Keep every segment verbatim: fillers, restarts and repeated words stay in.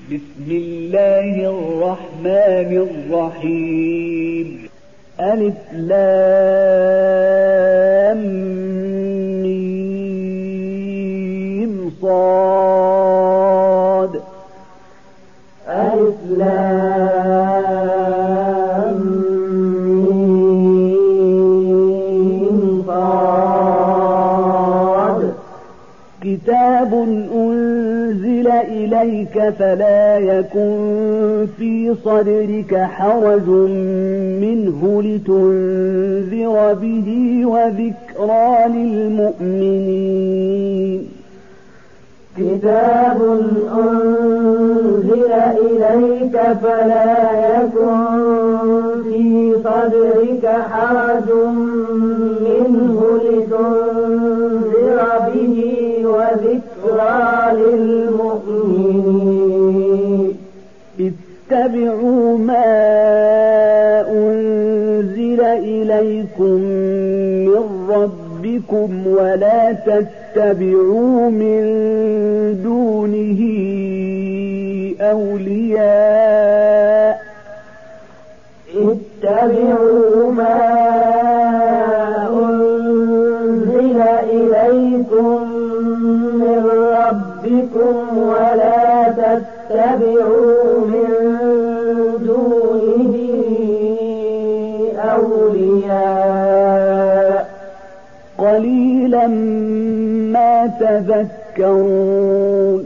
بسم الله الرحمن الرحيم. ألف لام ميم صاد. ألف لام ميم صاد. كتاب أنزل إليك فلا يكن في صدرك حرج منه لتنذر به وذكرى للمؤمنين. كتاب أنزل إليك فلا يكن في صدرك حرج منه لتنذر به وذكرى للمؤمنين. اتبعوا ما أنزل إليكم من ربكم ولا تتبعوا من دونه أولياء. اتبعوا ما أنزل إليكم من ربكم ولا تتبعوا من دونه أولياء قليلا ما تذكرون.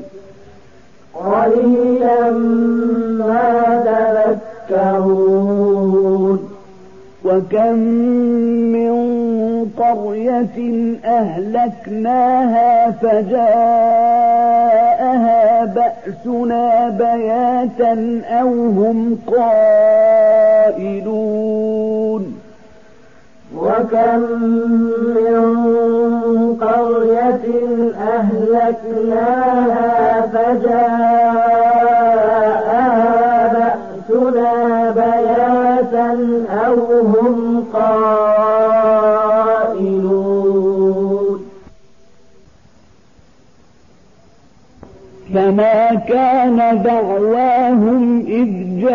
قليلا ما تذكرون. وكم من قرية أهلكناها فجاءها بأسنا بياتا أو هم قائلون. وكم من قرية أهلكناها فجاءها بأسنا بياتا أو هم قائلون. فما كان دعواهم إذ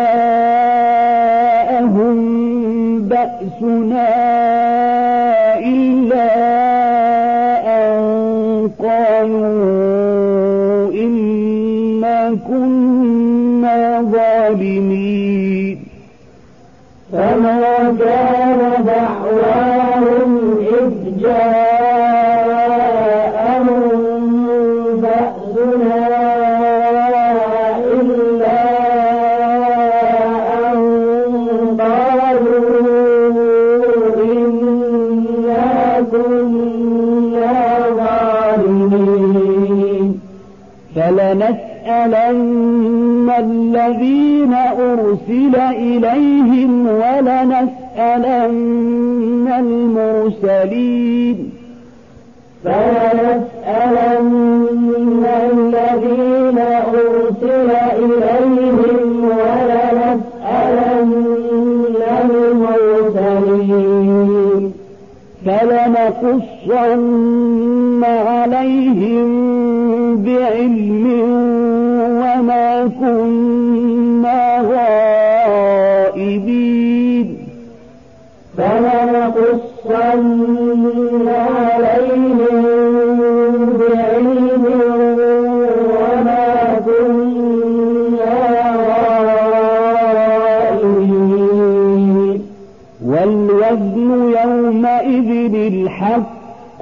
جاءهم بأسنا إلا أن قالوا إنا كنا ظالمين. فما كان دعواهم إذ جاءهم بأسنا إلا أن قالوا إنا كنا ظالمين. فلنسألن الذين أرسل إليهم ولنسألن المرسلين. فلنسألن الذين أرسل إليهم ولنسألن المرسلين. فلنقصن عليهم بعلم وما كنا غائبين. فلنقصن عليهم بعلم وما كنا غائبين. والوزن يومئذ الحق.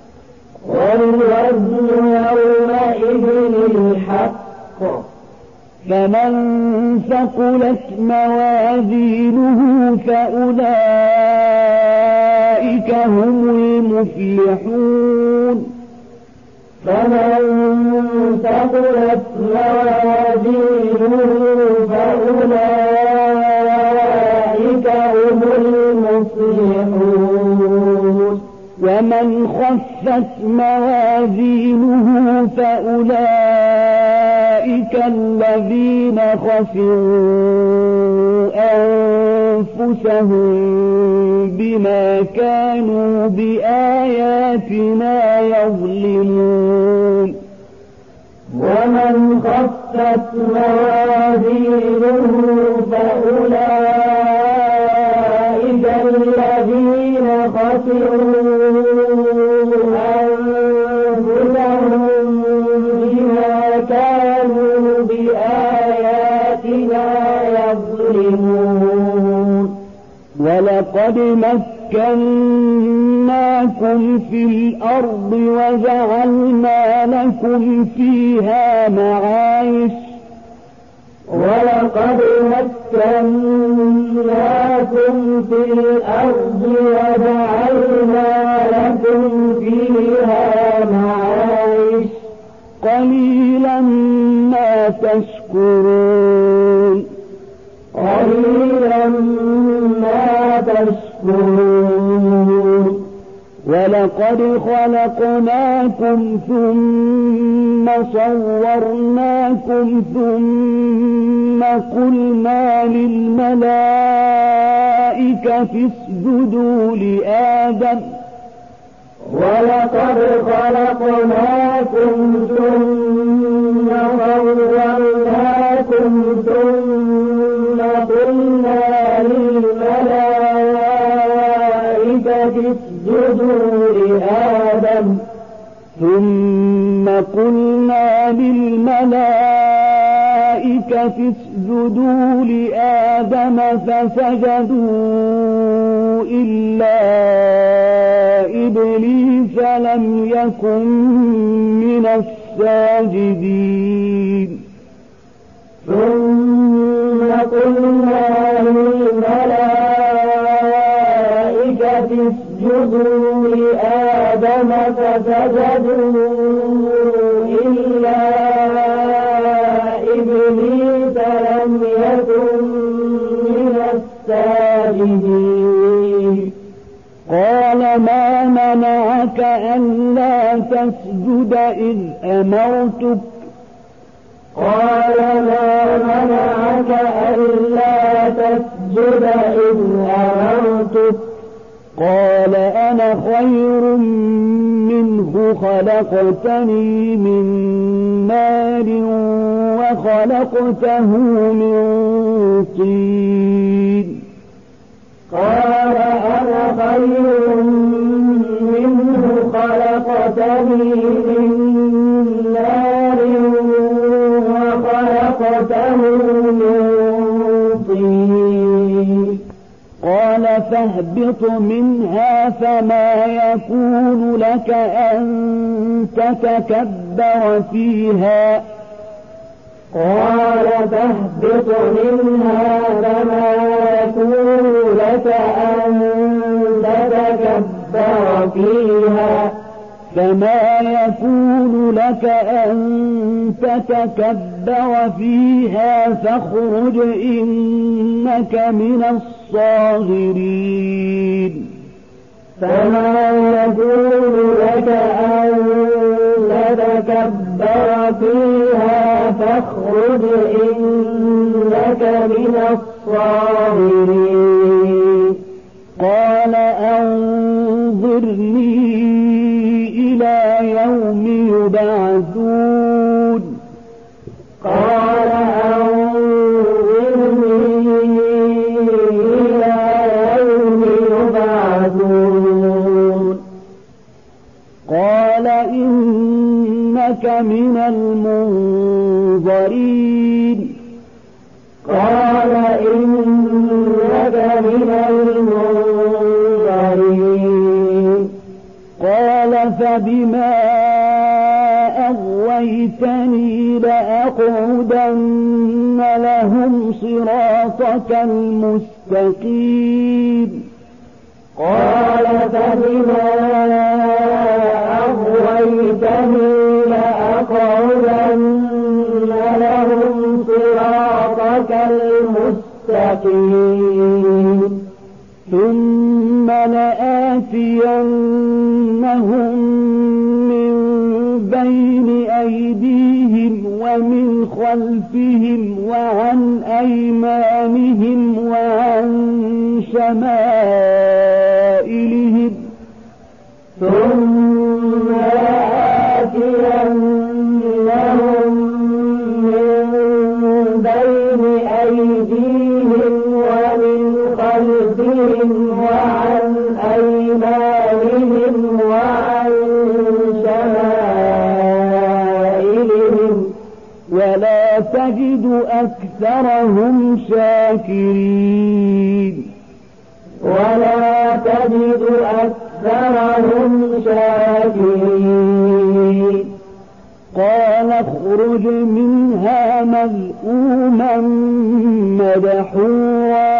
والوزن يومئذ الحق. فمن ثقلت موازينه فأولئك هم المفلحون. فمن ثقلت موازينه فأولئك هم المفلحون. ومن خفت موازينه فأولئك الذين خسروا أنفسهم بما كانوا بآياتنا يظلمون. ومن خفت خفت موازينه فأولئك الذين خسروا أنفسهم بما كانوا بآياتنا يظلمون ولقد مكناكم في الأرض وجعلنا لكم فيها معايش ولقد مكناكم في الأرض وجعلنا لكم فيها معايش قليلا ما تشكرون قليلا ما تشكرون ولقد خلقناكم ثم صورناكم ثم قلنا للملائكة اسجدوا لآدم ولقد خلقناكم ثم صورناكم ثم قلنا للملائكة اسجدوا لآدم ثم قلنا للملائكة اسجدوا لآدم فسجدوا إلا إبليس لم يكن من الساجدين ثم قلنا للملائكة اسجدوا لآدم فسجدوا إلا إبليس لم يكن من الساجدين قال ما منعك ألا تسجد إذ أمرتك قال ما منعك ألا تسجد إذ أمرتك قال أنا خير منه خلقتني من نار وخلقته من طين قال أنا خير منه خلقتني من نار وخلقته من طين قال فاهبط منها فما يكون لك أن تتكبر فيها قال فاهبط منها فما يكون لك أن تتكبر فيها فما يكون لك أن تتكبر فيها فاخرج إنك من الصاغرين فما يكون لك أن تتكبر فيها فاخرج إنك من الصاغرين قال أنظرني إلى يوم يبعثون قال أنظرني إلى يوم يبعثون قال إنك من المنظرين قال إنك من المنظرين قال فبما أغويتني لأقعدن لهم صراطك المستقيم قال فبما أغويتني لأقعدن لهم صراطك المستقيم ثم لآتينهم من بين أيديهم ومن خلفهم وعن أيمانهم وعن شمائلهم ثم لآتينهم من أيديهم ومن خلفهم وعن أيمانهم وعن شمائلهم ولا تجد أكثرهم شاكرين ولا تجد أكثرهم شاكرين قال اخرج منها مذءوما مدحورا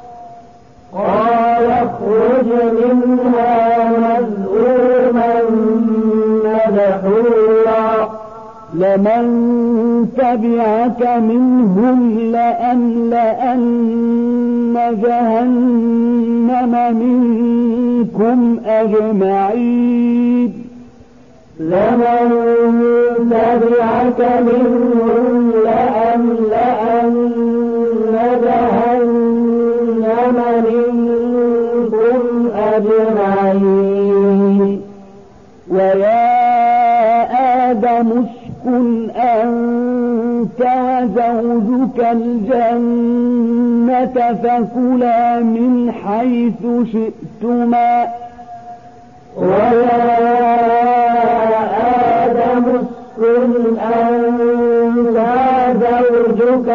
قال اخرج منها مذءوما مدحورا لمن تبعك منهم لأملأن جهنم منكم أجمعين لمن تبعك منهم لأملأن جهنم منكم أجمعين ويا آدم اسكن أنت وزوجك الجنة فكلا من حيث شئتما ويا آدم اسكن أنت وزوجك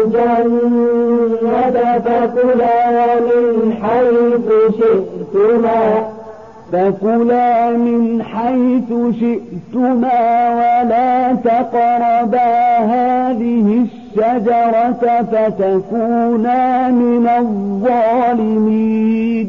الجنة فكلا من حيث شئتما فكلا من حيث شئتما ولا تقربا هذه الشجرة فتكونا من الظالمين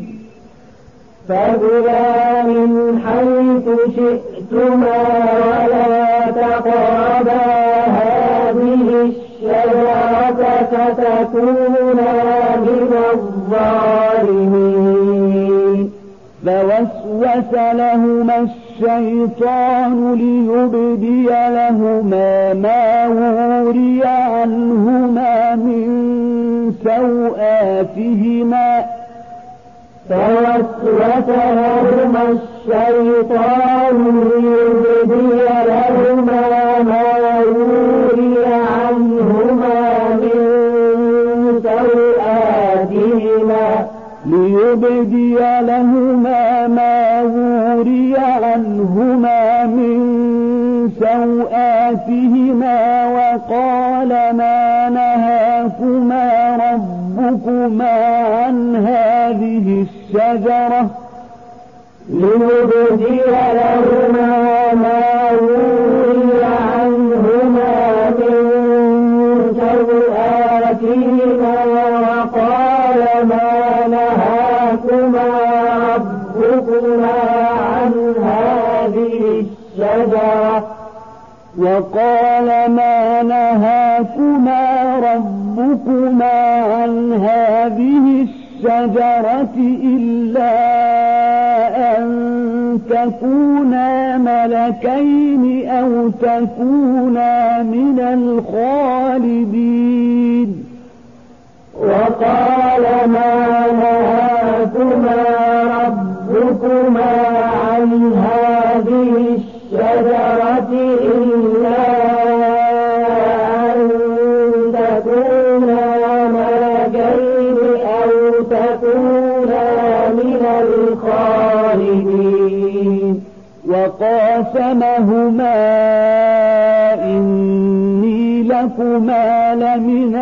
فكلا من حيث شئتما ولا تقربا هذه الشجرة فتكونا من الظالمين فوسوس لهما الشيطان ليبدي لهما ما وري عنهما من سوآتهما فوسوس لهما الشيطان ليبدي لهما ما وري عنهما من سوآتهما ليبدي لهما ما وري عنهما من سوآتهما وقال ما نهاكما ربكما عن هذه الشجرة ليبدي لهما ما وري عنهما من سوآتهما وقال ما نهاكما ربكما عن هذه الشجرة وقال ما نهاكما ربكما عن هذه الشجرة إلا أن تكونا ملكين أو تكونا من الخالدين وقال ما نهاكما ربكما عن هذه الشجرة إلا أن تكونا ملكين أو تكونا من الخالدين وقاسمهما إني لكما لمن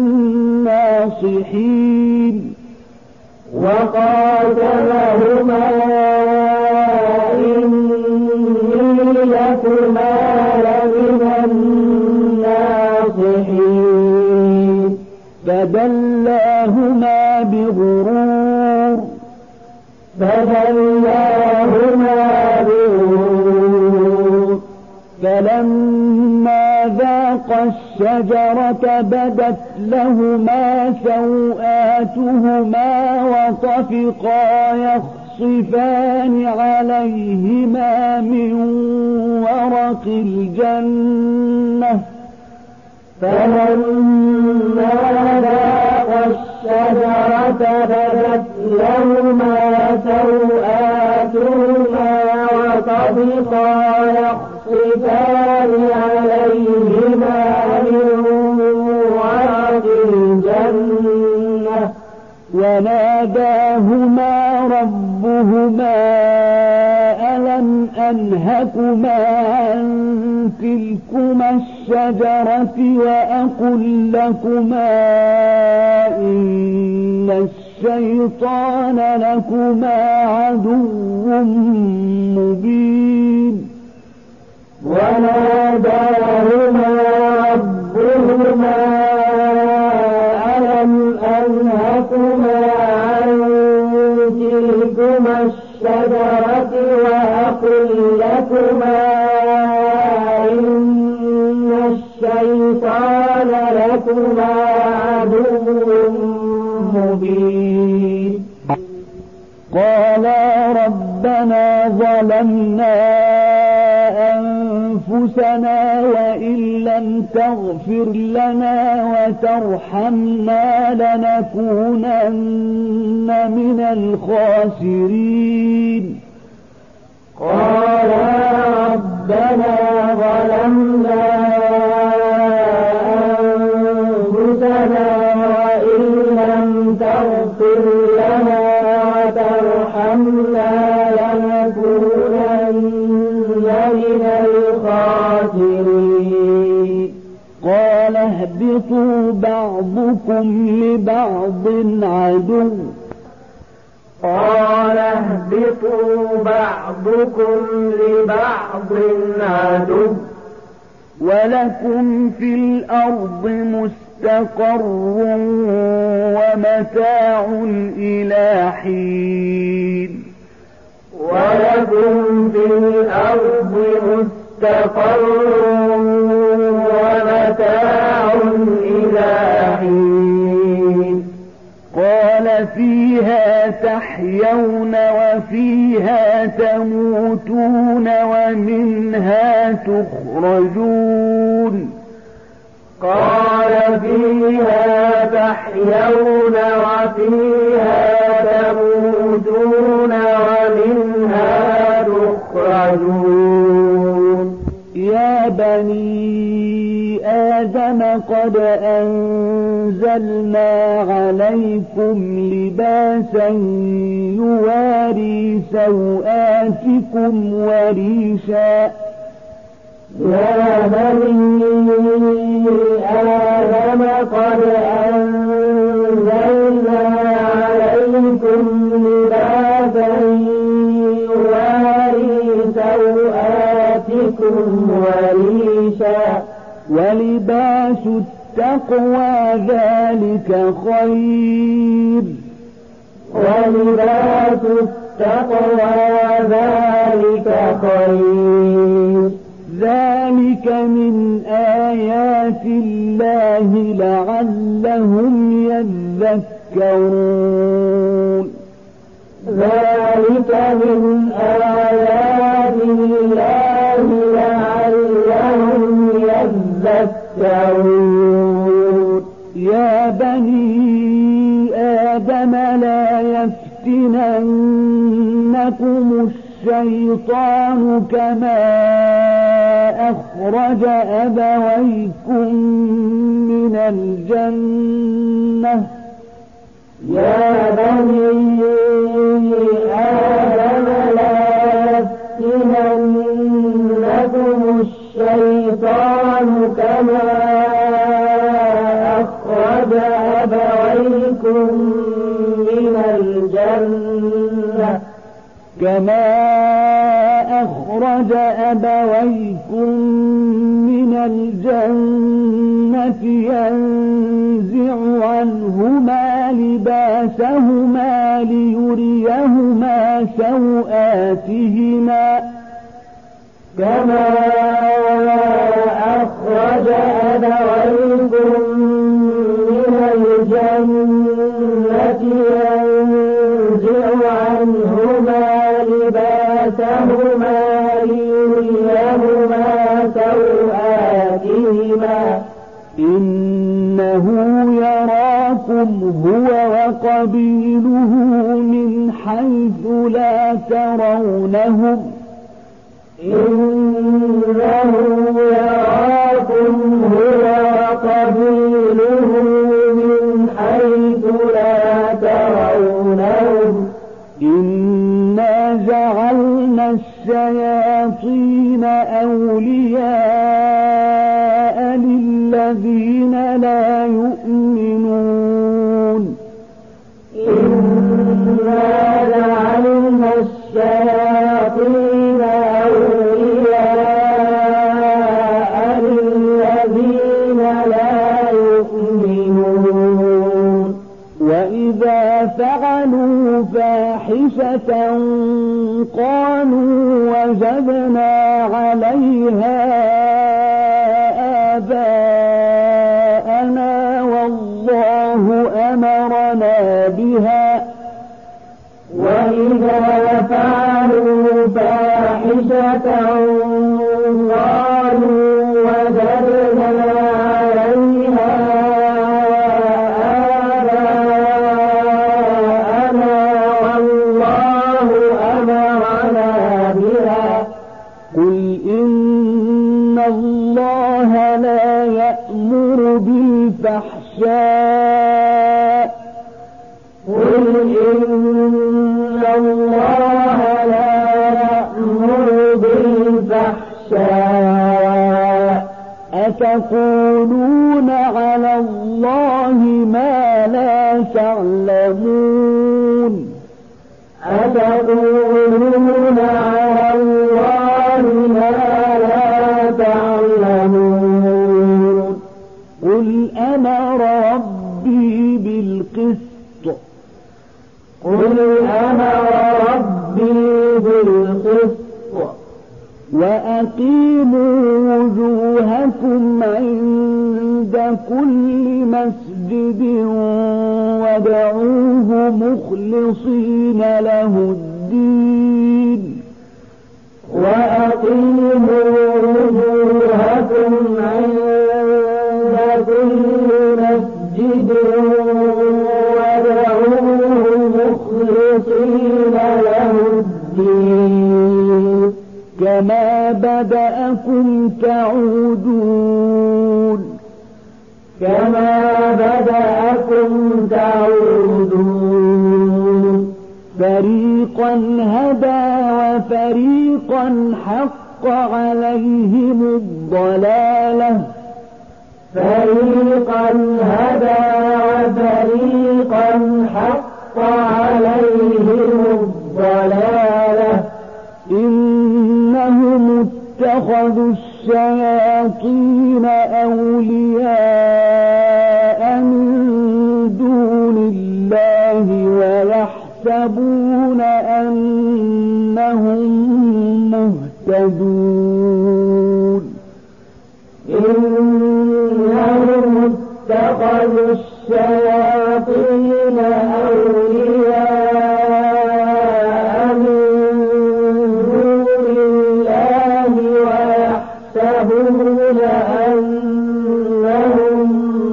الناصحين وقاسمهما إني لكما لمن الناصحين فدلاهما بغرور فدلاهما بغرور فلما ذاقا الشجرة بدت لهما سوآتهما وطفقا يخصفان عليهما من ورق الجنة فلما ذاقا الشجرة بدت لهما سوآتهما وطفقا يخصفان عليهما من ورق الجنة وناداهما ربهما ألم أنهكما عن تلكما الشجرة وأقل لكما إن الشيطان لكما عدو مبين وناداهما ربهما ألم أنهكما عن تلكما الشجرة وأقل لكما إن الشيطان لكما عدو مبين قالا ربنا ظلمنا أنفسنا وإن لم تغفر لنا وترحمنا لنكونن من الخاسرين قالا ربنا ظلمنا أنفسنا وإن لم تغفر لنا وترحمنا لنكونن من الخاسرين قال اهبطوا بعضكم لبعض عدو قال اهبطوا بعضكم لبعض عدو ولكم في الأرض مستقر ومتاع إلى حين ولكم في الأرض مستقر ومتاع إلى حين قال فيها تحيون وفيها تموتون ومنها تخرجون قال فيها تحيون وفيها تموتون ومنها تخرجون يا بني آدم قد أنزلنا عليكم لباسا يواري سوآتكم وريشا يا بني آدم قد أنزلنا عليكم لباسا يواري سوآتكم وريشا ولباس التقوى ذلك خير ولباس التقوى ذلك خير ذلك من آيات الله لعلهم يذكرون ذلك من آيات الله لعلهم يذكرون يا بني آدم لا يفتننكم الشيطان كما أخرج أبويكم من الجنة يا بني آدم لا يفتننكم الشيطان كما أخرج أبويكم من الجنة كما أخرج أبويكم من الجنة ينزع عنهما لباسهما ليريهما سوآتهما كما أخرج أبويكم من الجنة ينزع عنهما لباسهما ليريهما سوآتهما إنه يراكم هو وقبيله من حيث لا ترونهم إنه يراكم هو وقبيله من حيث لا ترونهم الذين لا يؤمنون إنا جعلنا الشياطين أولياء للذين لا يؤمنون وإذا فعلوا فاحشة قالوا وجدنا عليها آباءنا والله أمرنا بها وإذا فعلوا فاحشة قالوا وجدنا عليها آباءنا والله أمرنا بها قل إن الله لا يأمر بالفحشاء قل إن الله لا يأمر بالفحشاء أتقولون على الله ما لا تعلمون أتقولون على الله ما لا تعلمون قل أمر ربي بالقسط قل أمر ربي بالقسط وأقيموا وجوهكم عند كل مسجد وادعوه مخلصين له الدين وأقيموا وجوهكم عند كل مسجد وادعوه مخلصين له الدين كما بدأكم تعودون كما بدأكم تعودون فريقا هدى وفريقا حق عليهم الضلالة فريقا هدى وفريقا حق عليهم الضلالة إنهم اتخذوا الشياطين أولياء من دون الله ويحسبون أنهم مهتدون إنهم اتخذوا الشياطين أولياء من دون الله ويحسبون أنهم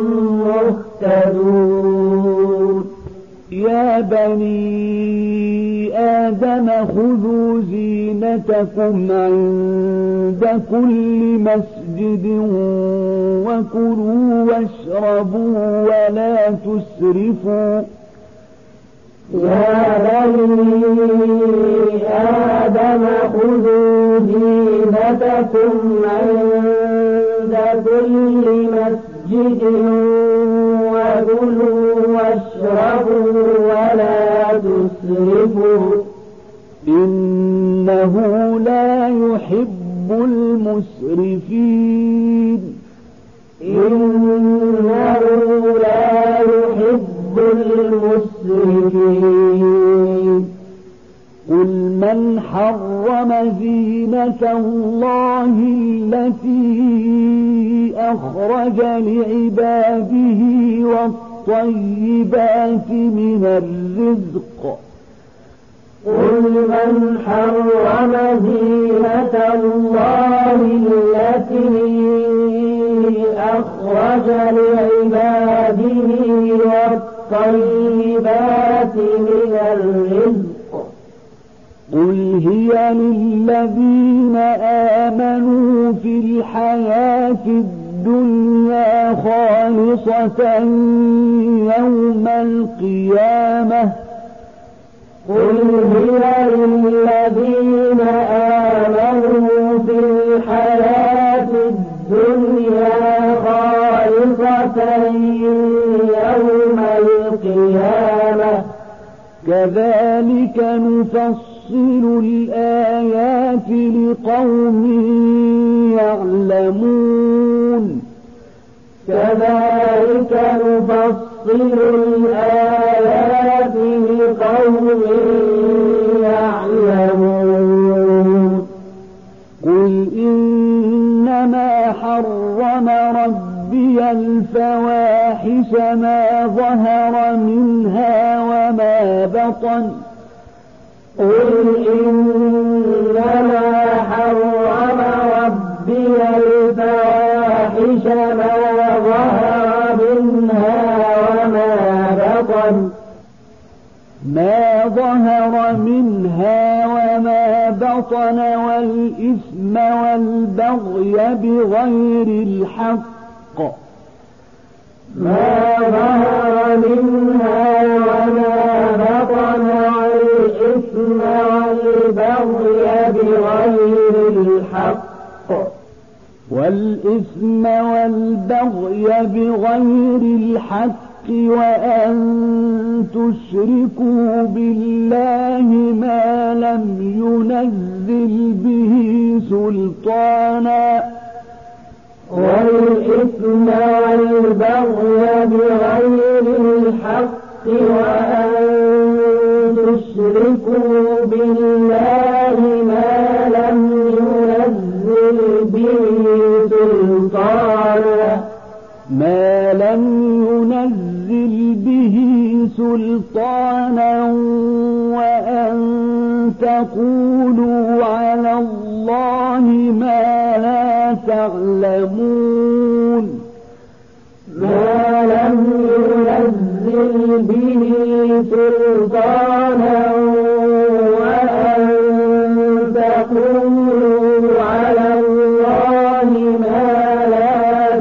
مهتدون يا بني آدم خذوا زينتكم عند كل مسجد وكلوا واشربوا ولا تسرفوا يا بني آدم خذوا زينتكم عند كل مسجد وكلوا واشربوا ولا تسرفوا إنه لا يحب المسرفين إنه لا يحب المسرفين قل من حرم زينة الله التي أخرج لعباده والطيبات من الرزق قل من حرم زينة الله التي أخرج لعباده والطيبات من الرزق قل هي للذين آمنوا في الحياة الدنيا خالصة يوم القيامة قل هي للذين آمنوا في الحياة الدنيا خالصة يوم القيامة كذلك نفصل الآيات لقوم يعلمون كذلك نفصل الآيات لقوم يعلمون قل إنما حرم ربي الفواحش ما ظهر منها وما بطن قل إنما حرم ربي الفواحش ما ظهر منها وما بطن ما ظهر منها وما بطن والإثم والبغي بغير الحق ما ظهر منها وما بطن والإثم والبغي بغير الحق والإثم والبغي بغير الحق وأن تشركوا بالله ما لم ينزل به سلطانا والإثم والبغي بغير الحق وأن تشركوا بالله ما لم ينزل به سلطانا ما لم ينزل به سلطانا وأن تقولوا على الله ما لا تعلمون ما لم ينزل به سلطانا وأن تقولوا على الله ما لا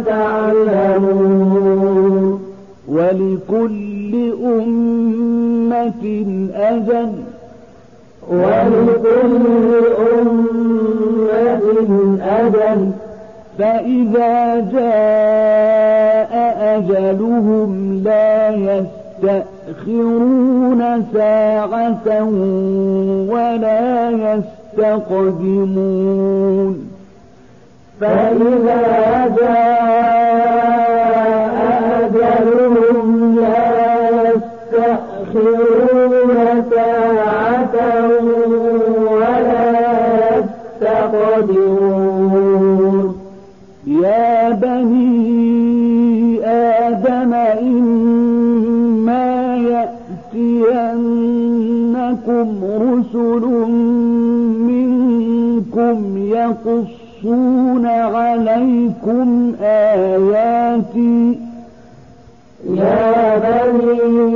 تعلمون ولكل أمة أجل ولكل أمة أجل فإذا جاء أجلهم لا يستأخرون ساعة ولا يستقدمون فإذا جاء أجلهم لا يستأخرون ساعة ولا يستقدمون يا بني آدم إما يأتينكم رسل منكم يقصون عليكم آياتي يا بني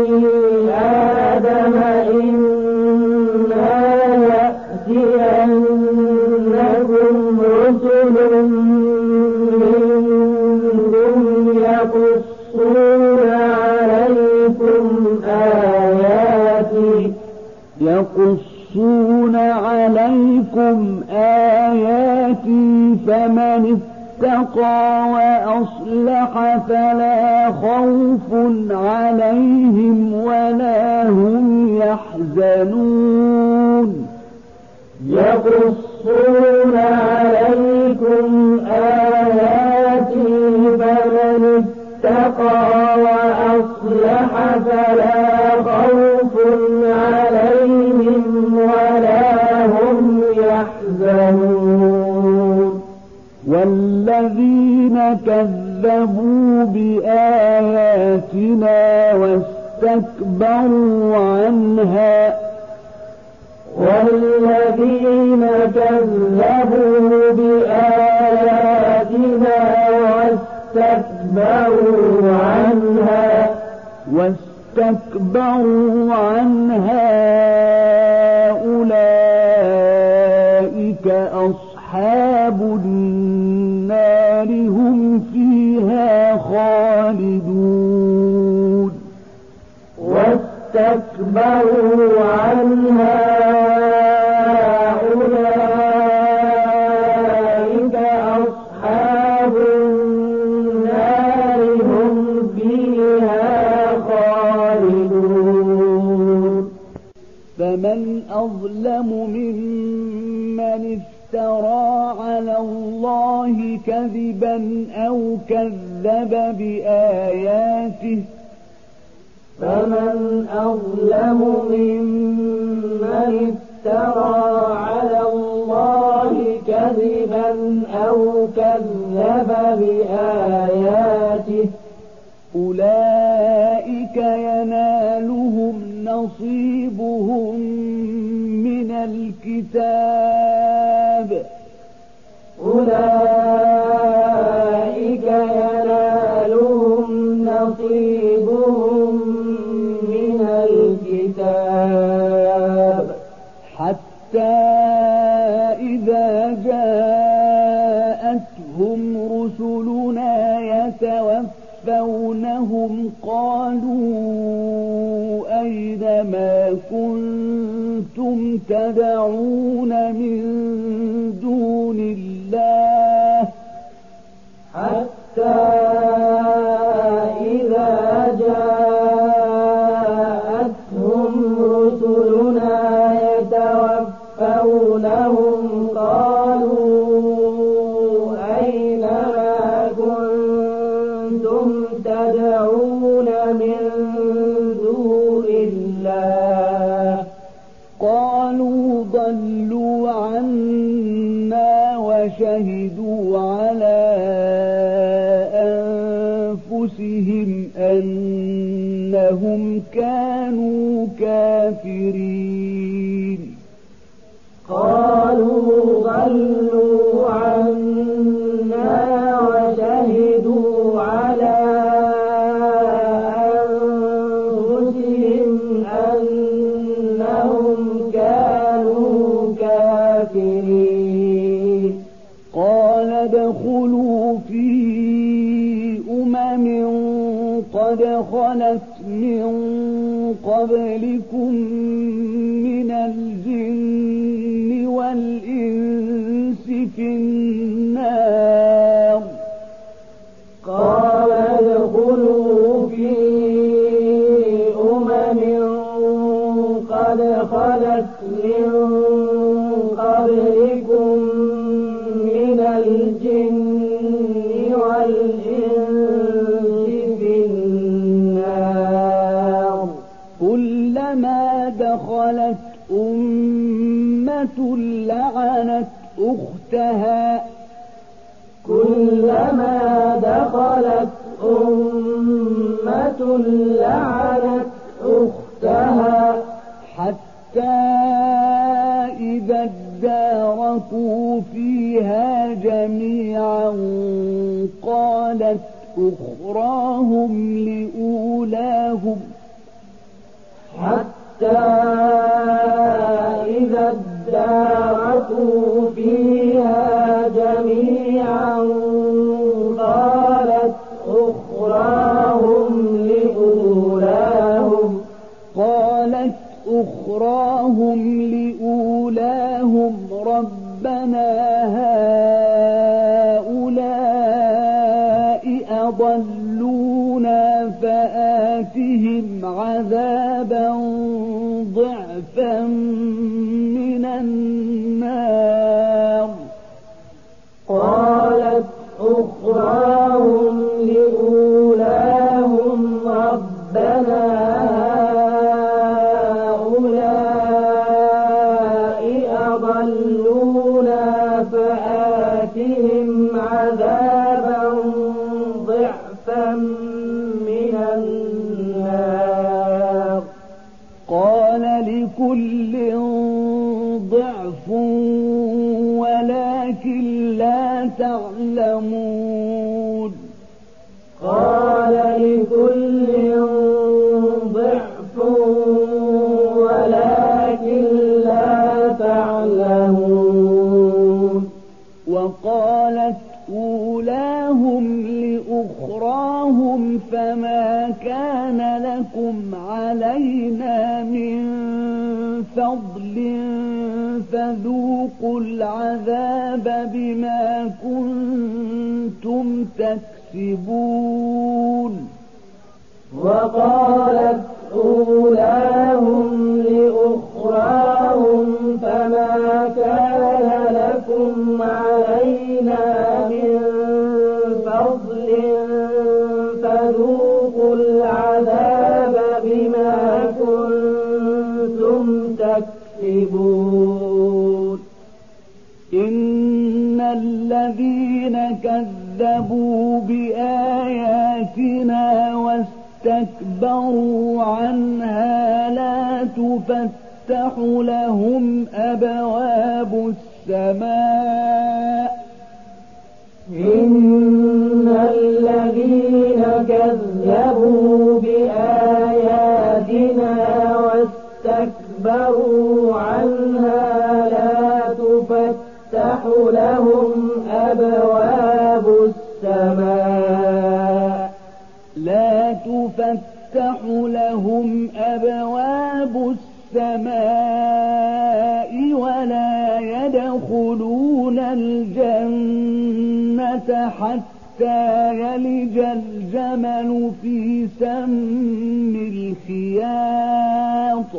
آدم إما يأتينكم رسل منكم يقصون عليكم آياتي يقصون عليكم آياتي فمن اتقى وأصلح فلا خوف عليهم ولا هم يحزنون يقصون عليكم آياتي فمن اتقى وأصلح فلا خوف عليهم ولا هم يحزنون والذين كذبوا بآياتنا واستكبروا عنها والذين كذبوا بآياتنا واستكبروا عنها واستكبروا عنها أولئك أصحاب النار هم فيها خالدون واستكبروا عنها أولئك أصحاب النار أظلم ممن افترى على الله كذبا أو كذب بآياته فمن أظلم ممن افترى على الله كذبا أو كذب بآياته أولئك ينالهم نصيبهم من الكتاب أولئك ينالهم نصيبهم من الكتاب حتى إذا جاءتهم رسلنا يتوفونهم قالوا أين ما كنتم تدعون من دون الله حتى إذا جاءتهم رسلنا يتوفونهم قالوا أين ما كنتم تدعون من دون الله قالوا ضلوا عنا وشهدوا على أنفسهم أنهم كانوا كافرين قالوا ضلوا عنا وشهدوا على أنفسهم أنهم كانوا كافرين قال ادخلوا في أمم قد خلت من قبلكم من الجن والإنس في النار قال ادخلوا في أمم قد خلت من قبلكم من الجن والإنس في النار كلما دخلت أمة لعنت أختها كلما دخلت أمة لعنت أختها حتى إذا اداركوا فيها جميعا قالت أخراهم لأولاهم حتى إذا اداركوا فيها جميعا قالت أخراهم لأولاهم قالت أخراهم لأولاهم ربنا هؤلاء أضلونا فآتهم عذابا ضعفا من النار قالت أخراهم لأولاهم ربنا هؤلاء أضلونا فآتهم عذابا ضعفا من النار قال لكل ضعف ولكن لا تعلمون قال لكل ضعف ولكن لا تعلمون وقالت أولاهم لأخراهم فما كان لكم علينا من فضل فذوقوا العذاب بما كنتم تكسبون وقالت أولاهم لأخراهم كذبوا بآياتنا واستكبروا عنها لا تفتح لهم أبواب السماء إن الذين كذبوا بآياتنا واستكبروا عنها لا تفتح لهم أبواب السماء لا تفتح لهم أبواب السماء ولا يدخلون الجنة حتى يلج الجمل في سم الخياط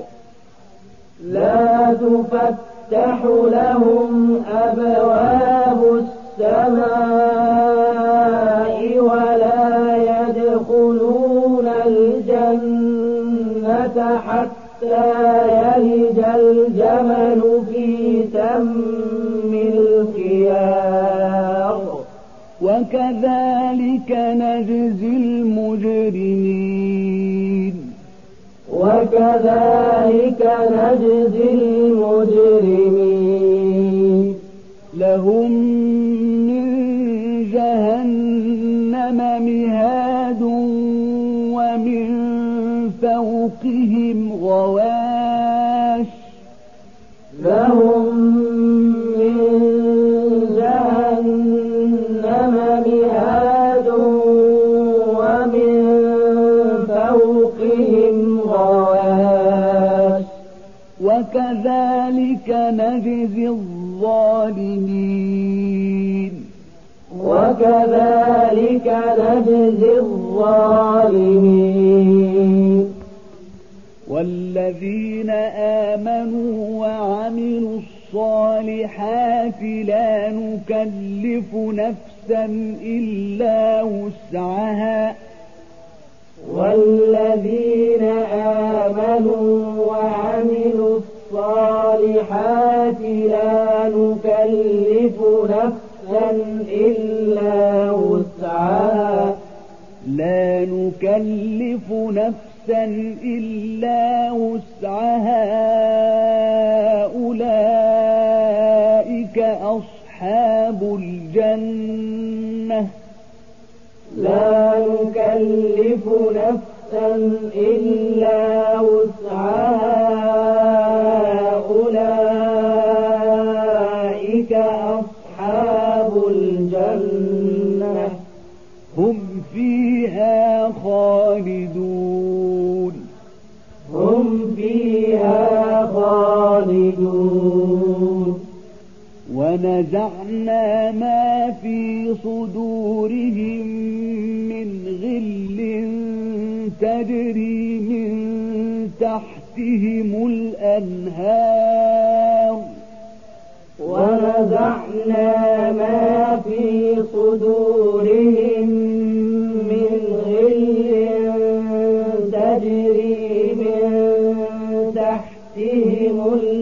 لا تفتح لهم أبواب السماء ولا يدخلون الجنة حتى يلج الجمل في سم الخياط وكذلك نجزي المجرمين وكذلك نجزي المجرمين لهم من جهنم مهاد ومن فوقهم غواش لهم من جهنم مهاد ومن فوقهم غواش وكذلك نجزي الظالمين وكذلك نجزي الظالمين والذين آمنوا وعملوا الصالحات لا نكلف نفسا إلا وسعها والذين آمنوا وعملوا الصالحات لا نكلف نفسا إلا وسعها لا نكلف نفسا إلا وسعها أولئك أصحاب الجنة لا نكلف نفسا إلا وسعها أولئك أصحاب الجنة هم فيها خالدون هم فيها خالدون ونزعنا ما في صدورهم من غل تجري من تحتهم الأنهار ونزعنا ما في صدورهم من غل تجري من تحتهم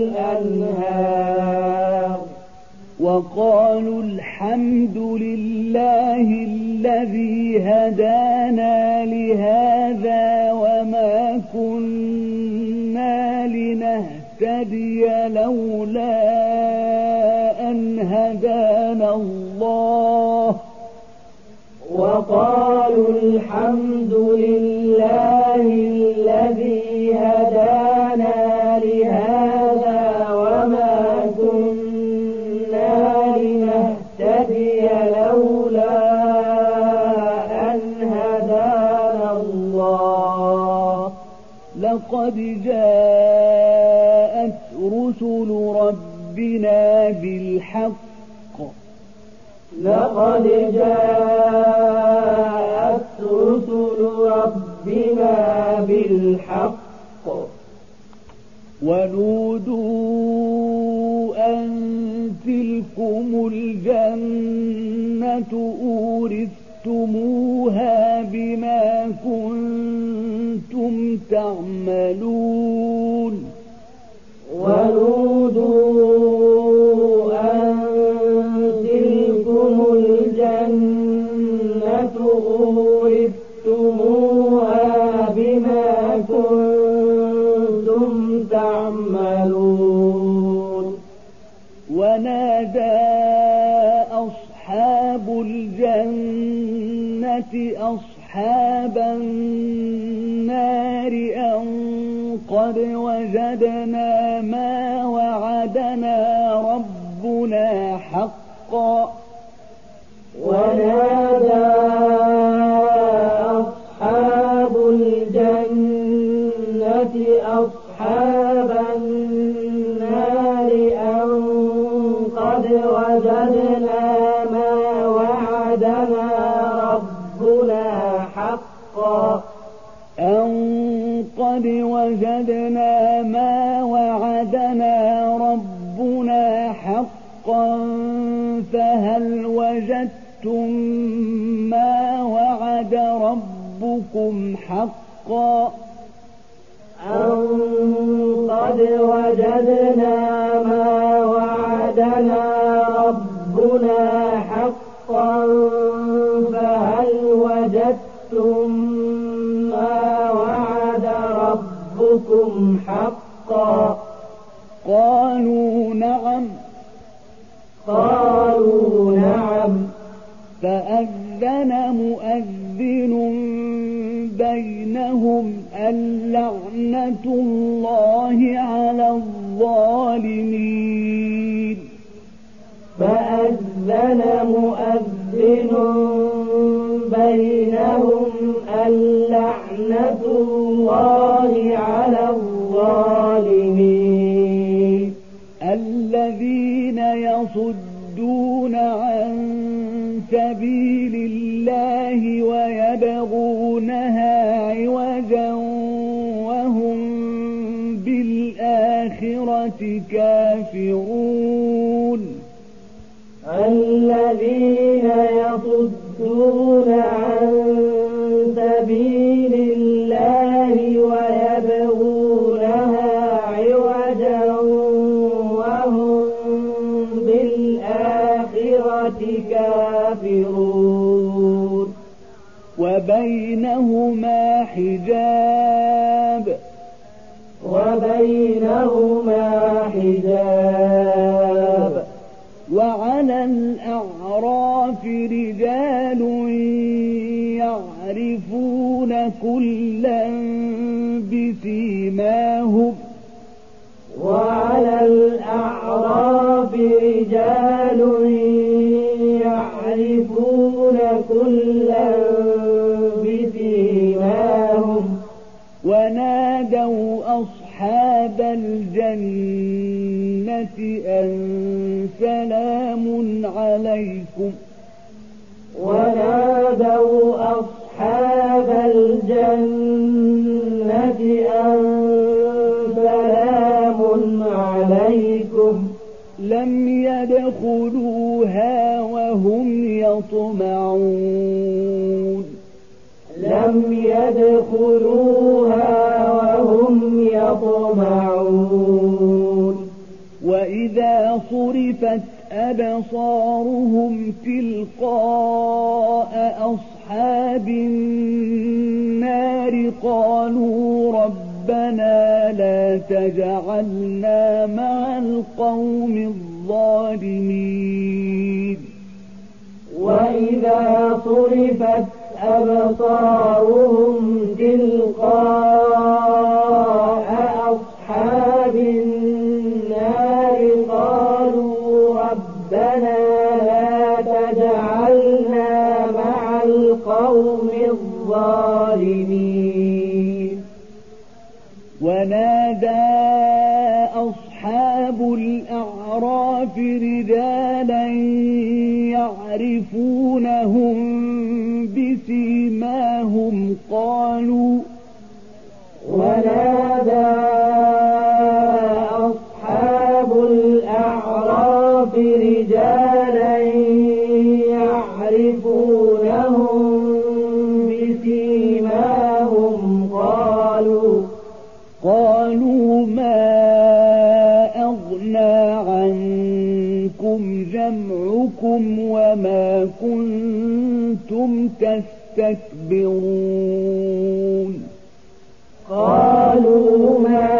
الأنهار وقالوا الحمد لله الذي هدانا لهذا وما كنا لنهتدي لولا أن هدانا الله وقالوا الحمد لله الذي هدانا لهذا وما كنا لنهتدي لولا أن هدانا الله لقد جاءت رسل ربنا بالحق لقد جاءت رسل ربنا بالحق ونودوا أن تلكم الجنة أورثتموها بما كنتم تعملون ونودوا أن تلكم الجنة قد وجدنا ما وعدنا ربنا حقا ونادى أصحاب الجنة أصحاب النار أن قد وجدنا ما وعدنا ربنا حقا أن قد وجدنا ما وعدنا ربنا حقا فهل وجدتم ما وعد ربكم حقا أن قد وجدنا ما وعدنا ربنا حقا فهل وجدتم ما وعد ربكم حقا قالوا نعم قالوا نعم فأذن مؤذن بينهم اللعنة الله على الظالمين فأذن مؤذن بينهم اللعنة الله على الظالمين الذين يصدون عن سبيل الله ويبغونها عوجا وهم بالآخرة كافرون الذين يصدون عن سبيل الله ويبغونها عوجا وهم بالآخرة كافرون وبينهما حجاب وبينهما حجاب وعلى الأعراف رجال يعرفون كلا بسيماهم وعلى الأعراف رجال يعرفون كلا بسيماهم ونادوا أصحاب الجنة أن سلام عليكم ونادوا أصحاب الجنة أن سلام عليكم لم يدخلوها وهم يطمعون لم يدخلوها وهم يطمعون وإذا صرفت أبصارهم تلقاء أصحاب النار قالوا ربنا لا تجعلنا مع القوم الظالمين وإذا صرفت أبصارهم تلقاء أصحاب النار قالوا ربنا لا تجعلنا مع القوم الظالمين ونادى أصحاب الأعراف رجالا يعرفونهم بسيماهم قالوا ونادى أصحاب الأعراف رجالا يعرفونهم بسيماهم قالوا قالوا ما أغنى عنكم جمعكم وما كنتم تستكبرون قالوا ما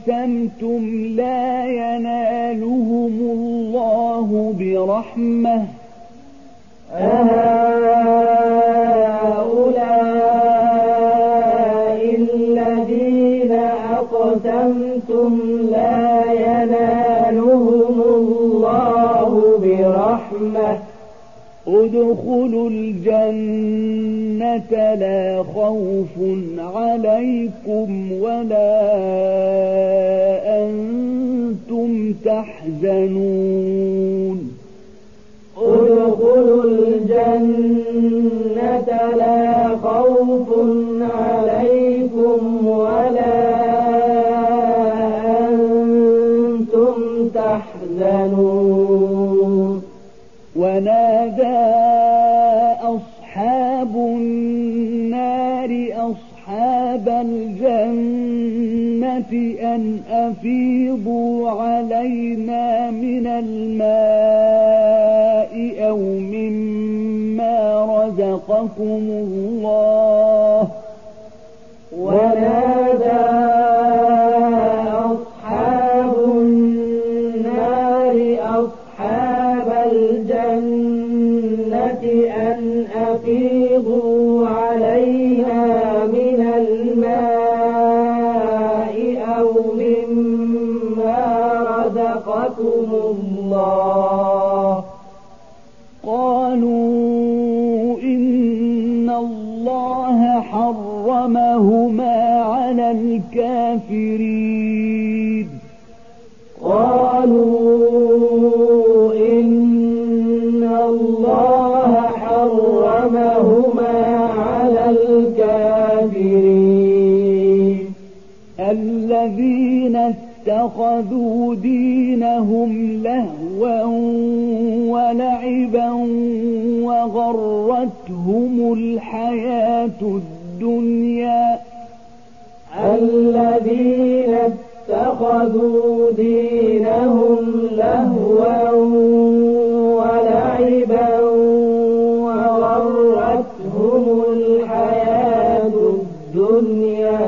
أقسمتم لا ينالهم الله برحمة أهؤلاء الذين أقسمتم لا ينالهم الله برحمة ادخلوا الجنة لا خوف عليكم ولا أنتم تحزنون ادخلوا الجنة لا خوف عليكم ولا أنتم تحزنون ونادى أصحاب النار أصحاب الجنة أن أفيضوا علينا من الماء أو مما رزقكم الله ونادى أصحاب النار أصحاب الجنة أن أفيضوا علينا من الماء أو مما رزقكم الله قالوا إن الله حرمهما على الكافرين قالوا إن الله حرمهما على الكافرين الذين اتخذوا دينهم لهوا ولعبا وغرتهم الحياة الدنيا الذين اتخذوا دينهم لهوا ولعبا وغرتهم الحياة الدنيا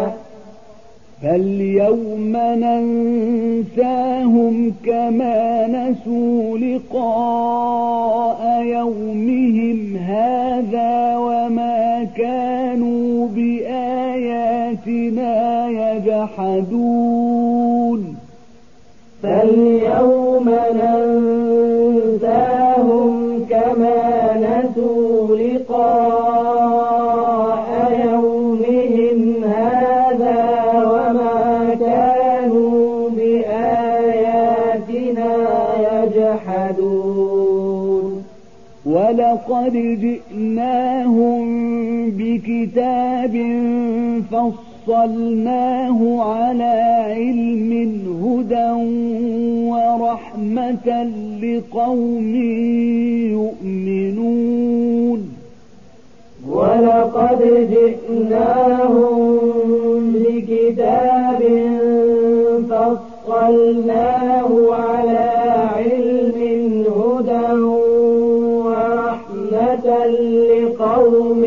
فاليوم ننساهم كما نسوا لقاء يومهم هذا وما كانوا بآياتنا يجحدون فاليوم ننساهم كما نسوا لقاء يومهم هذا وما كانوا بآياتنا يجحدون ولقد جئناهم بكتاب فصلناه على علم هدى ورحمة لقوم يؤمنون ولقد جئناهم بكتاب فصلناه على علم هدى ورحمة لقوم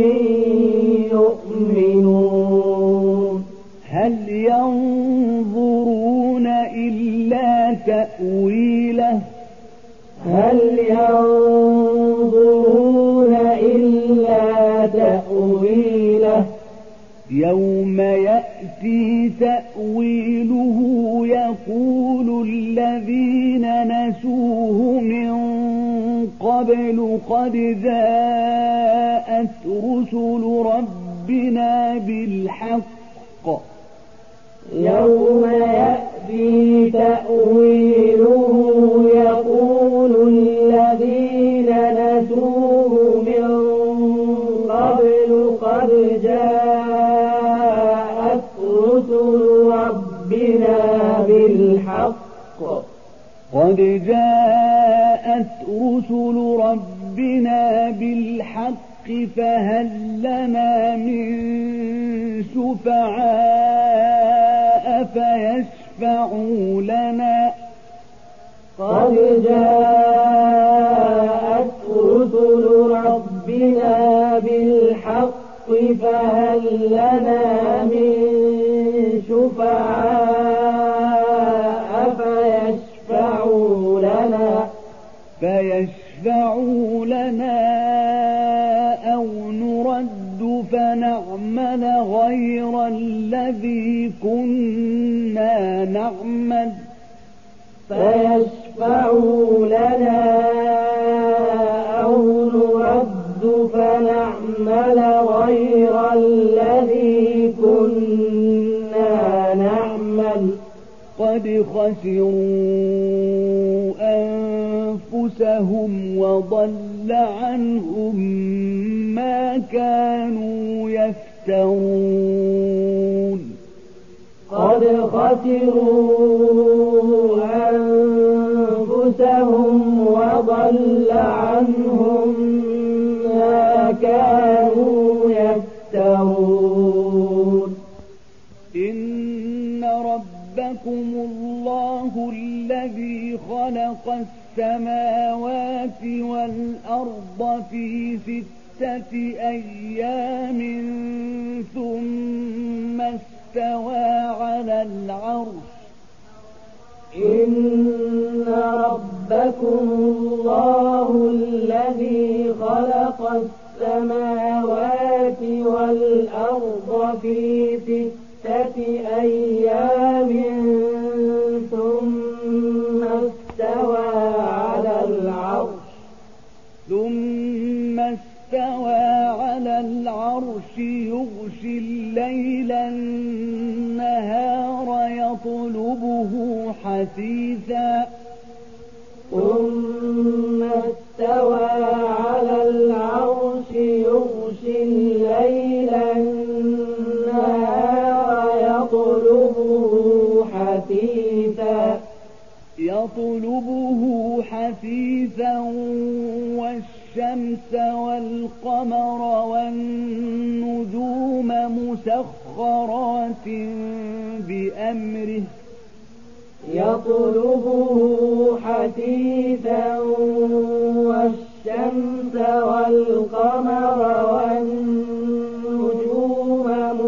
يؤمنون هل ينظرون إلا تأويله هل ينظرون إلا تأويله يوم يأتي تأويله يقول الذين نسوه من قبل قد جاءت رسل ربنا بالحق يوم يأتي تأويله يقول الذين نسوه من قبل قد جاءت رسل ربنا بالحق قد جاءت رسل ربنا بالحق فهل لنا من شفعاء فيشفعوا لنا قد جاءت رسل ربنا بالحق فهل لنا من شفعاء أو نرد فنعمل غير الذي كنا نعمل فيشفعوا لنا أو نرد فنعمل غير الذي كنا نعمل قد خسروا أنفسهم وضل عنهم ما كانوا يفترون قد خسروا أنفسهم وضل عنهم ما كانوا يفترون إن ربكم الله الذي خلق السماوات والأرض في ستة أيام ثم استوى على العرش إن ربكم الله الذي خلق السماوات والأرض في ستة أيام ثم استوى على العرش ثم استوى على العرش يغشي الليل النهار يطلبه حثيثا ثم استوى على العرش يغشي الليل النهار يطلبه حثيثا يطلبه حثيثا والشمس والقمر والنجوم مسخرات بأمره يطلبه حثيثا والشمس والقمر والنجوم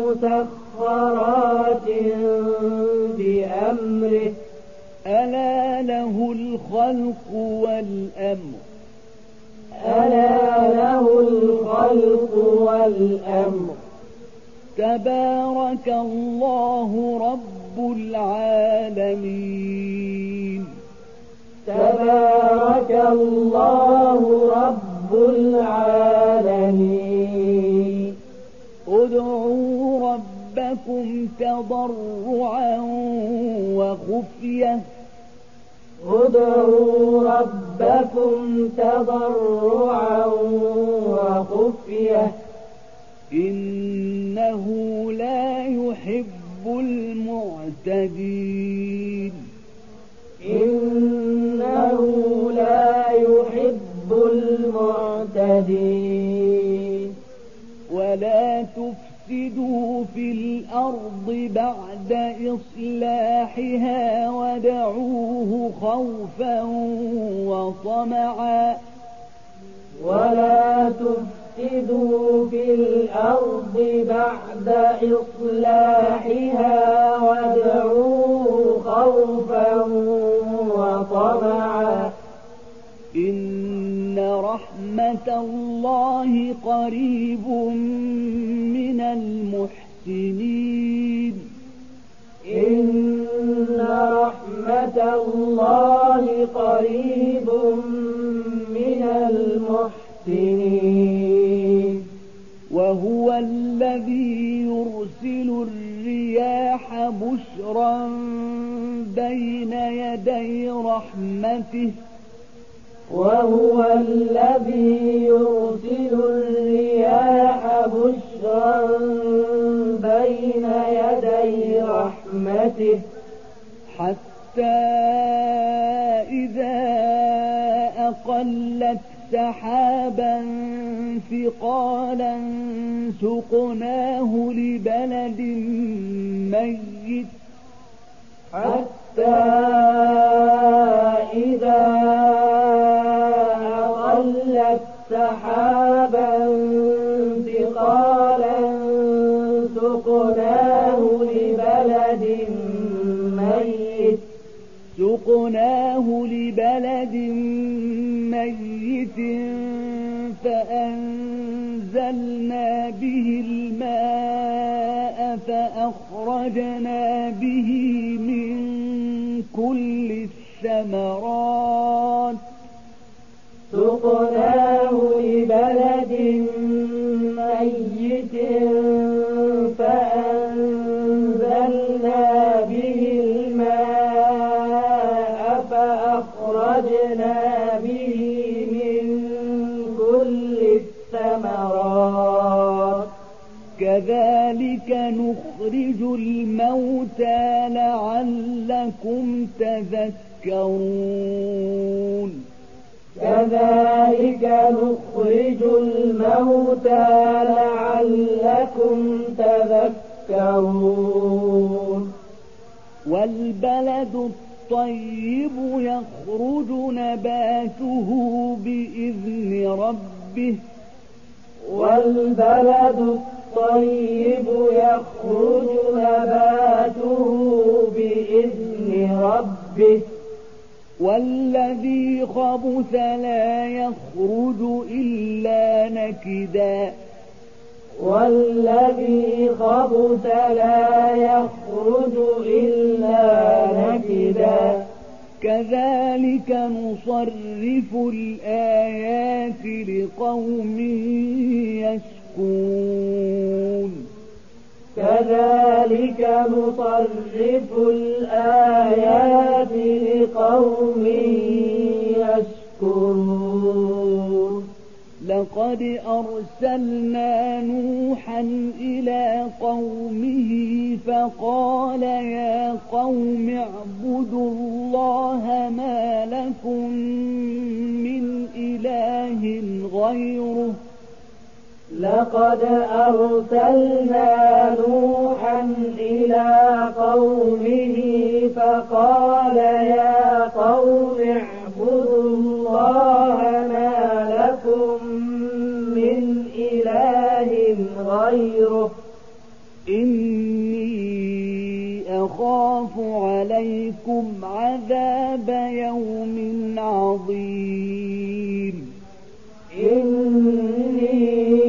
مسخرات بأمره ألا له الخلق والأمر ألا له الخلق والأمر تبارك الله رب العالمين تبارك الله رب العالمين ادعوا ربكم تضرعا وخفية ادعوا ربكم تضرعا وخفية إنه لا يحب المعتدين إنه لا يحب المعتدين ولا تفسدوا في الأرض بعد إصلاحها ودعوه خوفا وطمعا ولا تفسدوا في الأرض بعد إصلاحها وادعوه خوفا وطمعا إن رحمة الله قريب من المحسنين إن رحمة الله قريب من المحسنين وهو الذي يرسل الرياح بشرا بين يدي رحمته وهو الذي يرسل الرياح بشرا بين يدي رحمته حتى إذا أقلت سحابا ثقالا سقناه لبلد ميت حتى إذا أقلت سحابا ثقالا سقناه لبلد ميت سقناه لبلد ميت فأ فأنزلنا به الماء فأخرجنا به من كل الثمرات سقناه لبلد ميت فأنزلنا به الماء فأخرجنا به من كل الثمرات كذلك نخرج الموتى لعلكم تذكرون كذلك نخرج الموتى لعلكم تذكرون والبلد الطيب يخرج نباته بإذن ربه والبلد الطيب يخرج نباته بإذن ربه والذي خبث لا يخرج إلا نكدا والذي خبث لا يخرج إلا نكدا كذلك نصرف الآيات لقوم يشكرون كذلك نصرف الآيات لقوم يشكرون لقد أرسلنا نوحا إلى قومه فقال يا قوم اعبدوا الله ما لكم من إله غيره لقد أرسلنا نوحا إلى قومه فقال يا قوم اعبدوا الله ما لكم من إله غيره إني أخاف عليكم عذاب يوم عظيم إني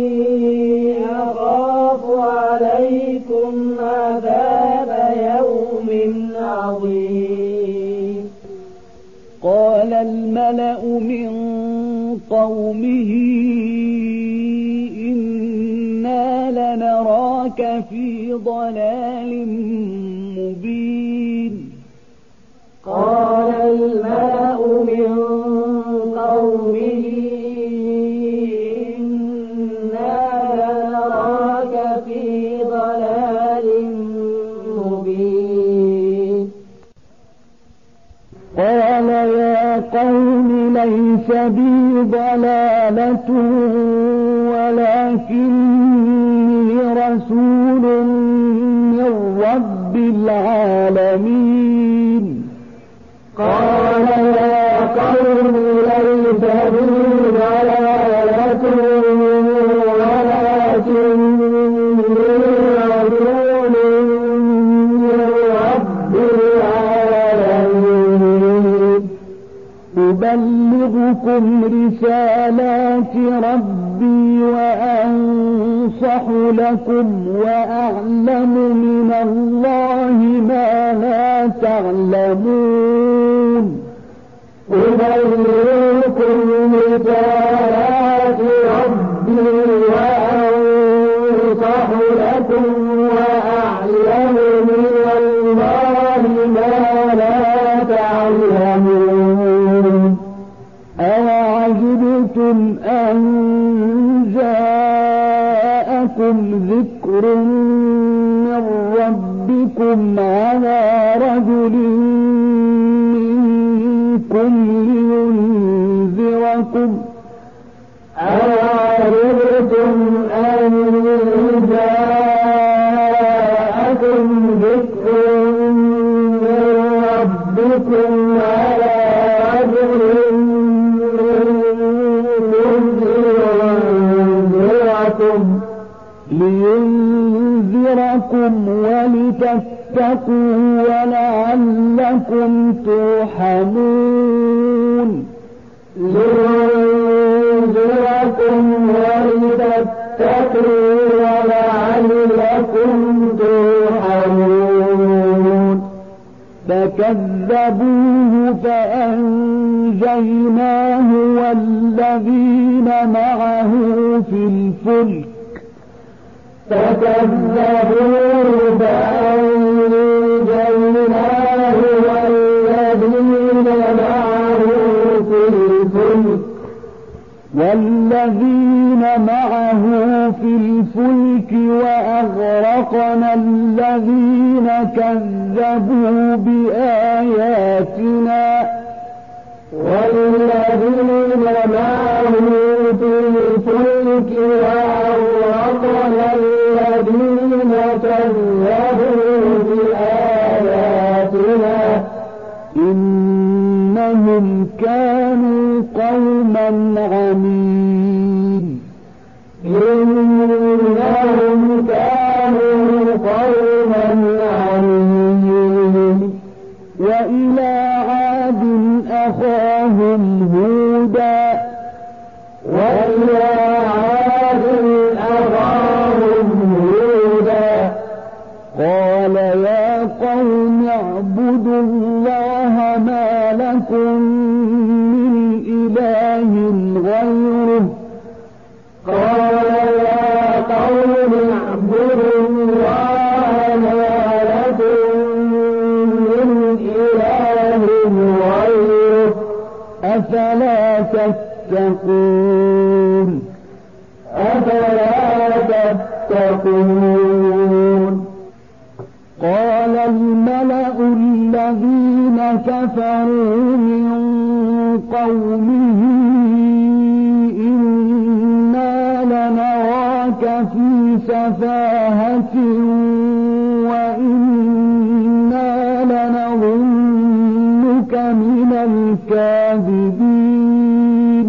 أخاف عليكم عذاب يوم عظيم قال الملأ من قومه إنا لنراك في ضلال مبين قال الملأ من قومه إنا لنراك في ضلال مبين قال يا قوم ليس بي ضلالة ولكني رسول من رب العالمين قال يا قوم ليس بي ضلالة ولكني رسول من رب العالمين أبلغكم رسالات ربي وأنصح لكم وأعلم من الله ما لا تعلمون أبلغكم رسالات ربي وأنصح لكم وأعلم من الله ما لا تعلمون أوعجبتم أن جاءكم ذكر من ربكم على رجل منكم لينذركم أوعجبتم أن جاءكم ذكر من ربكم على رجل لينذركم ولتتقوا ولعلكم ترحمون لينذركم ليعذركم ولتتقوا ولعلكم ترحمون. فكذبوه فأنجيناه والذين معه في الفلك فكذبوه فأنجيناه والذين معه في الفلك والذين معه في الفلك وأغرقنا الذين كذبوا بآياتنا والذين معه في الفلك وأغرقنا الذين كذبوا بآياتنا إنهم كانوا قوما عمين. إنهم كانوا قوما عمين. وإلى عاد أخاهم هودا وإلى عاد أخاهم هودا قال يا قوم اعبدوا الله ما لكم من إله غيره. قال يا قوم اعبدوا الله ما لكم من إله غيره أفلا تتقون أفلا تتقون. قال الملأ الذين كفروا من قومه إنا لنراك في سفاهة وإنا لنظنك من الكاذبين.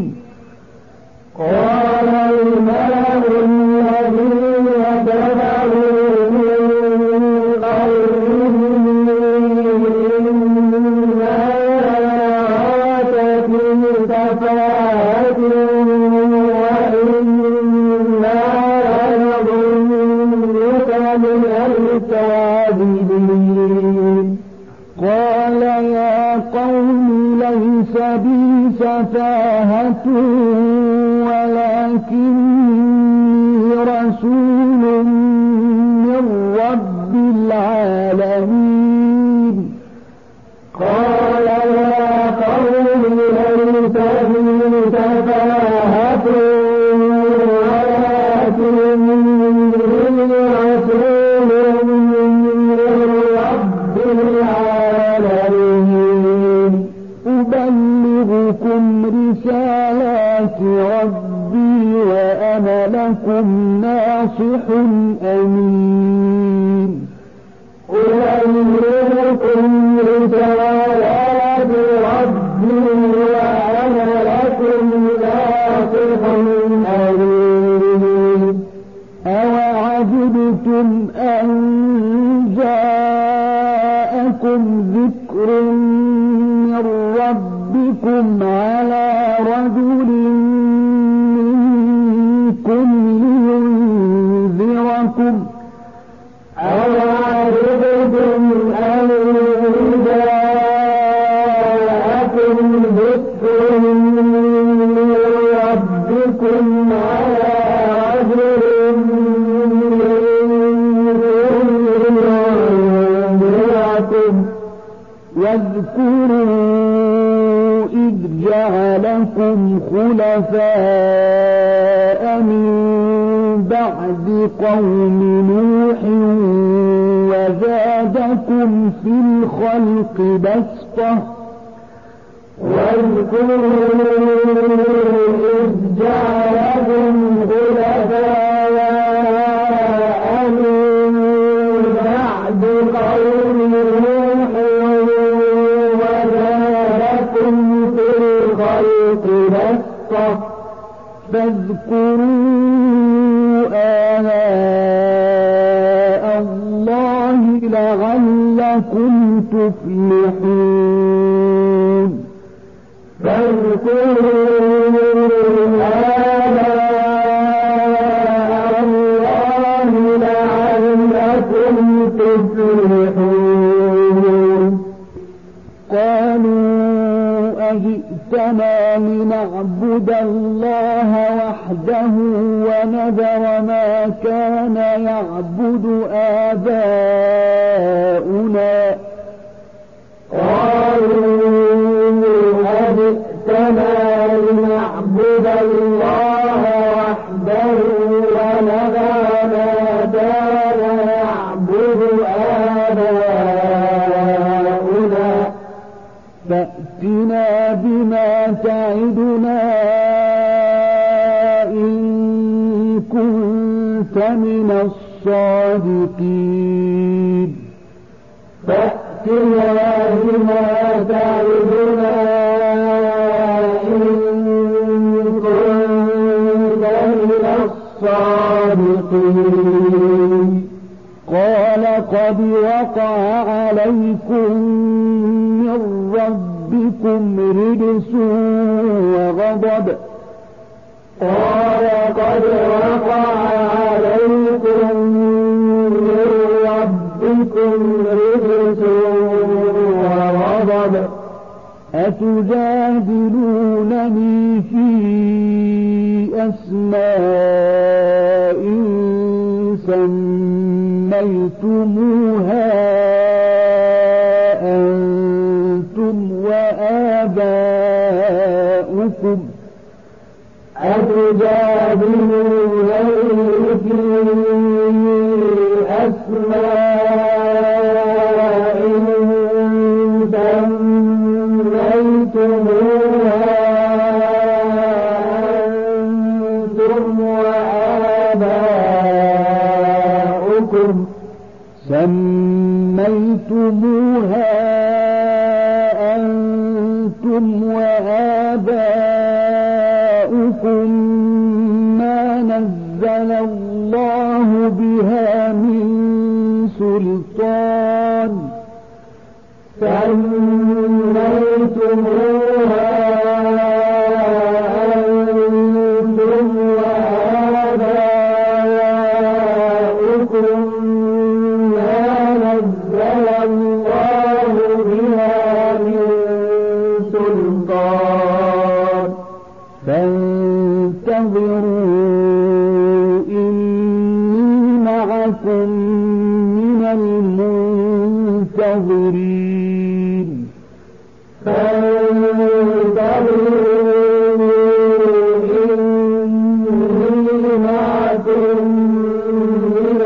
قال الملأ الذين كفروا من قومه إنا لنراك في سفاهة وإنا لنظنك من الكاذبين. قال يا قوم ليس بي سفاهة ولكني رسول من رب العالمين. قال يا قوم ليس بي سفاهة ولكني رسول من رب العالمين. أبلغكم رسالات ربي وأنا لكم ناصح أمين. أبلغكم رسالات ربي وأنا لكم ناصح أمين. أوعجبتم أن جاءكم ذكر من ربكم على رجل منكم لينذركم. أوعجبتم أن جاءكم ذكر من ربكم على رجل واذكروا إذ جعلكم خلفاء من بعد قوم نوح وزادكم في الخلق بسطة. واذكروا إذ جعلكم خلفاء من بعد قوم نوح وزادكم في الخلق بسطة. فاذكروا آلاء الله لعلكم تفلحون. فاذكروا ونذر ما كان يعبد آباؤنا قالوا أجئتنا لنعبد الله وحده ونذر ما كان يعبد آباؤنا فأتنا بما تعدنا إن كنت من الصادقين فأتنا بما تعدنا إن كنت من الصادقين قال قد وقع عليكم من ربكم رجس وغضب قال قد وقع عليكم من ربكم رجس وغضب أتجادلونني في أسماء سميتموها أنتم وآباؤكم أتجادلونني في أسماء سميتموها أنتم وآباؤكم سميتموها أنتم وآباؤكم ما نزل الله بها من سلطان سميتموها أنتم وآباؤكم ما نزل الله بها من سلطان فانتظروا إني معكم من المنتظرين فانتظروا إني معكم من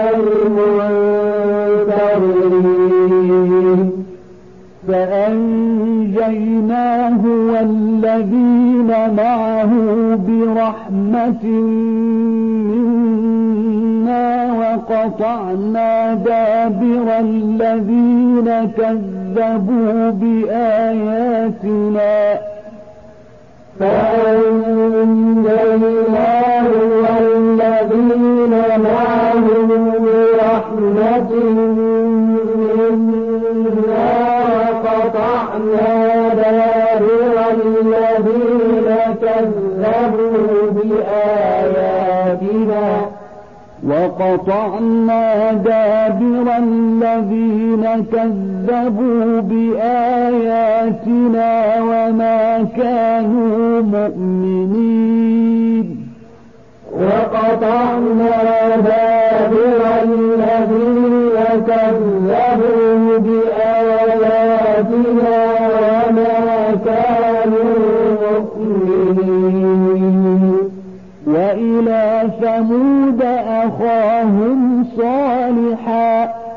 المنتظرين فأنجيناه والذين معه برحمة منا وقطعنا دابر الذين كذبوا بآياتنا فأنجيناه والذين معه برحمة منا وقطعنا دابر الذين كذبوا بآياتنا وقطعنا دابر الذين كذبوا بآياتنا وما كانوا مؤمنين وقطعنا دابر الذين كذبوا بآياتنا وما كانوا مؤمنين وإلى ثمود أخاهم صالحا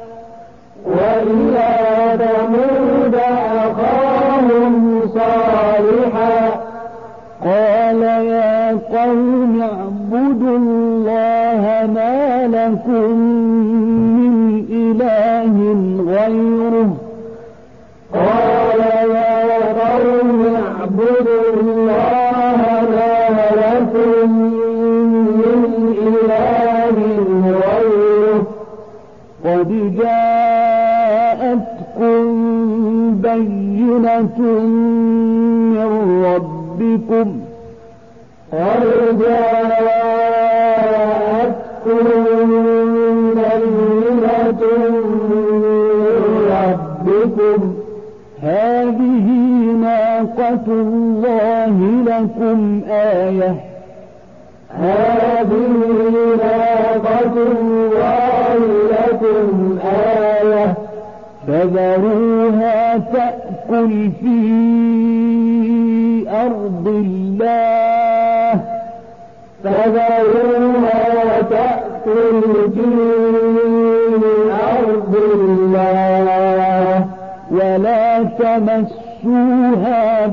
وإلى ثمود أخاهم صالحا قال يا قوم اعبدوا الله ما لكم من إله غيره قال يا قوم اعبدوا الله ما لكم من إله غيره قد جاءتكم بينة من ربكم قد جاءتكم بينة من ربكم هذه ناقة الله لكم آية هذه فذروها تأكل في أرض الله فذروها تأكل في أرض الله ولا تمسوها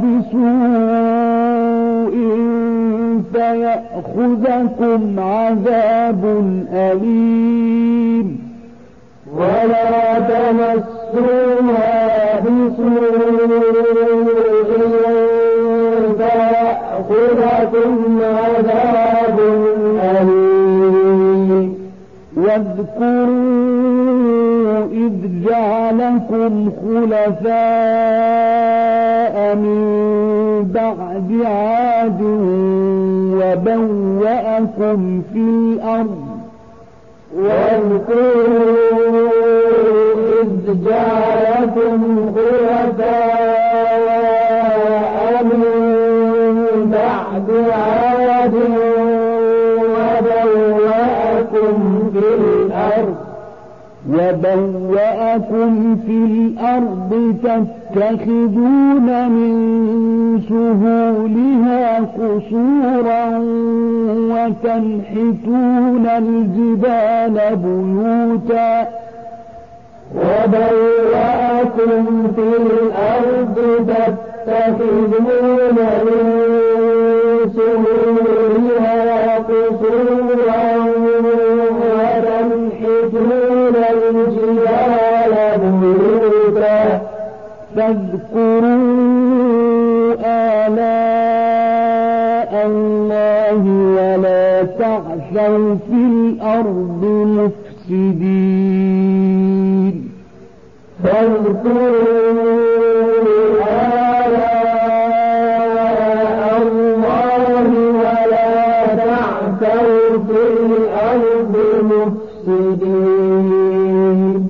بسوء فيأخذكم عذاب أليم ولا تمسوها بسوء فيأخذكم عذاب أليم واذكروا إذ جعلكم خلفاء من بعد عاد وبوأكم في الأرض واذكروا إذ جعلكم خلفاء من بعد عاد وبوأكم في الأرض وبوأكم في الأرض تتخذون من سهولها قصورا وتنحتون الجبال بيوتا وبوأكم في الأرض تتخذون من سهولها قصورا وتنحتون الجبال بيوتا فاذكروا آلاء الله ولا تعثوا في الأرض مفسدين فاذكروا آلاء الله ولا تعثوا في الأرض مفسدين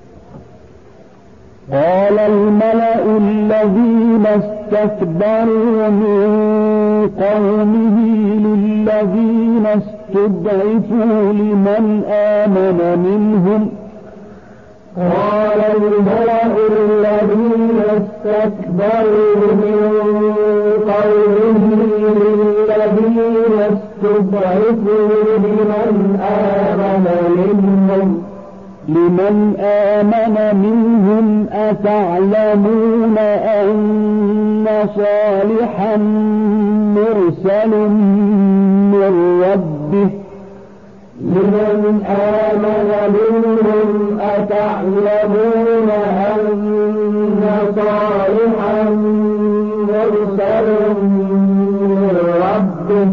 قال الملأ الذين استكبروا من قومه للذين استضعفوا لمن آمن منهم قال الملأ الذين استكبروا من قومه للذين استضعفوا لمن آمن منهم لمن آمن منهم أتعلمون أن صالحا مرسل من ربه لمن آمن منهم أتعلمون أن صالحا مرسل من ربه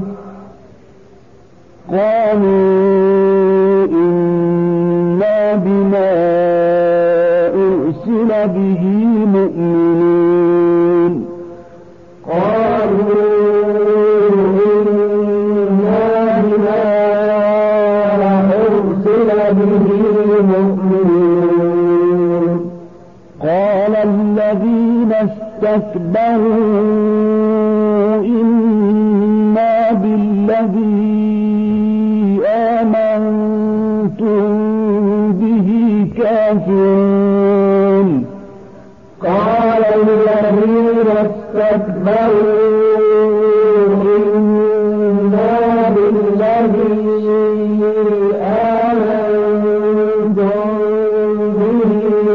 قالوا إنا بما أرسل به مؤمنون قالوا إنا بما أرسل به مؤمنون قال الذين استكبروا إنا بالذي آمنتم به كافرون قال الذين استكبروا إنا بالذي آمنتم به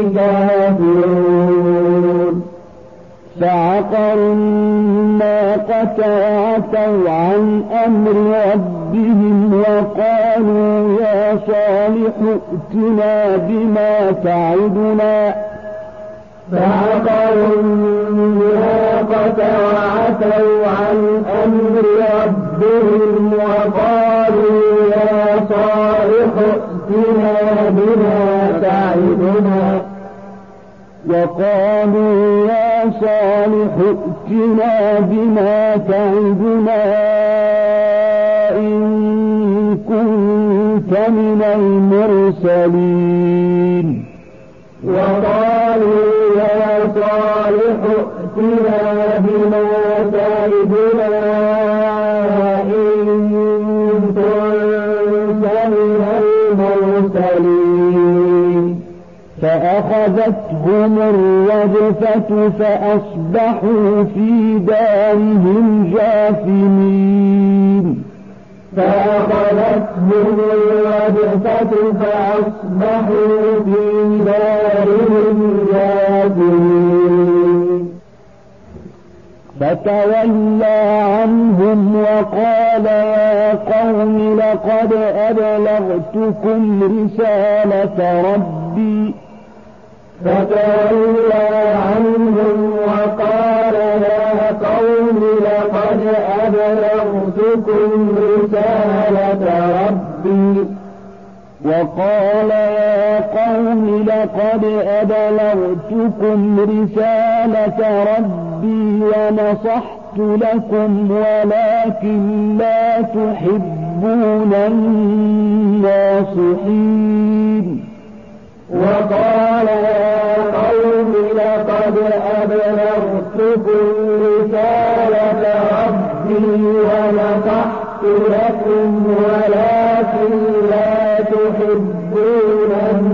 كافرون فعقروا الناقة وعتوا عن أمر ربهم وقالوا يا صالح ائتنا بما تعدنا فعقروا الناقة وعتوا عن أمر ربهم وقالوا يا صالح ائتنا بما تعدنا وقالوا يا صالح ائتنا بما تعدنا إن كنت من المرسلين وقالوا يا صالح ائتنا بما تعدنا إن كنت من المرسلين فأخذتهم الرجفة فأصبحوا في دارهم جاثمين فأخذتهم الرجفة فأصبحوا في دارهم جاثمين فتولى عنهم وقال يا قوم لقد أبلغتكم رسالة ربي فتولى عنهم وقال يا قوم لقد أبلغتكم رسالة ربي وقال يا قوم لقد أبلغتكم رسالة ربي ونصحت لكم ولكن لا تحبون الناصحين وقال يا قوم لقد أبلغتكم رسالة ربي ونصحت لكم ولكن لا تحبون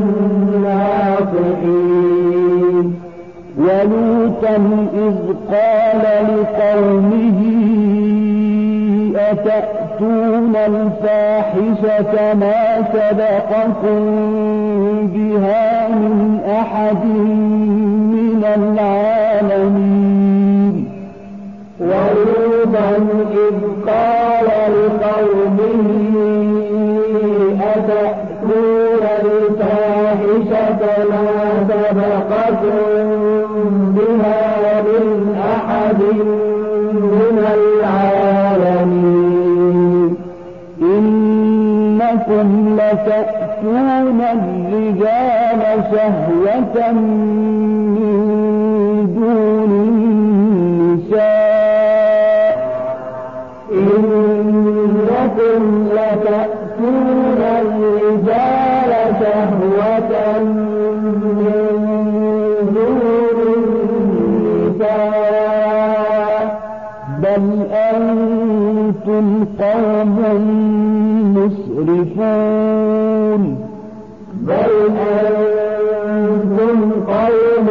الناصحين ولوطا إذ قال لقومه أتأتون الفاحشة ما سبقكم بها من أحد من العالمين ولوطا إذ قال لقومه أتأتون الفاحشة ما سبقكم بها من أحد من العالمين إنكم لتأتون الرجال شهوة من دون النساء إنكم لتأتون الرجال شهوة من دون النساء بل أنتم قوم مسرفون بل أنتم قوم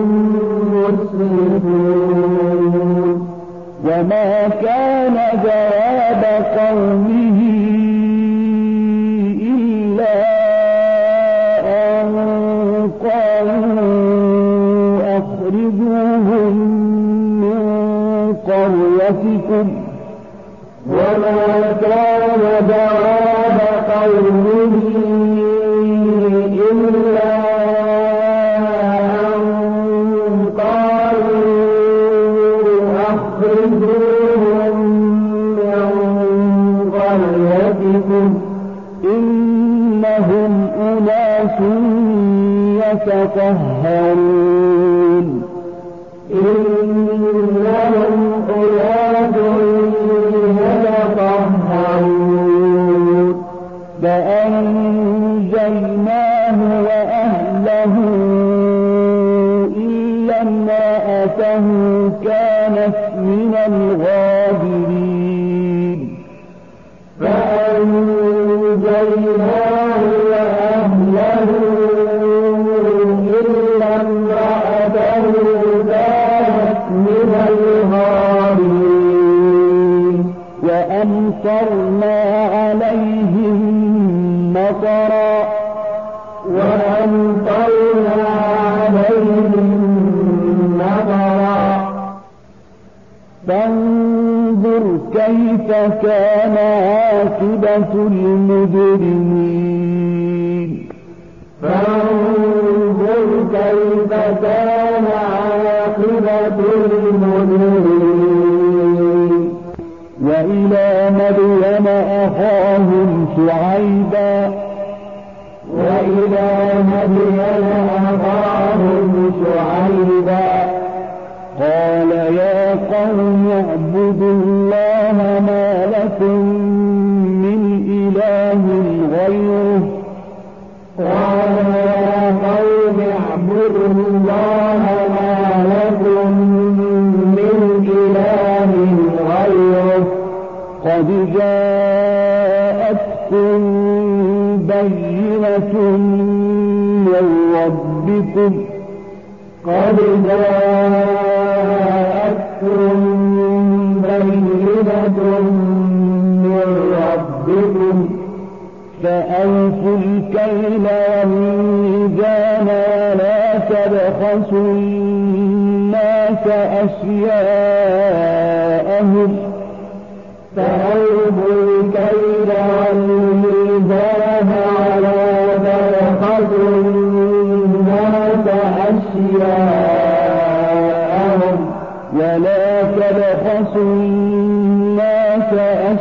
مسرفون وما كان جواب قومه إلا أن قالوا أخرجوهم من قريتكم وما كان جواب قومه إلا أن قالوا أخرجوهم من قريتكم إنهم أناس يتطهرون إنهم أناس يتطهرون فأنجيناه وأهله إلا امرأته كانت من الغابرين فأنجيناه وأهله إلا امرأته كانت من الغابرين وأمطرنا عليهم مطرا وأمطرنا عليهم مطرا فانظر كيف كان عاقبة المجرمين فانظر كيف كان عاقبة المجرمين وإلى مدين أخاهم شعيبا وإلى مدين أخاهم شعيبا قال يا قوم اعبدوا الله ما لكم من إله غيره قال يا قوم اعبدوا الله ما لكم من إله غيره قد جاءتكم بينة من ربكم ربكم قد جاءتكم بينة من ربكم فأوفوا الكيل والميزان ولا تبخسوا الناس أشياءهم فأوفوا الكيل والميزان ولا تبخسوا الناس أشياءهم ولا تبخسوا الناس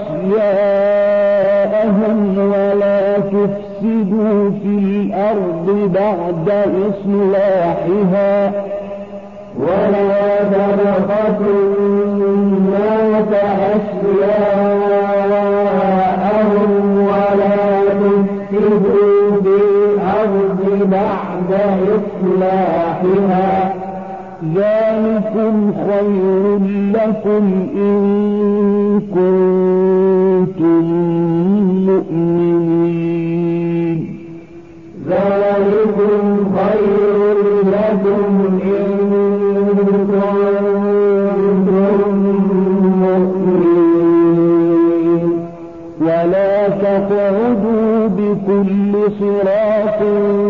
أشياءهم ولا تفسدوا في الأرض بعد إصلاحها ولا تبخسوا الناس أشياءهم ولا تفسدوا في الأرض بعد إصلاحها ذلكم خير لكم إن كنتم مؤمنين ذلكم خير لكم إن كنتم مؤمنين ولا تقعدوا بكل صراط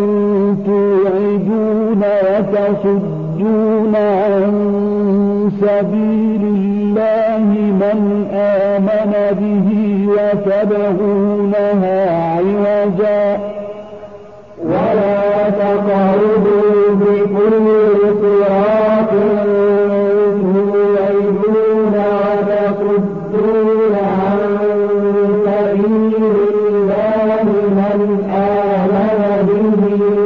توعدون وتصدون عن سبيل الله من آمن به وتبغونها عوجا ولا تقعدوا بكل صراط توعدون وتصدون عن سبيل الله من آمن به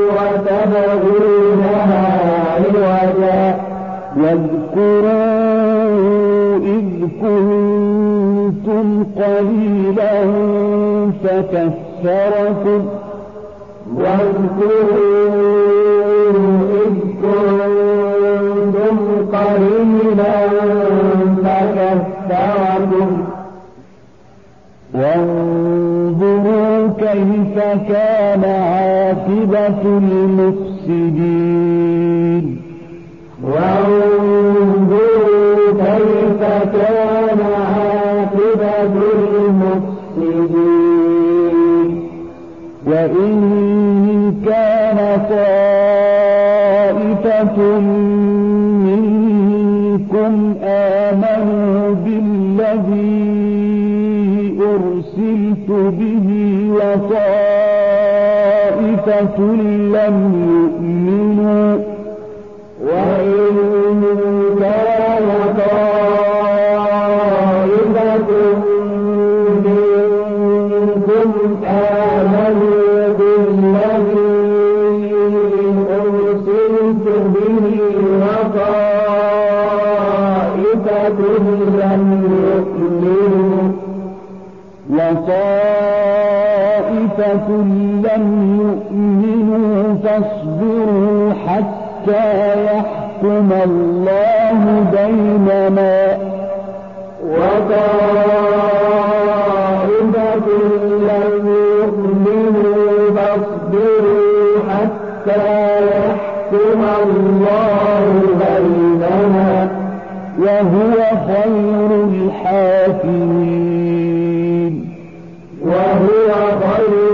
وتبغونها عوجا واذكروا إذ كنتم قليلا فكثركم واذكروا إذ كنتم قليلا فكثركم وانظروا كيف كان عاقبة المفسدين وانظروا كيف كان عاقبة المفسدين وإن كان طائفة منكم آمنوا بالذي أرسلت به وطائفة لم يؤمنوا وإن كان طائفة منكم آمنوا بالذي أرسلت به وطائفة لم يؤمنوا وطائفة لم يؤمنوا فاصبروا حتى يحكم الله بيننا وطائفة لم يؤمنوا فاصبروا حتى يحكم الله بيننا وهو خير الحاكمين وهو خير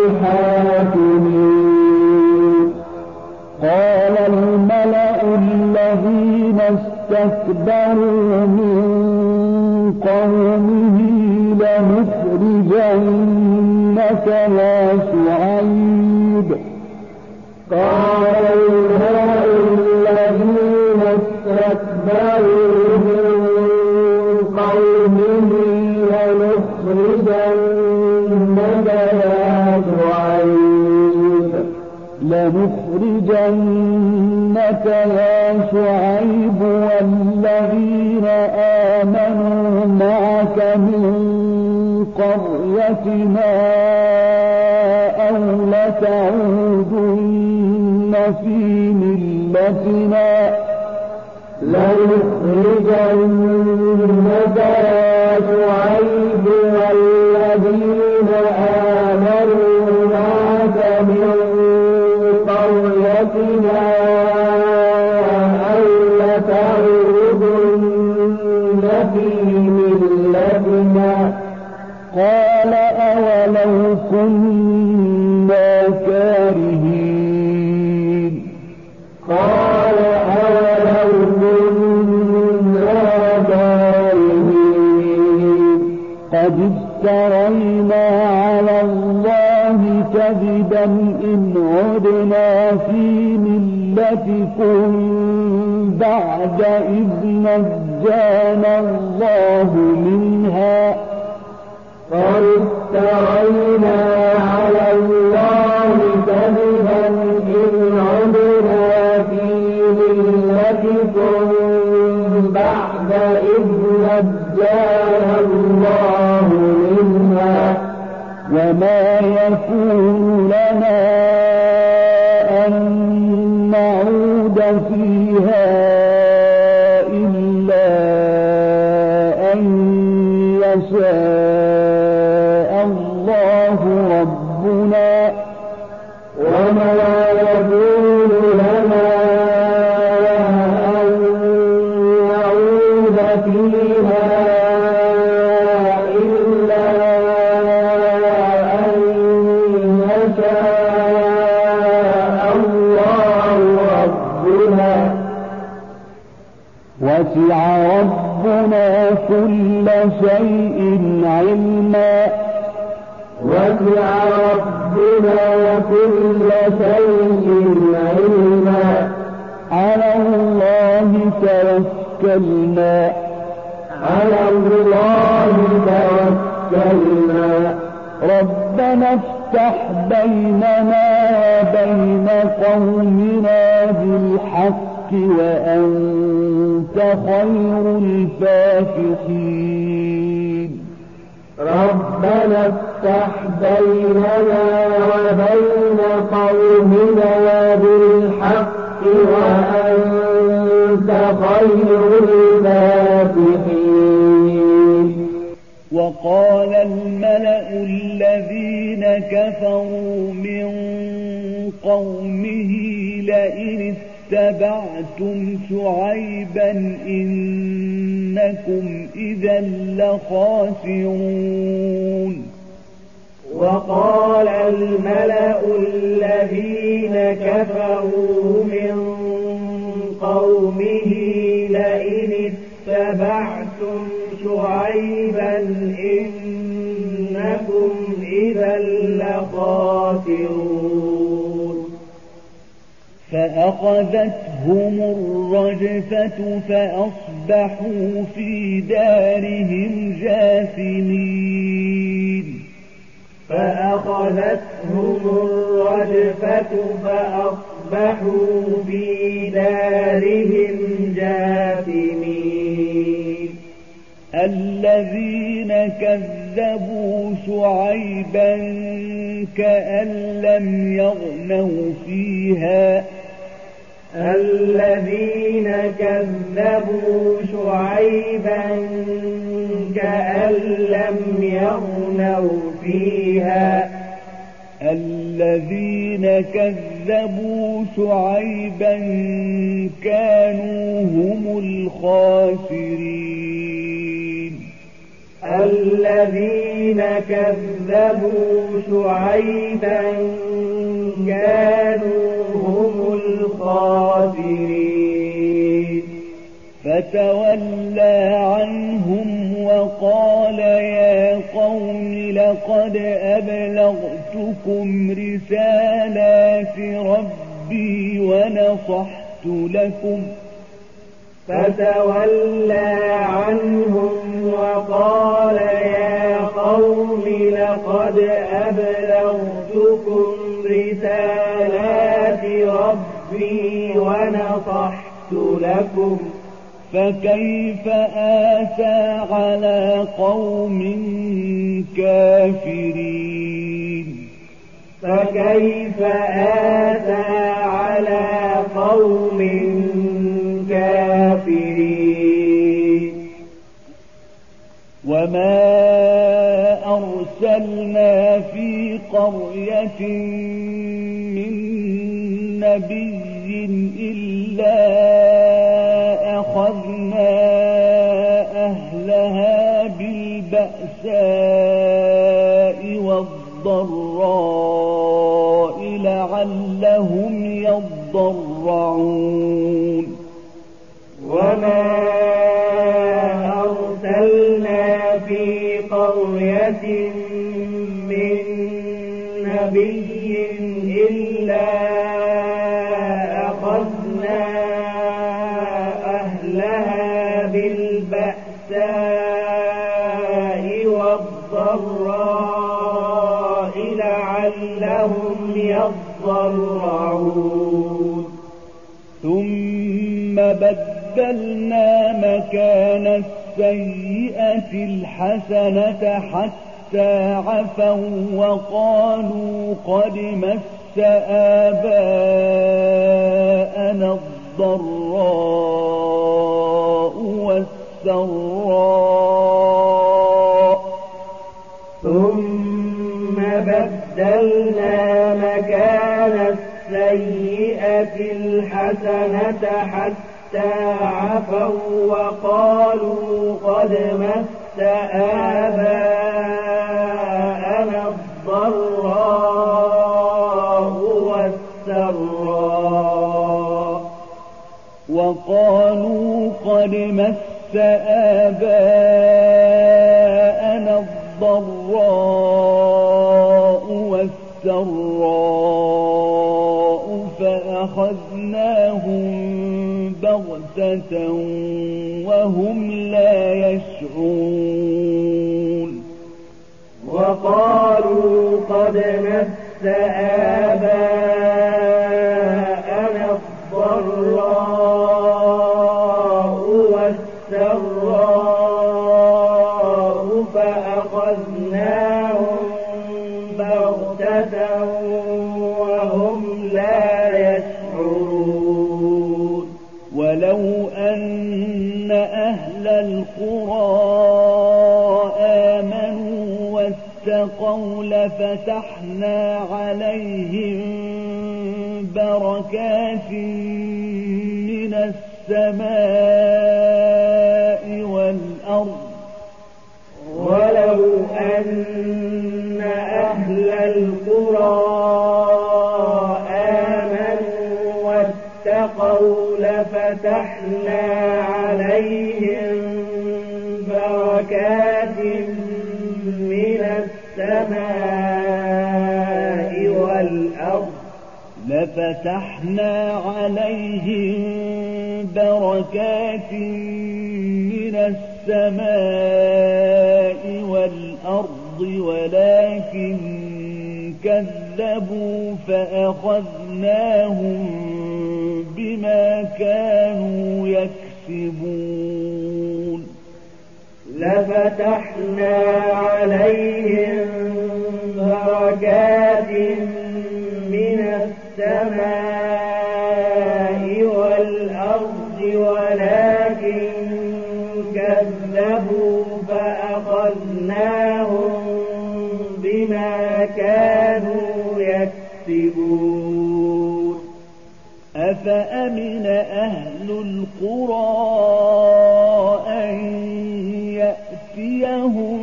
الحاكمين قال الملأ الذين استكبروا من قومه لنخرجنك يا شعيب قال الملأ الذين استكبروا من قومه لنخرجنك يا شعيب لنخرجنك يا شعيب والذين آمنوا معك من قريتنا أو لتعودن في ملتنا لنخرجنك يا شعيب والذين آمنوا معك من قريتنا شعيبا إن عدنا في ملتكم بعد إذ نجانا الله منها قد افترينا على الله كذبا إن عدنا في ملتكم بعد إذ نجانا الله منها وما يكون لنا أن نعود فيها إلا أن يشاء الله ربنا وما يكون لنا أن نعود فيها إلا أن يشاء الله ربنا وسع ربنا كل شيء علما وسع ربنا كل شيء علما على الله توكلنا على الله توكلنا ربنا افتح بيننا وبين قومنا بالحق وأنت خير الفاتحين ربنا افتح بيننا وبين قومنا بالحق وأنت خير الفاتحين وقال الملأ الذين كفروا من قومه لئن اتبعتم شعيبا إنكم إذا لخاسرون وقال الملأ الذين كفروا من قومه لئن اتبعتم شعيبا إنكم إذا لخاسرون فأخذتهم الرجفة فأصبحوا في دارهم جاثمين فأخذتهم الرجفة فأصبحوا في دارهم جاثمين الذين كذبوا شعيبا كأن لم يغنوا فيها الذين كذبوا شعيبا كأن لم يغنوا فيها الذين كذبوا شعيبا كانوا هم الخاسرين الذين كذبوا شعيبا كانوا هم الخاسرين فتولى عنهم وقال يا قوم لقد أبلغتكم رسالات ربي ونصحت لكم فتولى عنهم وقال يا قوم لقد أبلغتكم رسالات ربي ونصحت لكم فكيف آسى على قوم كافرين فكيف آسى على قوم كافرين وما أرسلنا في قرية من نبي إلا أخذنا أهلها بالبأساء والضراء لعلهم يضرعون وما أرسلنا في قرية من نبي إلا أخذنا أهلها بالبأساء والضراء لعلهم يضرعون ثم بدلنا مكان السيئة الحسنة حتى عفوا وقالوا قد مس آباءنا الضراء والسراء ثم بدلنا مكان السيئة الحسنة حتى عفوا وقالوا قد مس آباءنا الضراء والسراء وقالوا قد مس آباءنا الضراء والسراء فأخذناهم بغتة وهم لا يشعرون وقالوا قد مس آباءنا الضراء والسراء فأخذناهم بغتة وهم لا يشعرون ولو أن أهل القرى آمنوا واتقوا لفتحنا عليهم بركات من السماء والأرض ولو أن أهل القرى آمنوا واتقوا لفتحنا عليهم بركات من السماء والأرض لفتحنا عليهم بركات من السماء والأرض ولكن كذبوا فأخذناهم بما كانوا يكسبون لفتحنا عليهم بركات من السماء والأرض ولكن كذبوا فأخذناهم بما كانوا يكسبون أفأمن أهل القرى أن يأتيهم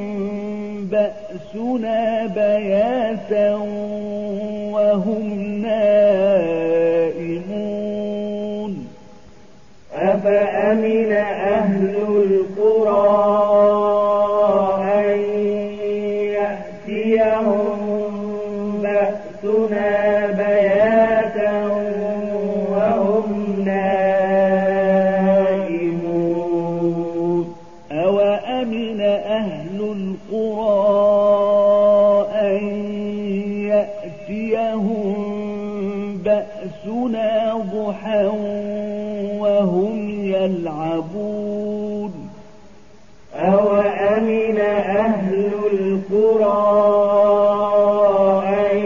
بأسنا بياتا وهم نائمون أفأمن أهل القرى أن يأتيهم بأسنا بياتا وهم نائمون أوأمن أهل القرى أن يأتيهم بأسنا ضحى وهم يلعبون أوأمن أهل القرى أن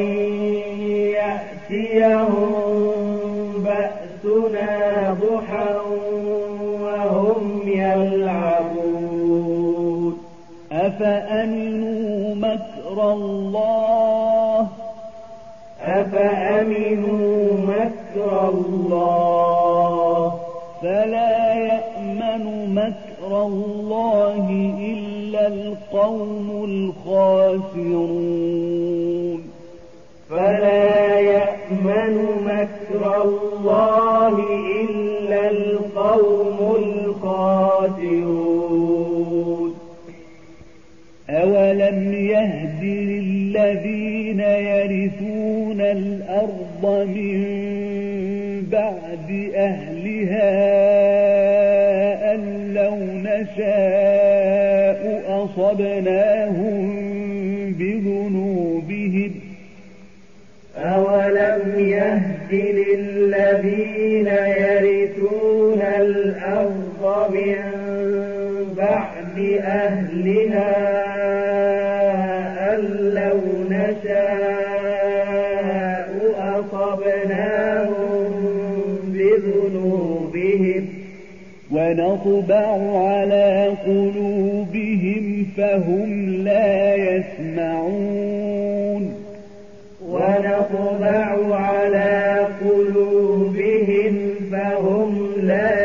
يأتيهم بأسنا ضحى وهم يلعبون أفأمنوا مكر الله أفأمنوا مكر الله فلا يأمن مكر الله إلا القوم الخاسرون فلا يأمن مكر الله إلا القوم الخاسرون أولم يهد للذين يرثون الأرض من بعد أهلها أن لو نشاء أصبناهم بذنوبهم أولم يهد للذين يرثون الأرض من بعد أهلها أن لو نشاء أصبناهم بذنوبهم ونطبع على قلوبهم فهم لا يسمعون ونطبع على قلوبهم فهم لا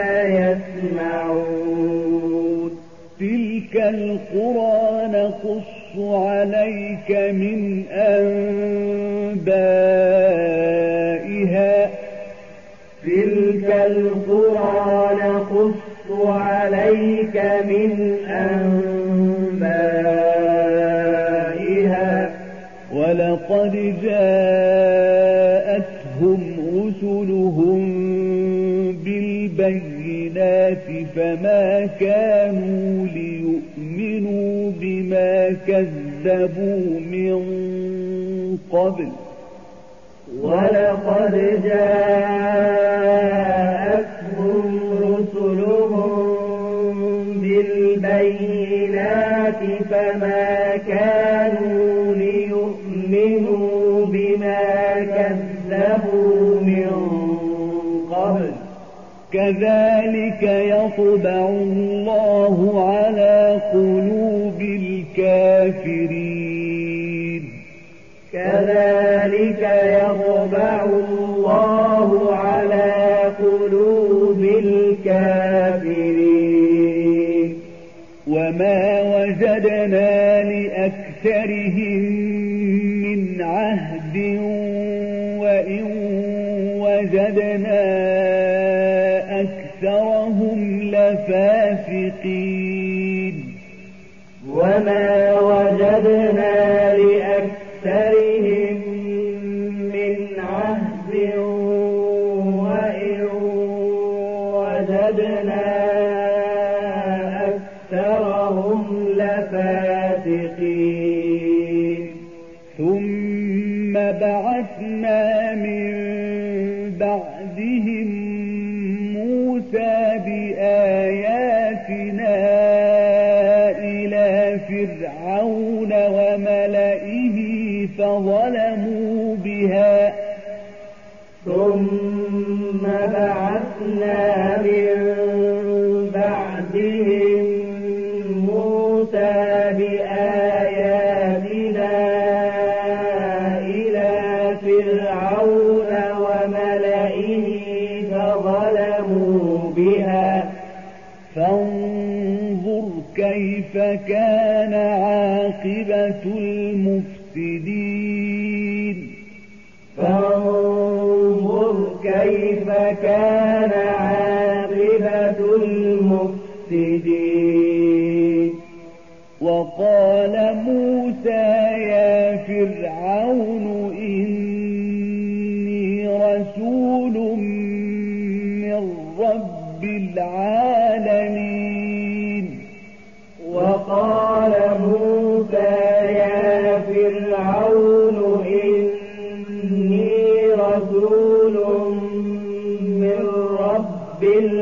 يسمعون تلك القرى نقص عليك من أنبائها تلك القرى نقص عليك من أنبائها ولقد جاءتهم رسلهم بالبينات فما كانوا ليؤمنوا بما كذبوا من قبل ولقد جاءتهم رسلهم بالبينات فما كانوا ليؤمنوا بما كذبوا من قبل كذلك يطبع الله على قلوب الكافرين كذلك يطبع الله على قلوب الكافرين وما وجدنا لأكثرهم من عهد وإن وجدنا أكثرهم لفاسقين وما وجدنا لأكثرهم من عهد وإن وجدنا أكثرهم لفاسقين ثم بعثنا من بعدهم موسى بآياتنا إلى فرعون وملئه فظلموا بها ثم بعثنا من بعدهم موسى بآياتنا إلى فرعون وملئه فظلموا بها فانظر كيف كان عاقبة المفسدين فانظر كيف كان عاقبة المفسدين وقال موسى يا فرعون إني رسول من رب العالمين وقال موسى يا فرعون إني رسول من رب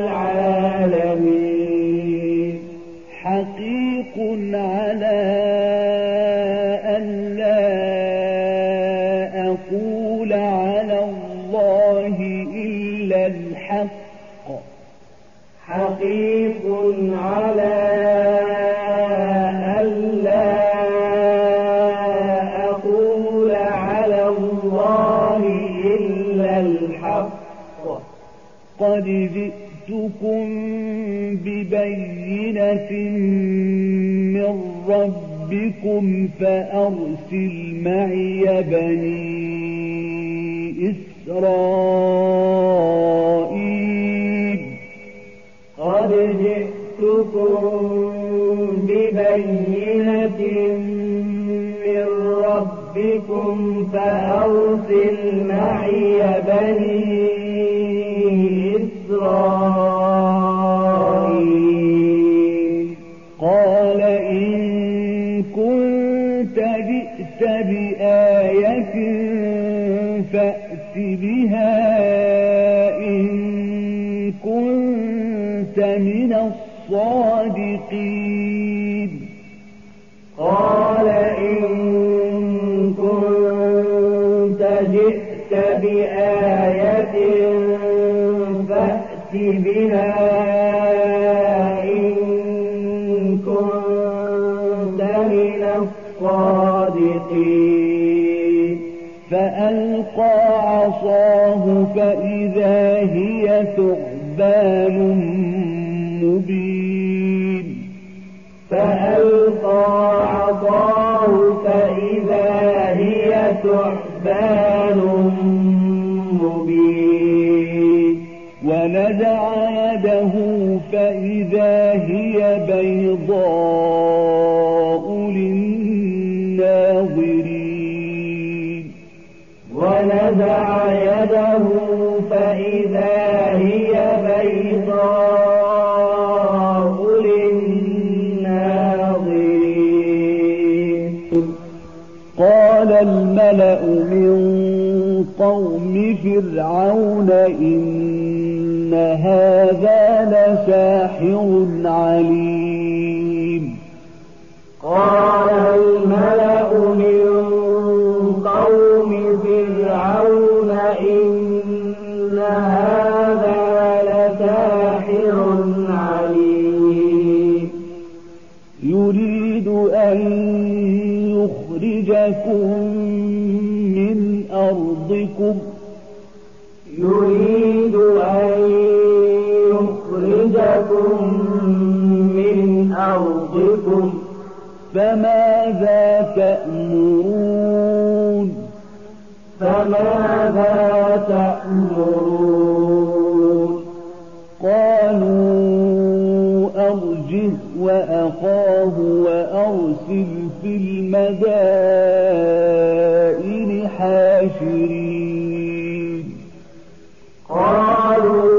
العالمين حقيق على أن لا أقول على الله إلا الحق حقيق على ألا أقول على الله إلا الحق قد جئتكم ببينة من ربكم فأرسل معي بني إسرائيل قد جئتكم ببينة من ربكم فأرسل معي بني إسرائيل قال إن كنت جئت بآية فأت بها إن كنت من الصادقين قال إن كنت جئت بآية فأت بها إن كنت من الصادقين فألقى عصاه فإذا هي ثعبان مبين فألقى عصاه فإذا هي ثعبان مبين ونزع يده فإذا هي بيضاء للناظرين ونزع يده فإذا هي بيضاء للناظرين قال الملأ من قوم فرعون إن هذا لساحر عليم قال الملأ من قوم فرعون إن هذا لساحر عليم يريد أن يخرجكم من أرضكم يريد أن يخرجكم من أرضكم فماذا تأمرون فماذا تأمرون قالوا أرجه وأخاه وأرسل في المدائن حاشرين قالوا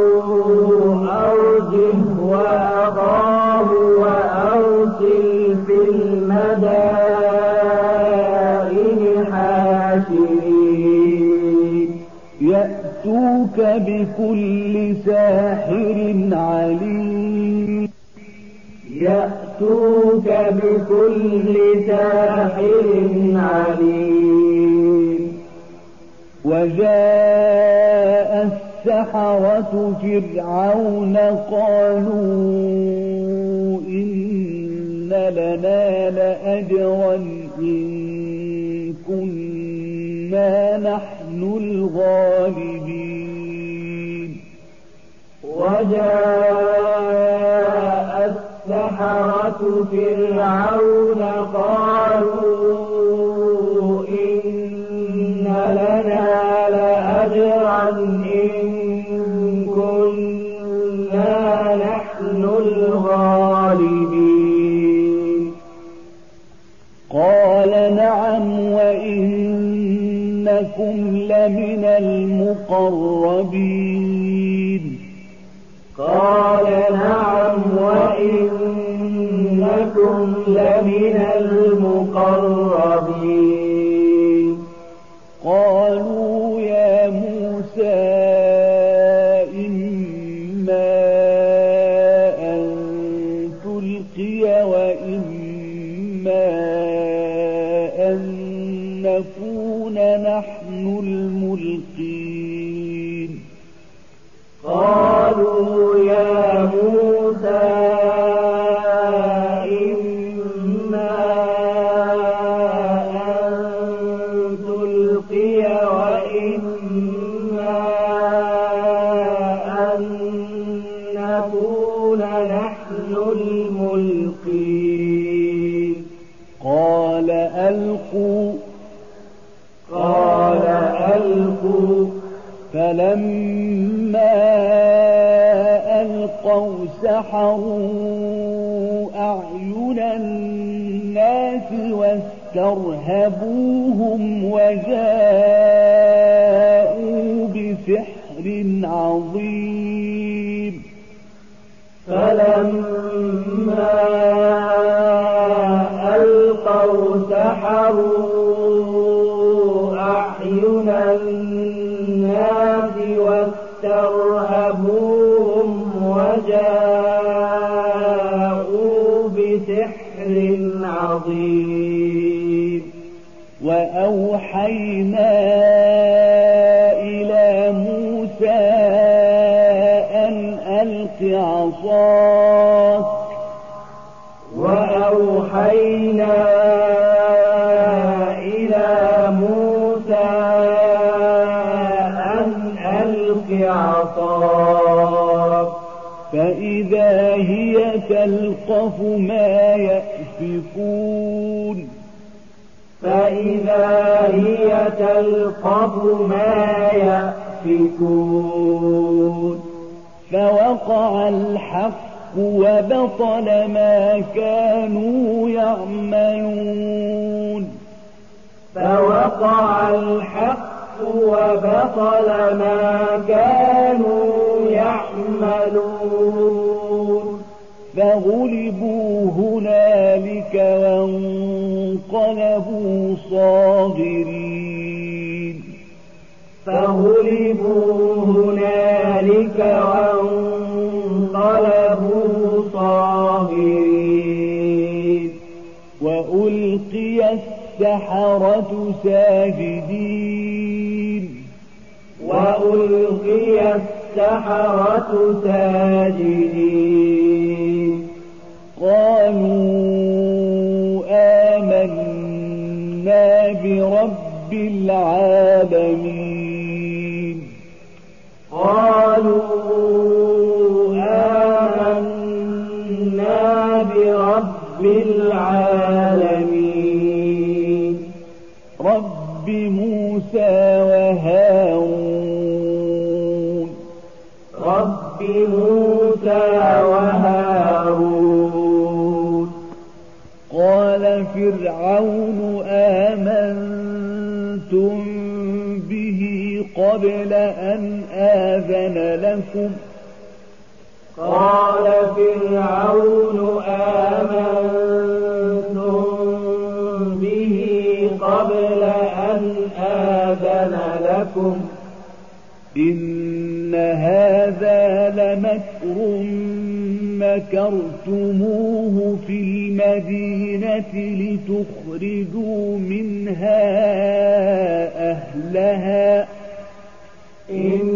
أرجه وأخاه وأرسل في المدائن حاشرين يأتوك بكل ساحر عليم يأتوك بكل ساحر عليم وجاء السحرة فرعون قالوا إن لنا لأجرا إن كنا نحن الغالبين وجاء السحرة فرعون قالوا إن لنا لأجرا إن كنا نحن الغالبين قال نعم وإنكم لمن المقربين قال نعم وإنكم لمن المقربين قالوا يا موسى إما أن تلقي وإما أن نكون نحن الملقين قالوا يا موسى إما أن تلقي وإما أن نكون نحن الملقين قال ألقوا قال ألقوا فلما ألقوا سحروا أعين الناس واسترهبوهم وجاءوا وأوحينا إلى موسى أن ألق عصاك وأوحينا إلى موسى أن ألق عصاك فإذا هي تلقف ما يأفكون فإذا هي تلقف ما يأفكون فوقع الحق وبطل ما كانوا يعملون فوقع الحق وبطل ما كانوا يعملون فغلبوا هنالك وانقلبوا صاغرين فغلبوا هنالك وانقلبوا صاغرين وألقي السحرة ساجدين وألقي السحرة ساجدين قالوا آمنا برب العالمين قالوا آمنا برب العالمين رب موسى وهارون رب موسى وهارون قال فرعون آمنتم به قبل أن آذن لكم قال فرعون آمنتم به قبل أن آذن لكم إن هذا لمكر مكرتموه في المدينة لتخرجوا منها أهلها إن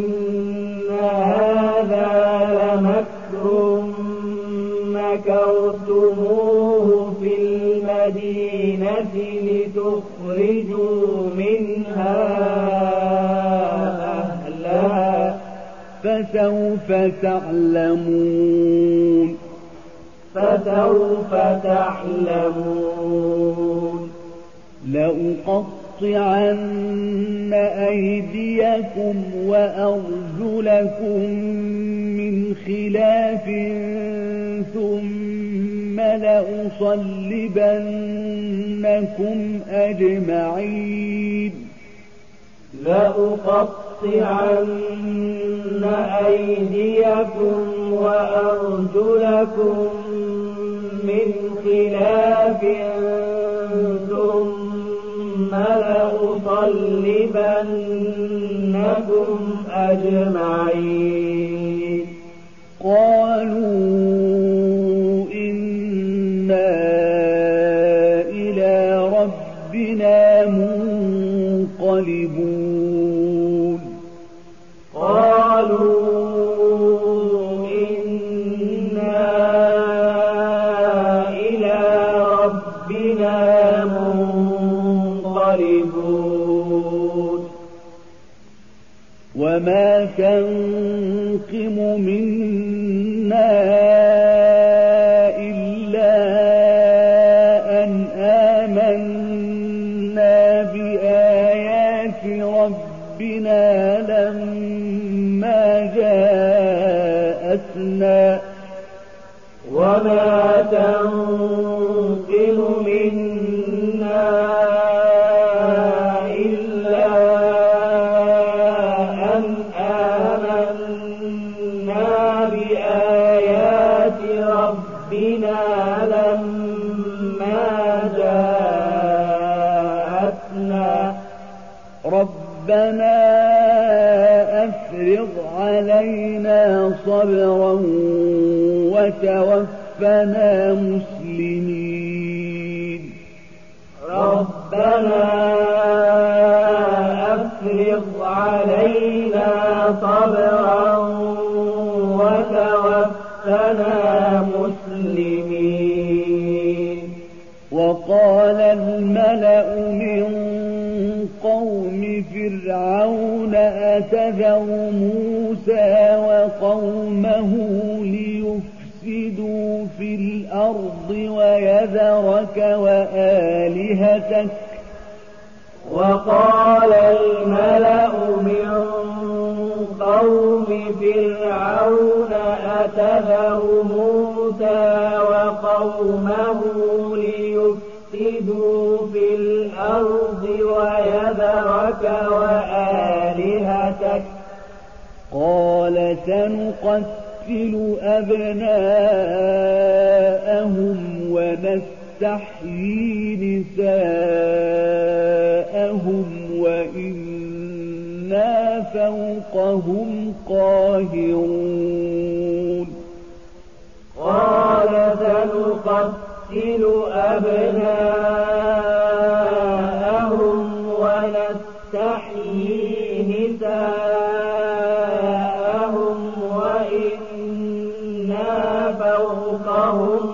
هذا لمكر مكرتموه في المدينة لتخرجوا منها أهلها فسوف تعلمون فسوف تعلمون لأقطعن أيديكم وأرجلكم من خلاف ثم لأصلبنكم أجمعين لأقطعن أيديكم وأرجلكم من خلاف ثم لأصلبنكم أجمعين قالوا إنا إلى ربنا منقلبون قالوا إنا إلى ربنا منقلبون وما تنقم منا إلا أن آمنا بآيات ربنا لما جاءتنا وما تنقم منا إلا أن آمنا بآيات ربنا لما جاءتنا ربنا أفرغ علينا صبرا وتوفنا مسلمين ربنا أفرغ علينا صبرا وتوفنا مسلمين. وقال الملأ من قوم فرعون أتذر موسى وقومه ليفسدوا في الأرض ويذرك وآلهتك. وقال الملأ من قوم فرعون أتذر موسى وقومه ليفسدوا في الأرض ويذرك وآلهتك. قال سنقتل أبناءهم ونستحيي نساءهم وإنا فوقهم قاهرون. قال سنقتل أبناءهم ونستحيي نساءهم وإنا فوقهم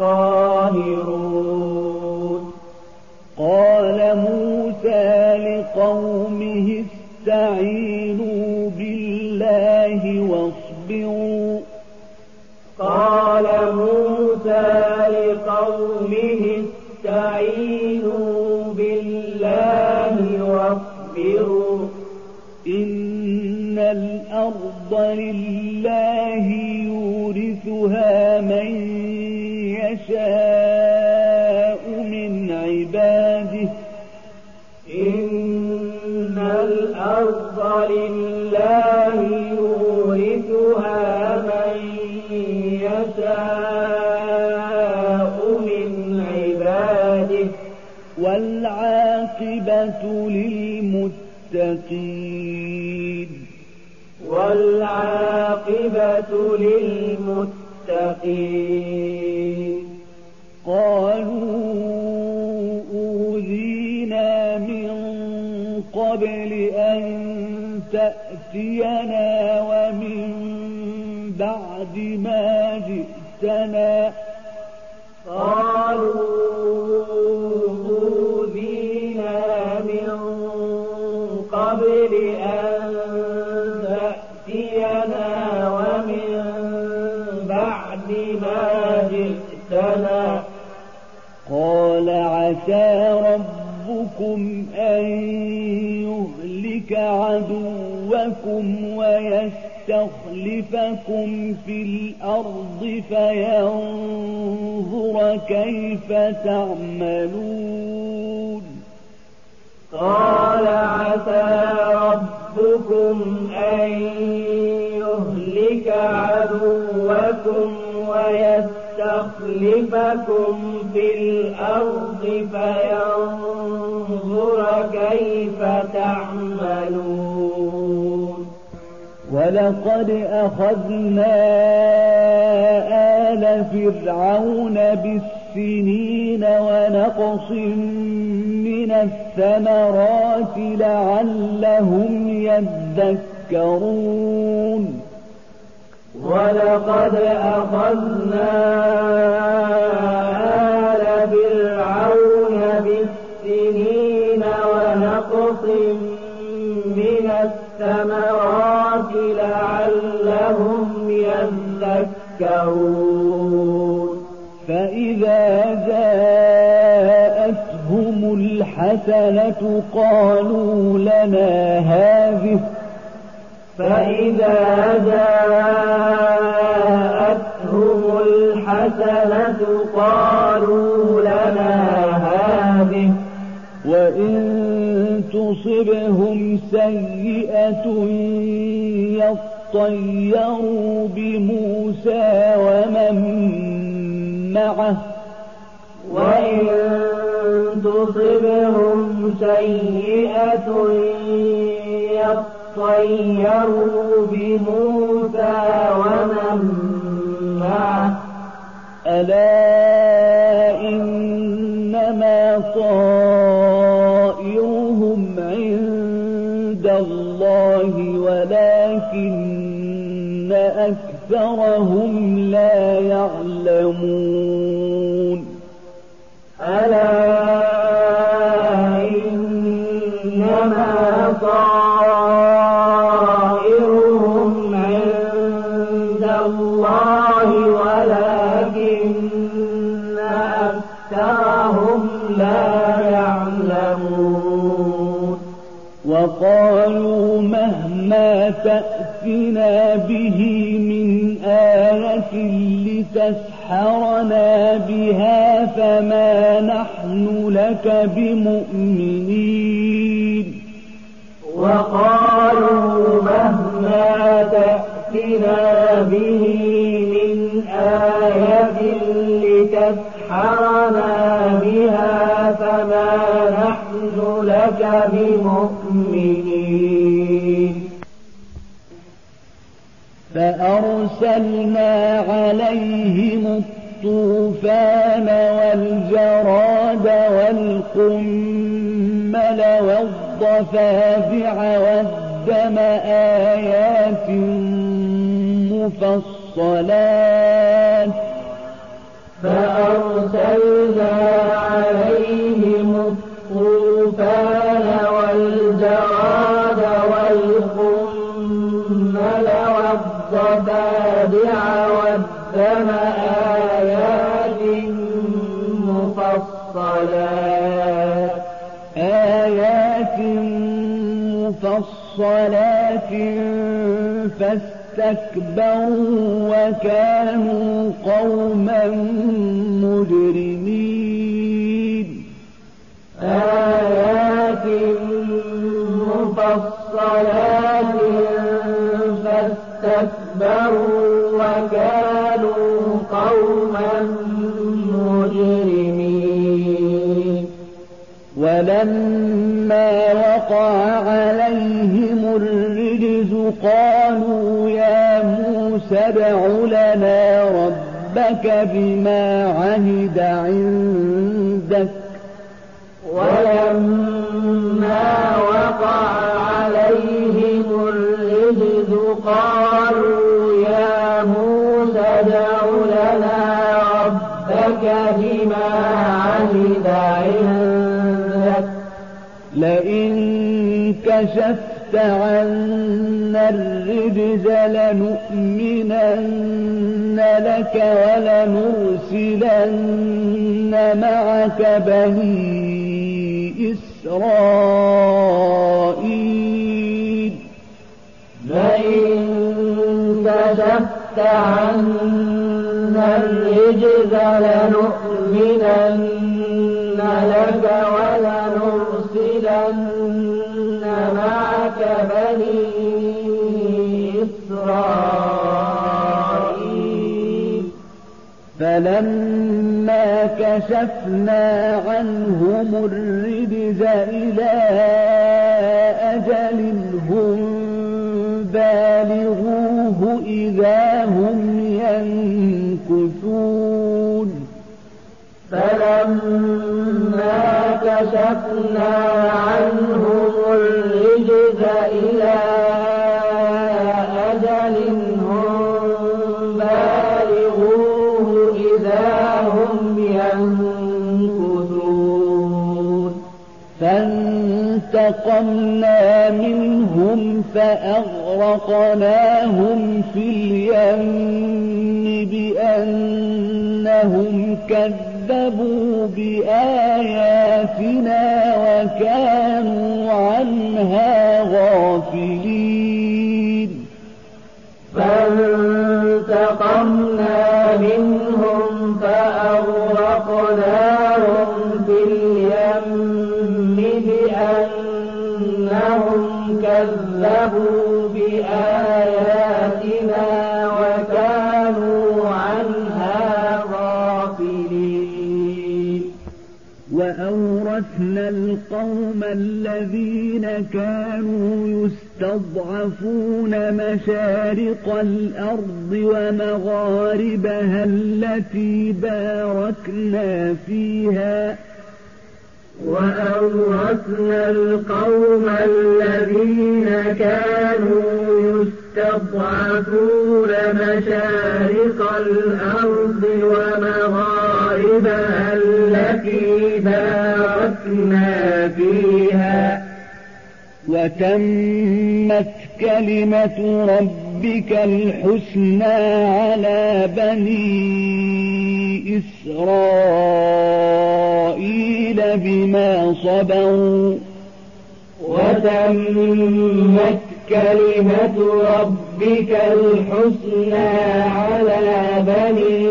قاهرون. قال موسى لقومه استعينوا بالله واصبروا. قال موسى لقومه استعينوا بالله واصبروا. إن الأرض لله يورثها من يشاء من عباده. إن الأرض لله يورثها من يشاء من عباده والعاقبة للمتقين. والعاقبة للمتقين. قالوا أوذينا من قبل أن تأتينا ومن بعد ما جئتنا. قالوا أوذينا من قبل أن تأتينا ومن بعد ما جئتنا. قال عسى ربكم أن يهلك عدوكم ويستخلفكم في الأرض فينظر كيف تعملون. قال عسى ربكم أن يهلك عدوكم ويستخلفكم في الأرض فينظر كيف تعملون. ولقد أخذنا آل فرعون بالسنين ونقص من الثمرات لعلهم يذكرون. ولقد أخذنا آل فرعون بالسنين ونقص من الثمرات لعلهم يذكرون. فإذا جاءتهم الحسنة قالوا لنا هذه. فإذا جاءتهم الحسنة قالوا لنا هذه وإن تصبهم سيئة يطيروا بموسى ومن معه وإن تصبهم سيئة يطيروا بموسى ومن معه ألا إنما طائرهم عند الله الله ولكن أكثرهم لا يعلمون ألا إنما طائرهم عند الله ولكن أكثرهم لا يعلمون وقالوا مهما تأتنا به من آية لتسحرنا بها فما نحن لك بمؤمنين وقالوا مهما تأتنا به من آية لتسحرنا بها فما نحن لك بمؤمنين فأرسلنا عليهم الطوفان والجراد والقمل والضفادع والدم آيات مفصلات فأرسلنا عليهم الطوفان والجراد والقمل والضفادع والدم آيات مفصلات آيات مفصلات فاستكبروا وكانوا قوما مجرمين آيات مفصلات فاستكبروا وكانوا قوما مجرمين ولما وقع عليهم الرجز قالوا يا موسى ادع لنا ربك بما عهد عندك ولما وقع عليهم الرجز قالوا يا موسى ادع لنا ربك بما عهد عندك لئن كشفت عنا الرجز لنؤمنن لك ولنرسلن معك بني إسرائيل لئن كشفت عنا الرجز لنؤمنن لك ولنرسلن معك بني إسرائيل فلما كشفنا عنهم الرجز إلى أجل هم بالغوه إذا هم ينكثون فلما كشفنا عنهم الرجز إلى أجل هم بالغوه إذا هم ينكثون فانتقمنا منهم فأغرقناهم في اليم بأنهم كذبوا بآياتنا وكانوا عنها غافلين فانتقمنا منهم فأغرقناهم في اليم بأنهم كذبوا بآياتنا وكانوا عنها غافلين وأورثنا القوم الذين كانوا يستضعفون مشارق الأرض ومغاربها التي باركنا فيها وأورثنا القوم الذين كانوا يستضعفون مشارق الأرض ومغاربها التي باركنا فيها وتمت كلمة ربك الحسنى على بني إسرائيل بما صبروا وتمت كلمة ربك الحسنى على بني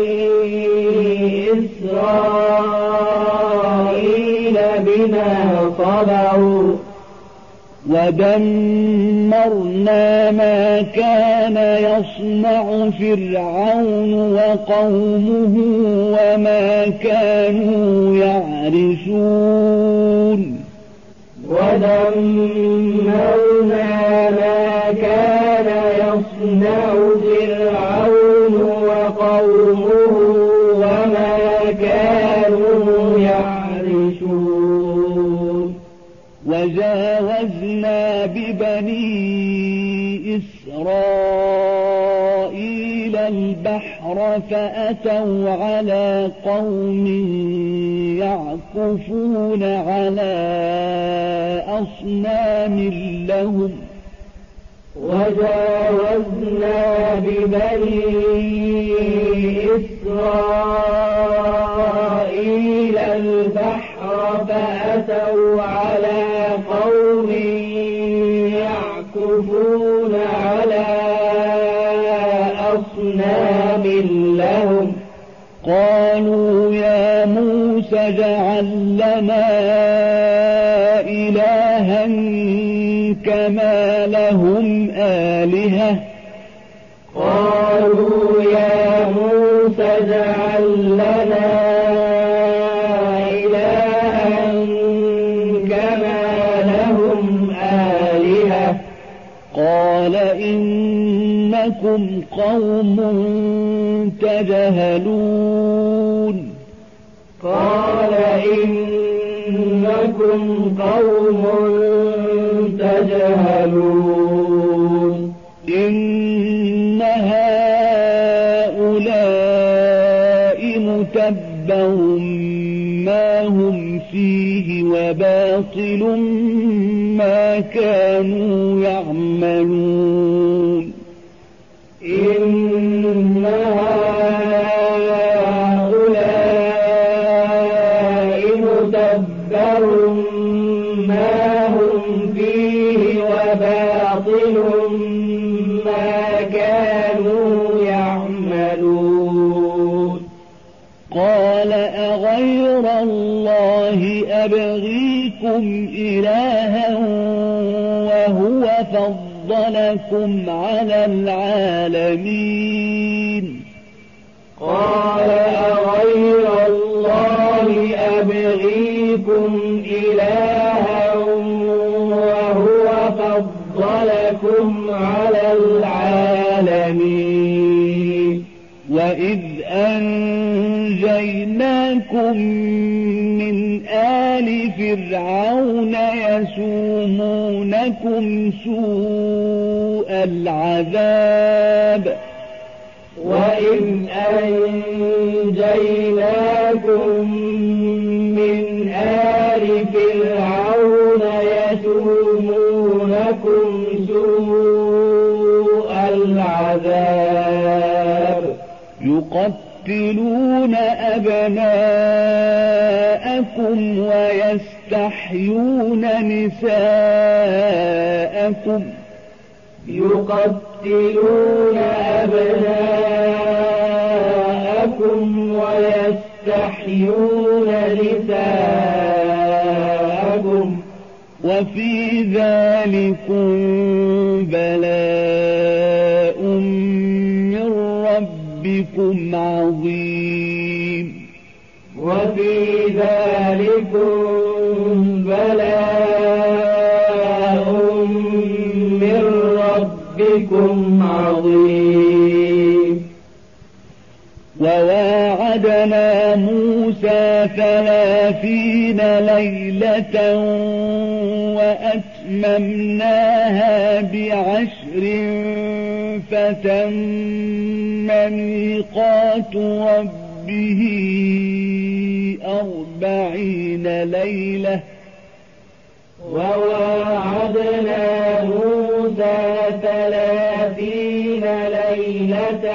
إسرائيل بما صبروا ودمرنا ما كان يصنع فرعون وقومه وما كانوا يعرشون ودمرنا ما كان يصنع فرعون وقومه وما كانوا يعرشون وجاوزنا ببني إسرائيل البحر فأتوا على قوم يعكفون على أصنام لهم وجاوزنا ببني إسرائيل البحر فأتوا على قوم يعكفون على أصنام لهم قالوا يا موسى اجعل لنا إلها كما لهم آلهة قالوا يا موسى اجعل لنا إلها كما لهم آلهة قال إنكم قوم تجهلون قال إنكم قوم تجهلون إن هؤلاء متبر ما هم فيه وباطل ما كانوا يعملون إن هؤلاء متبر ما هم فيه وباطل ما كانوا يعملون قال أغير الله أبغيكم إلها وهو فضلكم على العالمين قال أغير الله أبغيكم إلها وهو فضلكم على العالمين وإذ أنجيناكم من آل فرعون يسومونكم سوء العذاب وإذ أنجيناكم من آل فرعون يسومونكم سوء العذاب يقتلون أبناءكم ويستحيون نساءكم يقتلون أبناءكم ويستحيون نساءكم وفي ذلكم بلاء من ربكم عظيم وفي ذلكم بلاء من ربكم عظيم وواعد ووعدنا موسى ثلاثين ليلة وأتممناها بعشر فتم ميقات ربه أربعين ليلة ووعدنا موسى ثلاثين ليلة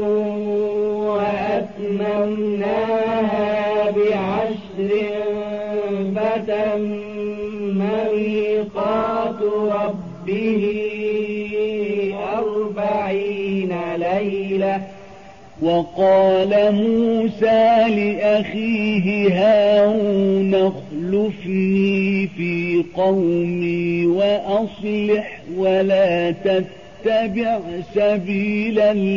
وأتممناها بعشر فتم ميقات ربه أربعين ليلة وقال موسى لأخيه هارون اخلفني في قومي وأصلح ولا تتبع سبيل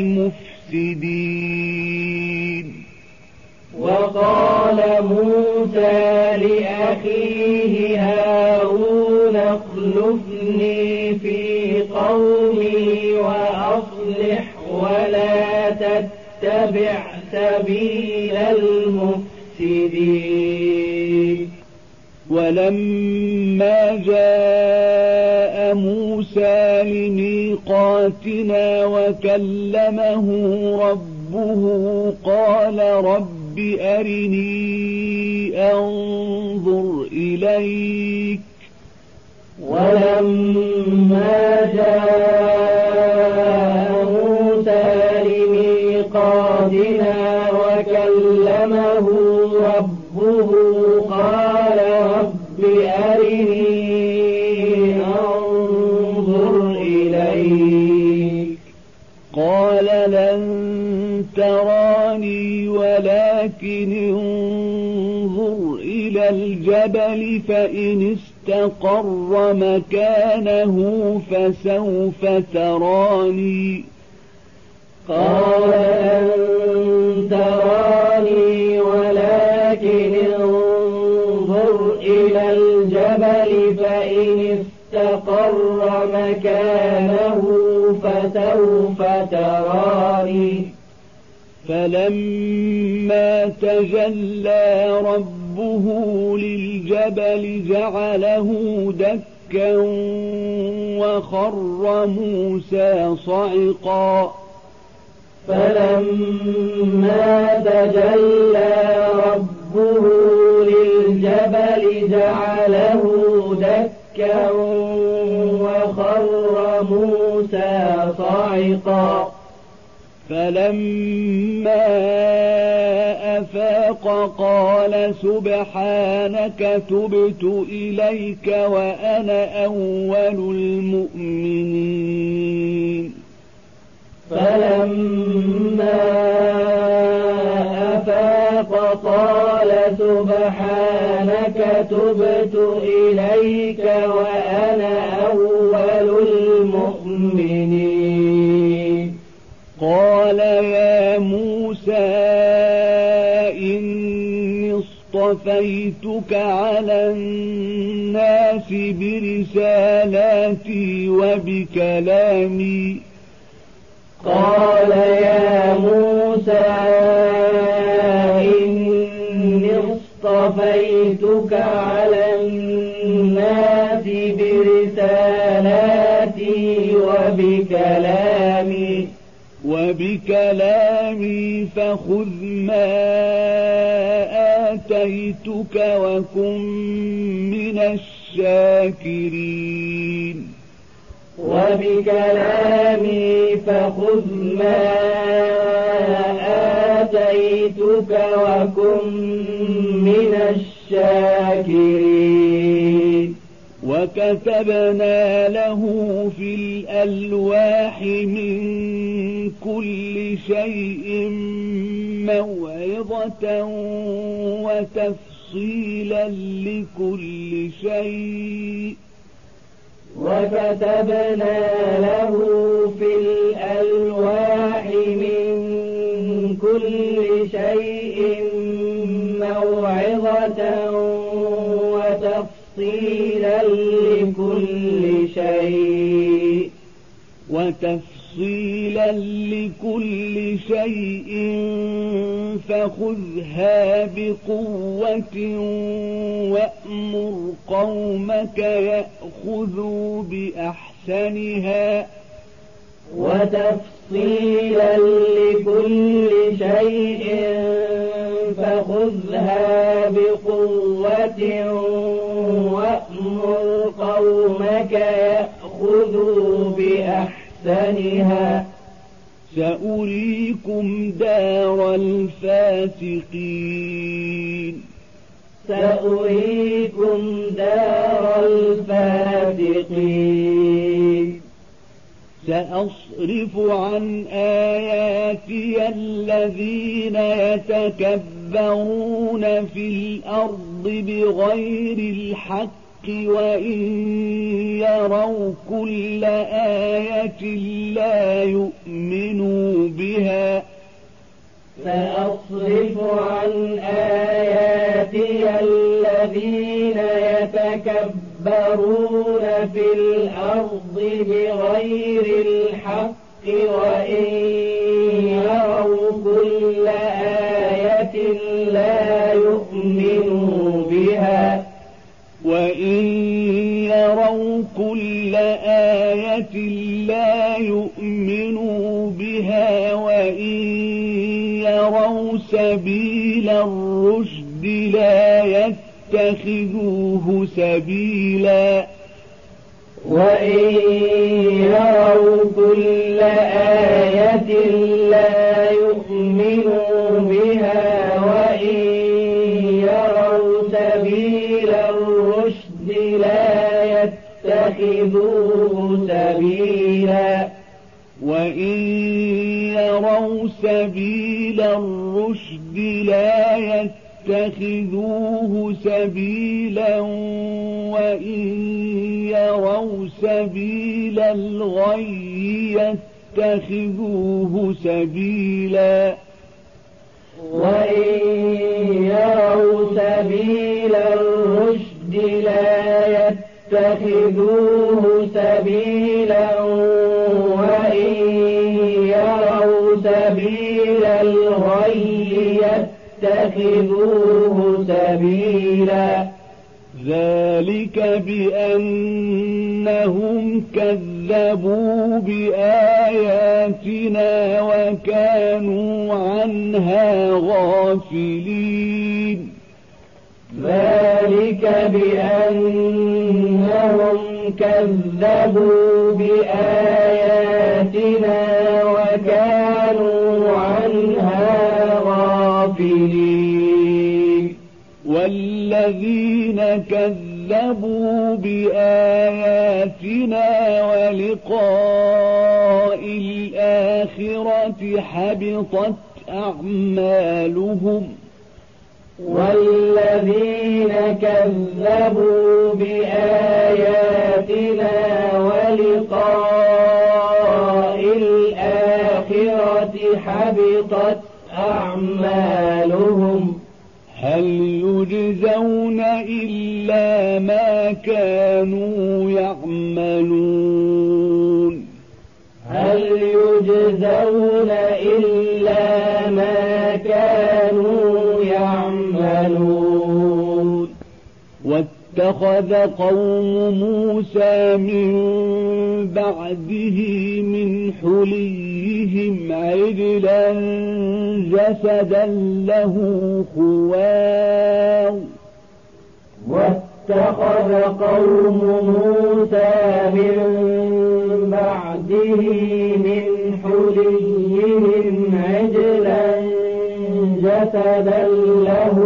المفسدين وقال موسى لأخيه هارون اخلفني في قومي وأصلح ولا تتبع سبيل المفسدين ولما جاء موسى لميقاتنا وكلمه ربه قال رب أرني أنظر إليك ولما جاء موسى لميقاتنا وكلمه ربه قال رب أرني أنظر إليك قال لن تراني ولكن انظر إلى الجبل فإن استقر مكانه فسوف تراني قال لن تراني ولكن انظر إلى الجبل فإن استقر مكانه فسوف تراني فلما تجلى ربه للجبل جعله دكا وخر موسى صعقا فلما تجلى ربه للجبل جعله دكا وخر موسى صعقا فلما أفاق قال سبحانك تبت إليك وأنا أول المؤمنين فلما أفاق قال سبحانك تبت إليك وأنا أول المؤمنين قال يا موسى إني اصطفيتك على الناس برسالاتي وبكلامي قال يا موسى إني اصطفيتك على الناس برسالاتي وبكلامي وبكلامي فخذ ما آتيتك وكن من الشاكرين وبكلامي فخذ ما آتيتك وكن من الشاكرين وكتبنا له في الألواح من كل شيء موعظة وتفصيلا لكل شيء وكتبنا له في الألواح من كل شيء موعظة وتفصيلا لكل شيء وتفصيلا تفصيلا لكل شيء فخذها بقوة وأمر قومك يأخذوا بأحسنها وتفصيلا لكل شيء فخذها بقوة وأمر قومك يأخذوا بأحسنها سأريكم دار الفاسقين سأريكم دار الفاسقين سأصرف عن آياتي الذين يتكبرون في الأرض بغير الحق وإن يروا كل آية لا يؤمنوا بها سأصرف عن آياتي الذين يتكبرون في الأرض بغير الحق وإن يروا كل آية لا يؤمنوا بها وإن يروا كل آية لا يؤمنوا بها وإن يروا سبيل الرشد لا يتخذوه سبيلا وإن يروا كل آية لا يؤمنوا بها وإن يروا سبيل الرشد لا يتخذوه سبيلا وإن يروا سبيل الرشد لا يتخذوه سبيلا وإن يروا سبيل الغي يتخذوه سبيلا وإن يروا سبيل الرشد لا يتخذوه سبيلا وإن يروا سبيل الغي يتخذوه سبيلا ذلك بأنهم كذبوا بآياتنا وكانوا عنها غافلين ذلك بأنهم كذبوا بآياتنا وكانوا عنها غافلين والذين كذبوا بآياتنا ولقاء الآخرة حبطت أعمالهم والذين كذبوا بآياتنا ولقاء الآخرة حبطت أعمالهم هل يجزون إلا ما كانوا يعملون هل يجزون إلا ما كانوا يعملون واتخذ قوم موسى من بعده من حليهم عجلا جسدا له خوار واتخذ قوم موسى من بعده من حليهم عجلا جسدا له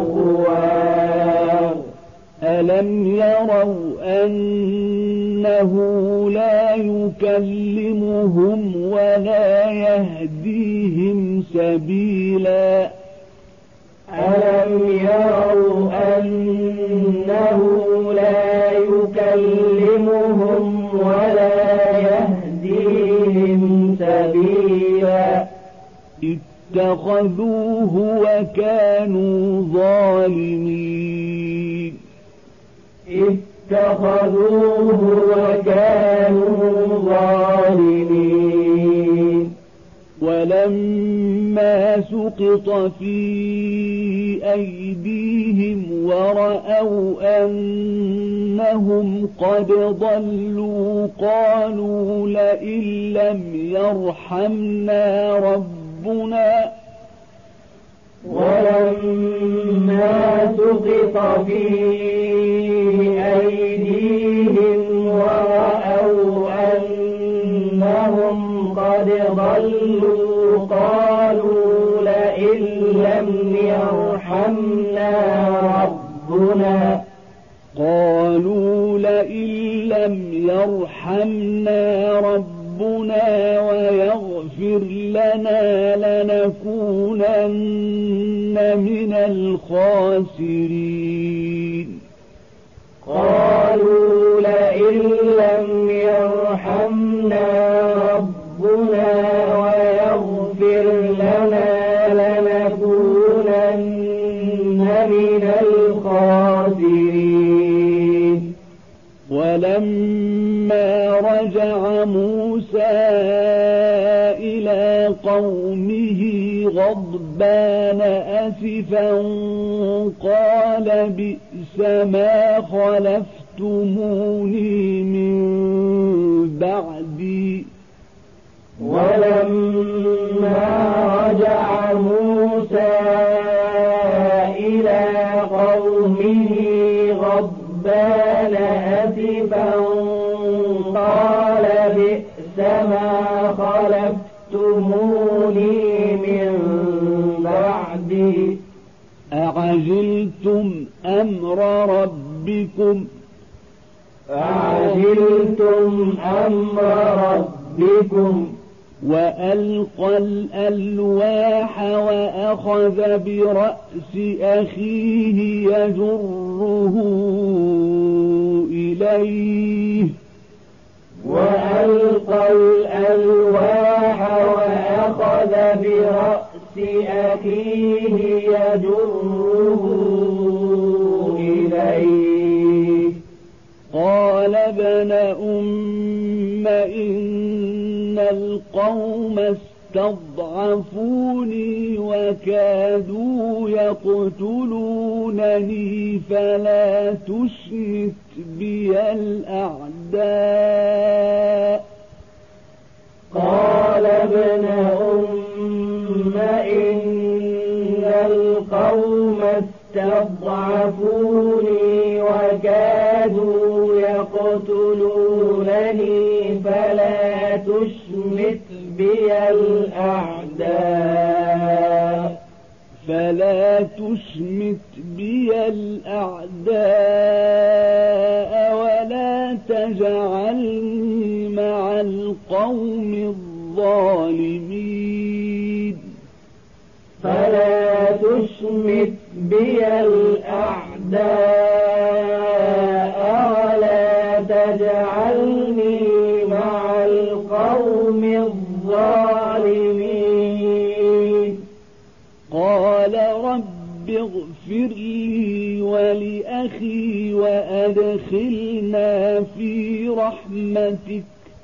خوار ألم يروا أنه لا يكلمهم ولا يهديهم سبيلا ألم يروا أنه لا يكلمهم ولا يهديهم سبيلا اتخذوه وكانوا ظالمين اتخذوه وكانوا ظالمين سقط في أيديهم ورأوا أنهم قد ضلوا قالوا لئن لم يرحمنا ربنا ولما سقط في أيديهم ورأوا أنهم قد ضلوا قالوا لئن لم يرحمنا ربنا قالوا لئن لم يرحمنا ربنا ويغفر لنا لنكونن من الخاسرين قالوا لئن لم يرحمنا ربنا ويغفر لنا لنكونن من الخاسرين ولما رجع موسى إلى قومه غضبان أسفا قال بئس ما خلفتموني من بعدي ولما رجع موسى إلى قومه غضبان أسفا قال بئس ما خلفتموني من بعدي أعجلتم أمر ربكم أعجلتم أمر ربكم وألقى الألواح وأخذ برأس أخيه يجره إليه وألقى الألواح وأخذ برأس أخيه يجره إليه قال ابن أم إن القوم استضعفوني وكادوا يقتلونني فلا تشمت بي الأعداء قال ابن أم إن القوم استضعفوني وكادوا يقتلونني فلا تشمت بي الأعداء فلا تشمت بي الأعداء ولا تجعلني مع القوم الظالمين فلا تشمت بي الأعداء ولا تجعلني مع القوم الظالمين قال رب اغفر لي ولأخي وأدخلنا في رحمتك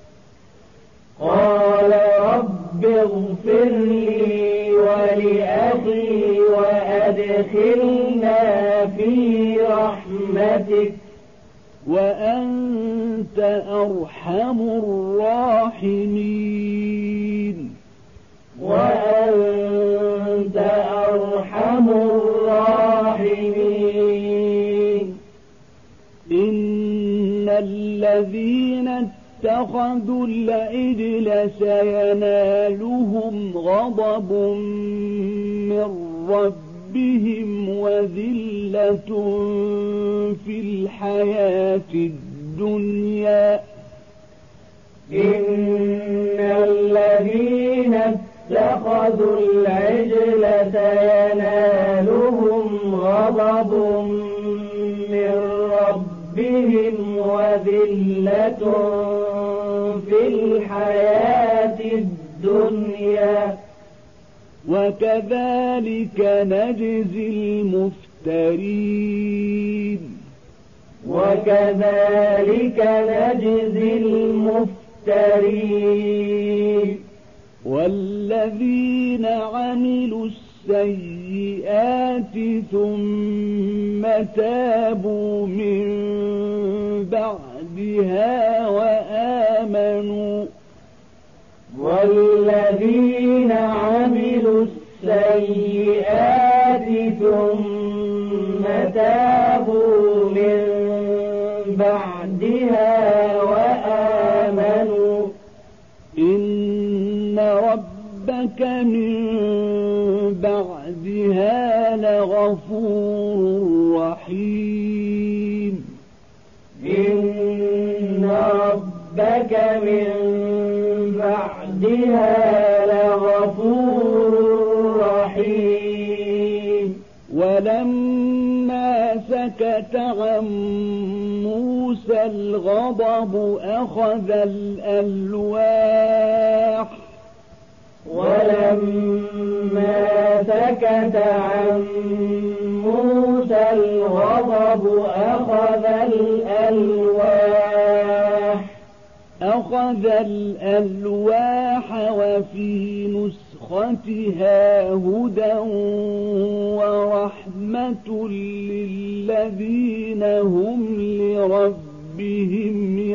قال رب اغفر لي ولأخي وأدخلنا في رحمتك وأنت أرحم الراحمين وأنت أرحم الراحمين إن الذين اتخذوا العجل سينالهم غضب من ربهم وذلة في الحياة الدنيا إن الذين اتخذوا العجل سينالهم غضب من ربهم وذلة في الحياة الدنيا وكذلك نجزي المفترين وكذلك نجزي المفترين والذين عملوا السيئات ثم تابوا من بعدها وآمنوا والذين عملوا السيئات ثم تابوا من بعدها وآمنوا إن ربك من بعدها لغفور رحيم إن ربك من بعدها لغفور رحيم ولما سكت عن موسى الغضب أخذ الألواح ولما سكت عن موسى الغضب أخذ الألواح أخذ الألواح وفي نسختها هدى ورحمة للذين هم لربهم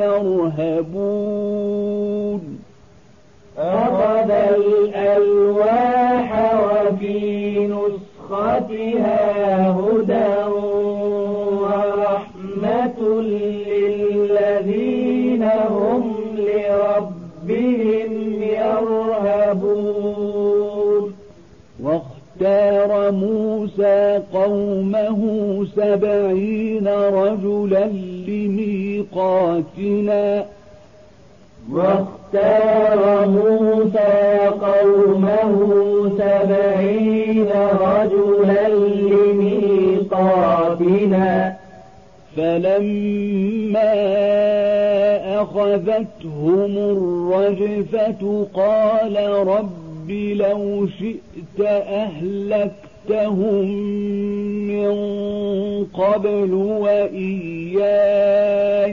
يرهبون أخذ الألواح وفي نسختها هدى ورحمة للذين هم لربهم يرهبون واختار موسى قومه سبعين رجلا لميقاتنا واختار موسى قومه سبعين رجلا لميقاتنا فلما أخذتهم الرجفة قال رب لو شئت أهلكتهم من قبل وإياي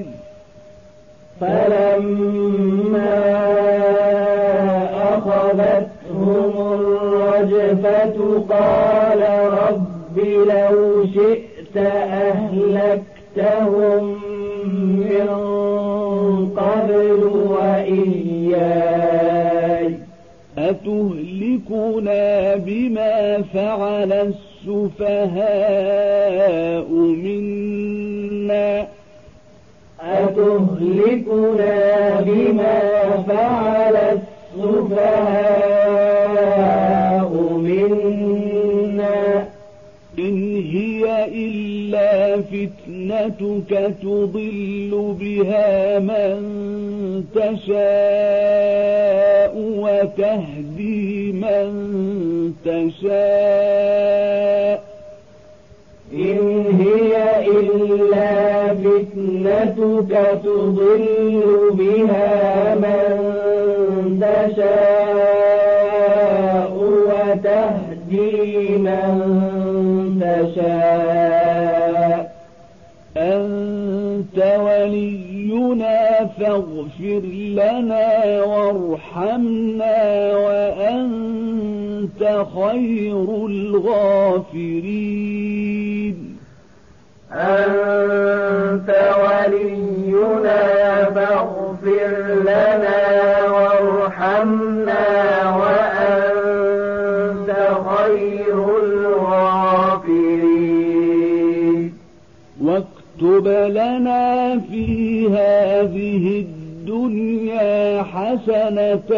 فلما أخذتهم الرجفة قال رب لو شئت أهلكتهم من قبل وإياي أتهلكنا بما فعل السفهاء منا أتهلكنا بما فعل السفهاء منا إن هي إلا فتنتك تضل بها من تشاء وتهدي من تشاء إن هي إلا فتنتك تضل بها من تشاء وتهدي من تشاء أنت ولينا فاغفر لنا وارحمنا وأنت خير الغافرين أنت ولينا فاغفر لنا وارحمنا وأنت خير الغافرين واكتب لنا في هذه الدنيا حسنة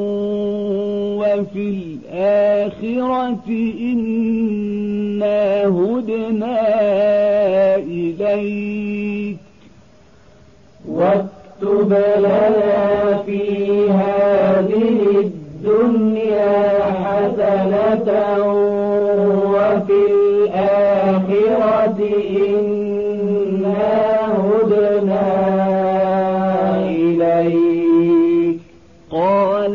وفي الآخرة إنا هدنا إليك واكتب لنا في هذه الدنيا حسنة وفي الآخرة إنا هدنا إليك قال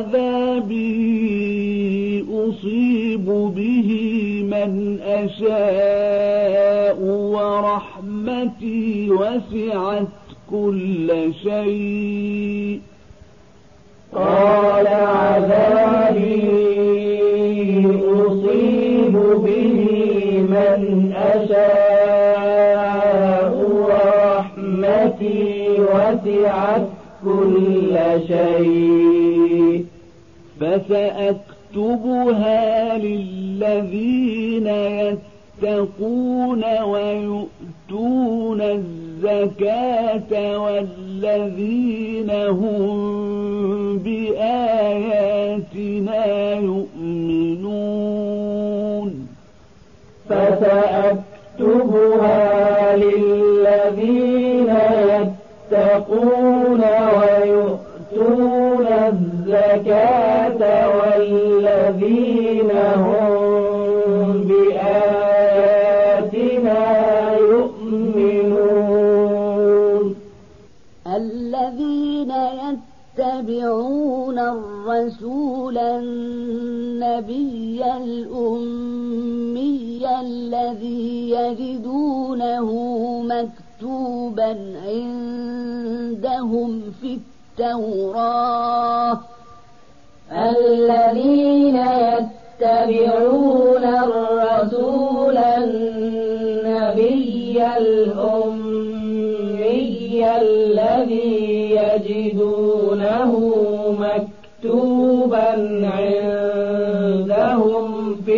عذابي أصيب به من أشاء ورحمتي وسعت كل شيء قال عذابي أصيب وسعت كل شيء فسأكتبها للذين يتقون ويؤتون الزكاة والذين هم بآياتنا يؤمنون فسأكتبها للذين يتقون ويؤتون الزكاة والذين هم بآياتنا يؤمنون الذين يتبعون الرسول النبي الأمي الذي يجدونه مكتوبا عندهم في التوراة الذين يتبعون الرسول النبي الأمي الذي يجدونه مكتوبا عندهم في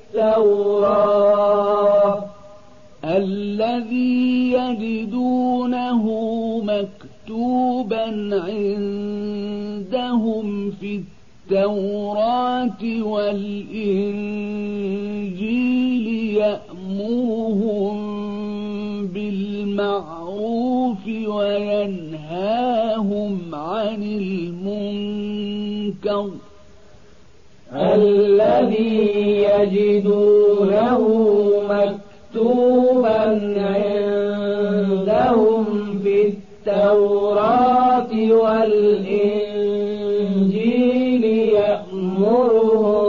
التوراة الذي يجدونه مكتوبا عندهم في التوراة والإنجيل يأمرهم بالمعروف وينهاهم عن المنكر الذي يجدونه مكتوبا عندهم في التوراة والإنجيل يأمرهم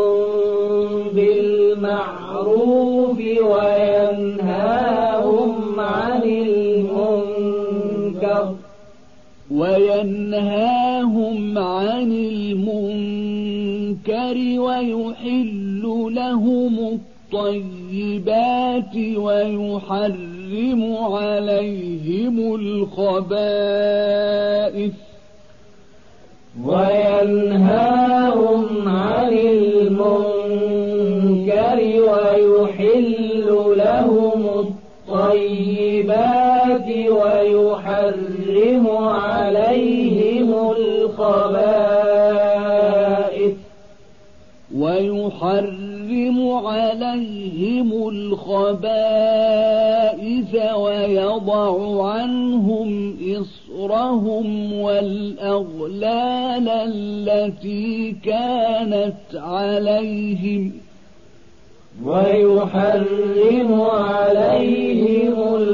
بالمعروف وينهاهم عن المنكر وينهاهم عن المنكر ويحل لهم الطيبات ويحرم عليهم الخبائث وينهاهم عن المنكر ويحل لهم الطيبات ويحرم عليهم الخبائث ويحرم عليهم الخبائث ويضع عنهم إصرهم والأغلال التي كانت عليهم ويحرم عليهم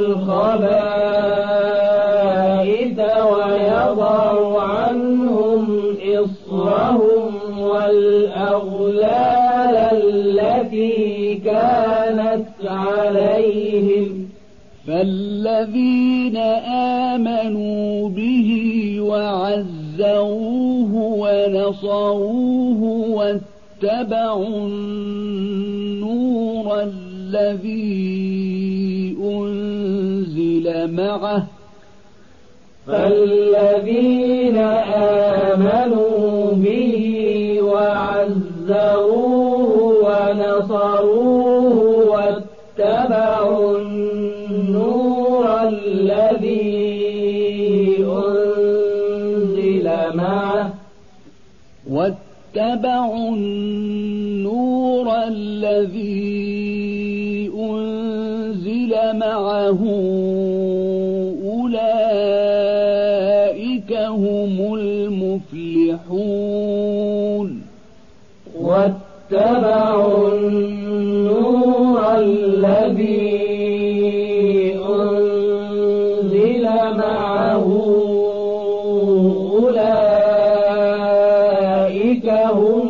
الخبائث ويضع عنهم إصرهم والأغلال التي كانت عليهم فالذين آمنوا به وعزروه ونصروه واتبعوا النور الذي أنزل معه فالذين آمنوا به وعزروه ونصروه واتبعوا النور الذي أنزل معه واتبعوا النور الذي أنزل معه أولئك هم المفلحون واتبعوا النور الذي أنزل معه أولئك هم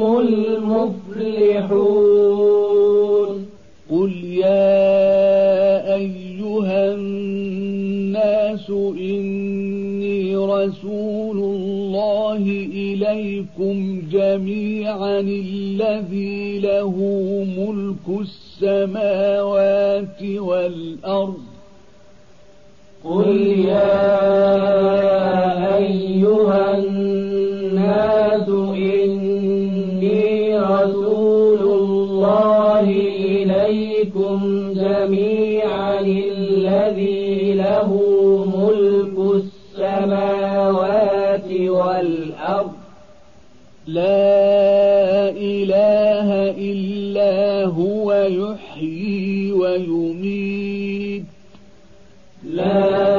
المفلحون قل يا أيها الناس إني رسول الله إليكم جميعا الذي له ملك السماوات والأرض قل يا أيها الناس إني رسول الله إليكم جميعا الذي له ملك السماوات والأرض لا إله إلا هو يحيي ويميت لا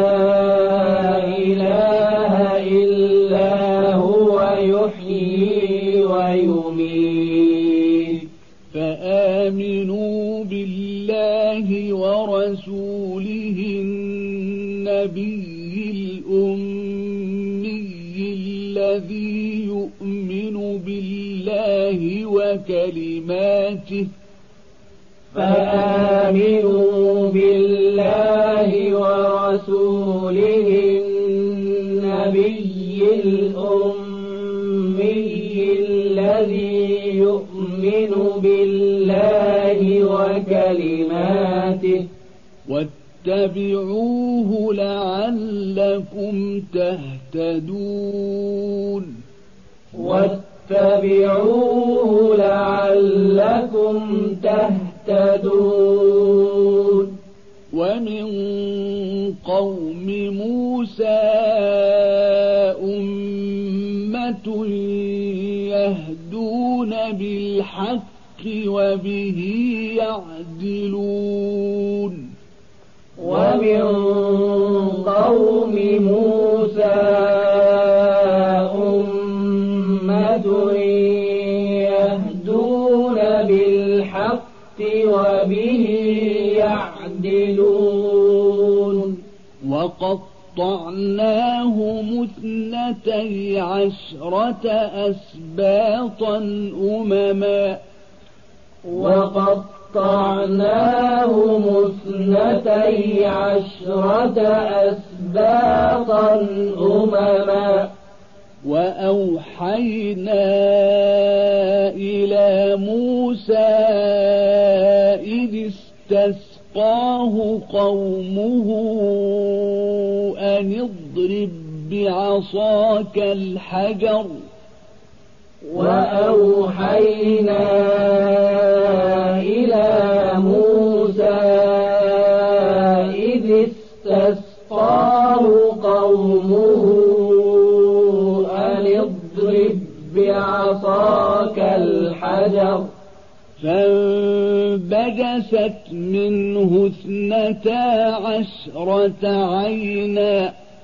إله إلا هو يحيي ويميت فآمنوا بالله ورسوله النبي الأمي الذي يؤمن بالله وكلماته فآمنوا بالله ورسوله النبي الأمي الذي يؤمن بالله وكلماته واتبعوه لعلكم تهتدون واتبعوه لعلكم تهتدون ومن قوم موسى أمة يهدون بالحق وبه يعدلون ومن قوم موسى أمة يهدون بالحق وبه يعدلون وقطعناهم اثنتي عشرة أسباطا أمما وقطعناهم اثنتي عشرة أسباطا أمما وأوحينا إلى موسى إذ استسقاه قومه أن اضرب بعصاك الحجر وأوحينا إلى موسى إذ استسقاه قومه أن اضرب بعصاك الحجر فانبجست منه اثنتا عشرة عينا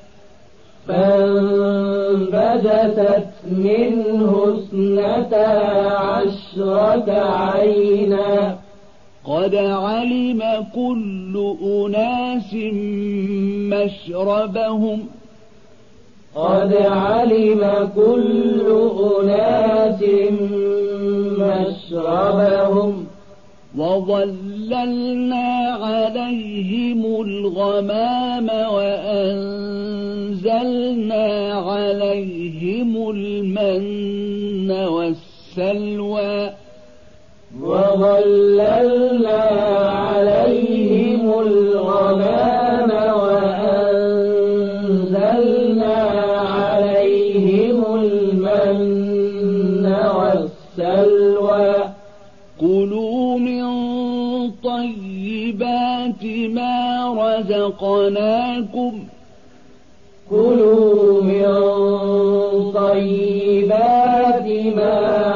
فانبجست منه اثنتا عشرة عينا قد علم كل أناس مشربهم قد علم كل أناس مشربهم وظللنا عليهم الغمام وأنزلنا عليهم المن والسلوى وظللنا عليهم الغمام وأنزلنا عليهم المن والسلوى كلوا من طيبات ما رزقناكم كلوا من طيبات ما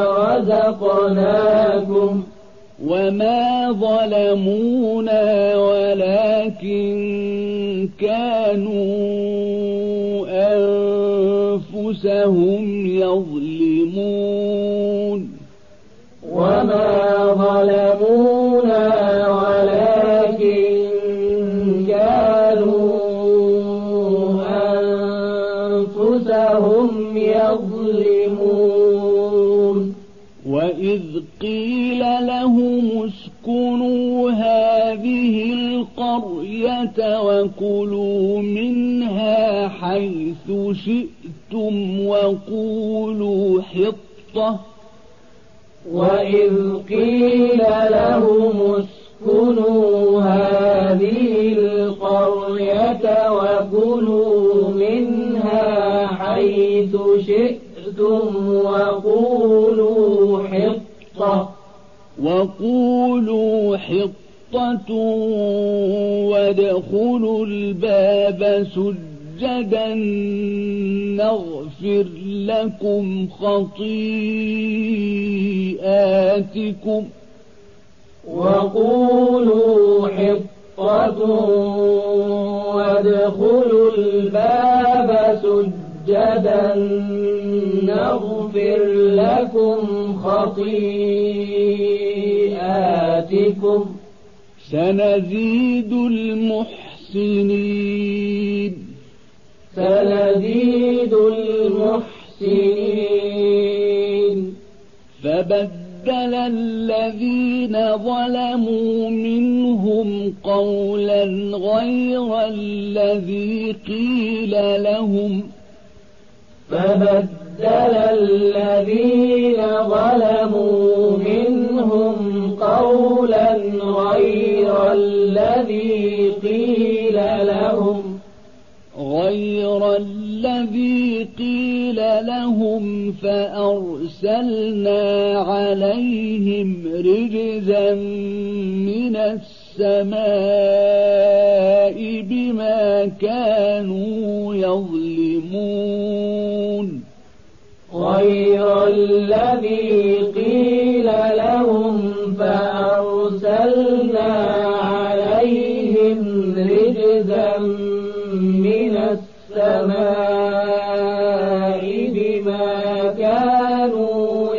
رزقناكم وما ظلمونا ولكن كانوا أنفسهم يظلمون وما ظلمونا ولكن كانوا أنفسهم يظلمون وإذ قيل لهم اسكنوا هذه القرية وكلوا منها حيث شئتم وقولوا حطة وإذ قيل لهم اسكنوا هذه القرية كلوا منها حيث شئتم وقولوا حطة وقولوا حطة وادخلوا الباب سجدا نغفر لكم خطيئاتكم وقولوا حطة وادخلوا الباب سجدا نغفر لكم خطيئاتكم سنزيد المحسنين سنزيد المحسنين فبدل الذين ظلموا منهم قولا غير الذي قيل لهم فبدل الذين ظلموا منهم قولا غير الذي قيل لهم غير الذي قيل لهم فأرسلنا عليهم رجزا من السماء بما كانوا يظلمون غير الذي قيل لهم فأرسلنا عليهم رجزا من السماء بما كانوا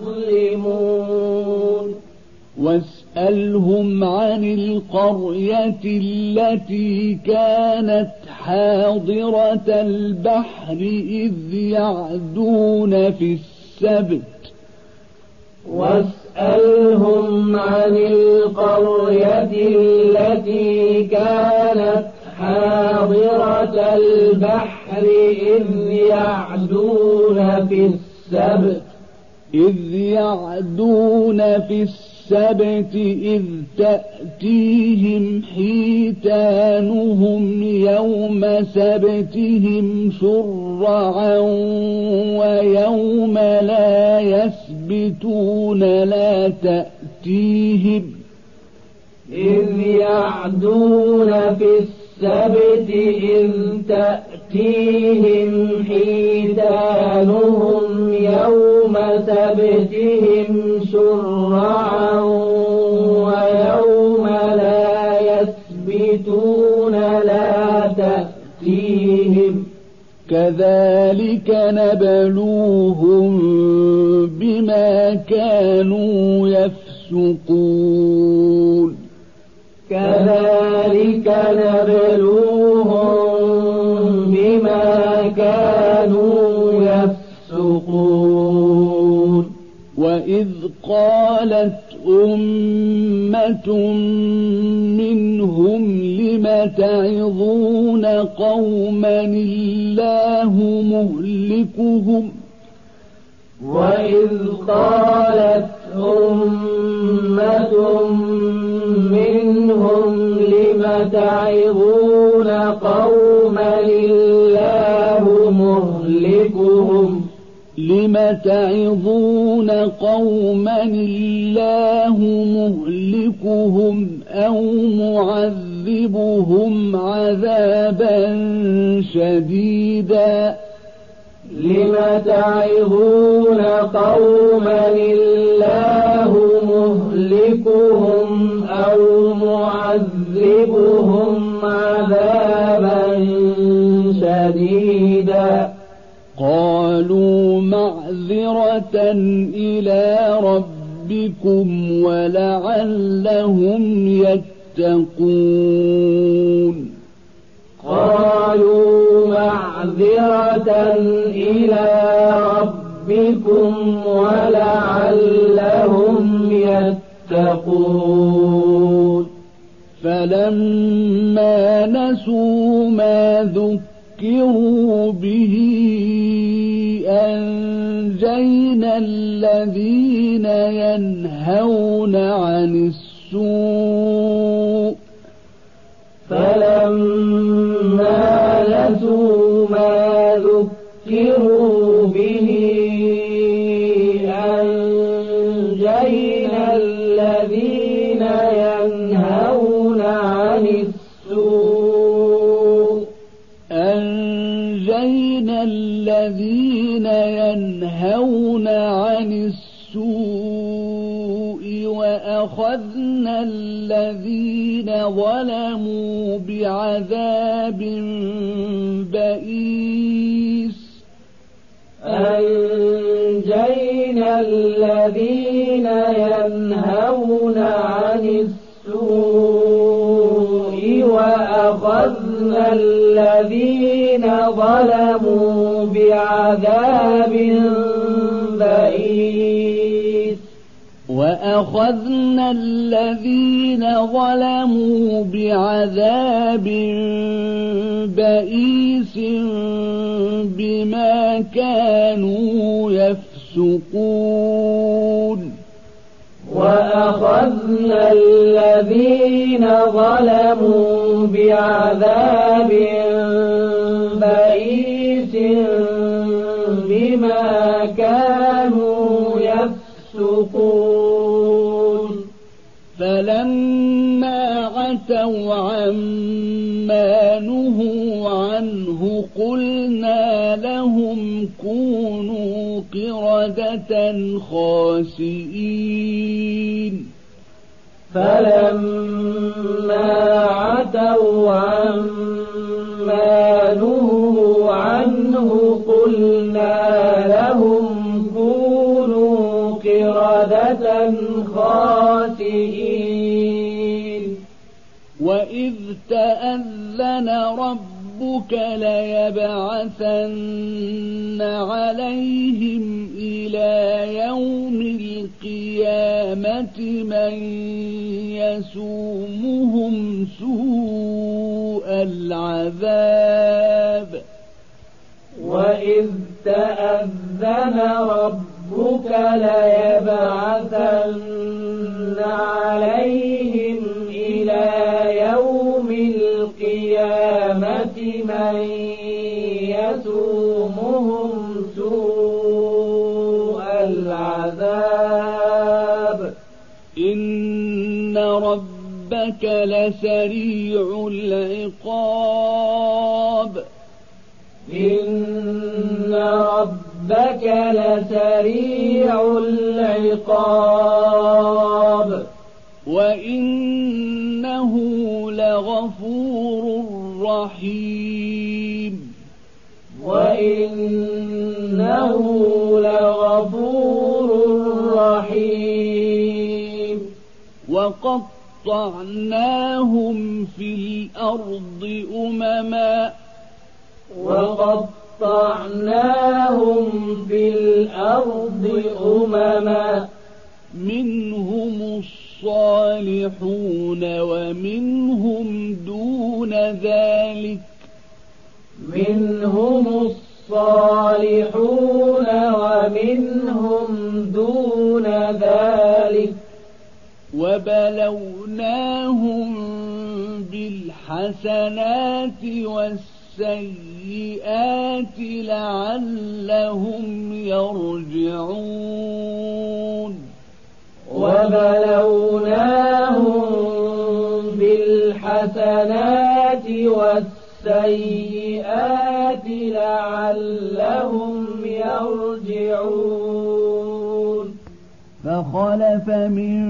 يظلمون واسألهم عن القرية التي كانت حاضرة البحر إذ يعدون في السبت واسألهم عن القرية التي كانت حاضرة البحر إذ يعدون في السبت إذ يعدون في السبت إذ تأتيهم حيتانهم يوم سبتهم شرعا ويوم لا يسبتون لا تأتيهم إذ يعدون في السبت إذ تأتيهم حيتانهم يوم سبتهم شرعا ويوم لا يسبتون لا تأتيهم كذلك نبلوهم بما كانوا يفسقون كذلك نبلوهم بما كانوا يفسقون وإذ قالت أمة منهم لم تعظون قوما الله مهلكهم وإذ قالت أمة منهم لم تعظون قوما الله مهلكهم لم تعظون قوما الله مهلكهم أو معذبهم عذابا شديدا لم تعظون قوما الله مهلكهم أو معذبهم عذابا شديدا قالوا معذرة إلى ربكم ولعلهم يتقون قالوا معذرة إلى ربكم ولعلهم يتقون فلما نسوا ما ذكروا به أنجينا الذين ينهون عن السوء فلما نسوا ما ذكروا به أنجينا الذين ينهون عن السوء أنجينا الذين ينهون عن السوء وأخذنا الذين ظلموا بعذاب بئيس أنجينا الذين ينهون عن السوء وأخذنا الذين ظلموا بعذاب بئيس وأخذنا الذين ظلموا بعذاب بئيس بما كانوا يفسقون وأخذنا الذين ظلموا بعذاب بئيس بما كانوا يفسقون فلما عتوا عما نهوا عنه قلنا لهم كونوا قردة خاسئين فلما عتوا عما نهوا عنه قلنا لهم كونوا قردة خاسئين وإذ تأذن ربك ليبعثن عليهم إلى يوم القيامة من يسومهم سوء العذاب وإذ تأذن ربك ليبعثن عليهم إلى يوم القيامة من يسومهم سوء العذاب إن ربك لسريع العقاب إن ربك لسريع العقاب وإنه لغفور رحيم وإنه لغفور رحيم وقطعناهم في الأرض أمما وقطعناهم في الأرض أمما منهم الصالحون ومنهم دون ذلك منهم الصالحون ومنهم دون ذلك وبلوناهم بالحسنات والسيئات لعلهم يرجعون وبلوناهم بالحسنات والسيئات لعلهم يرجعون فخلف من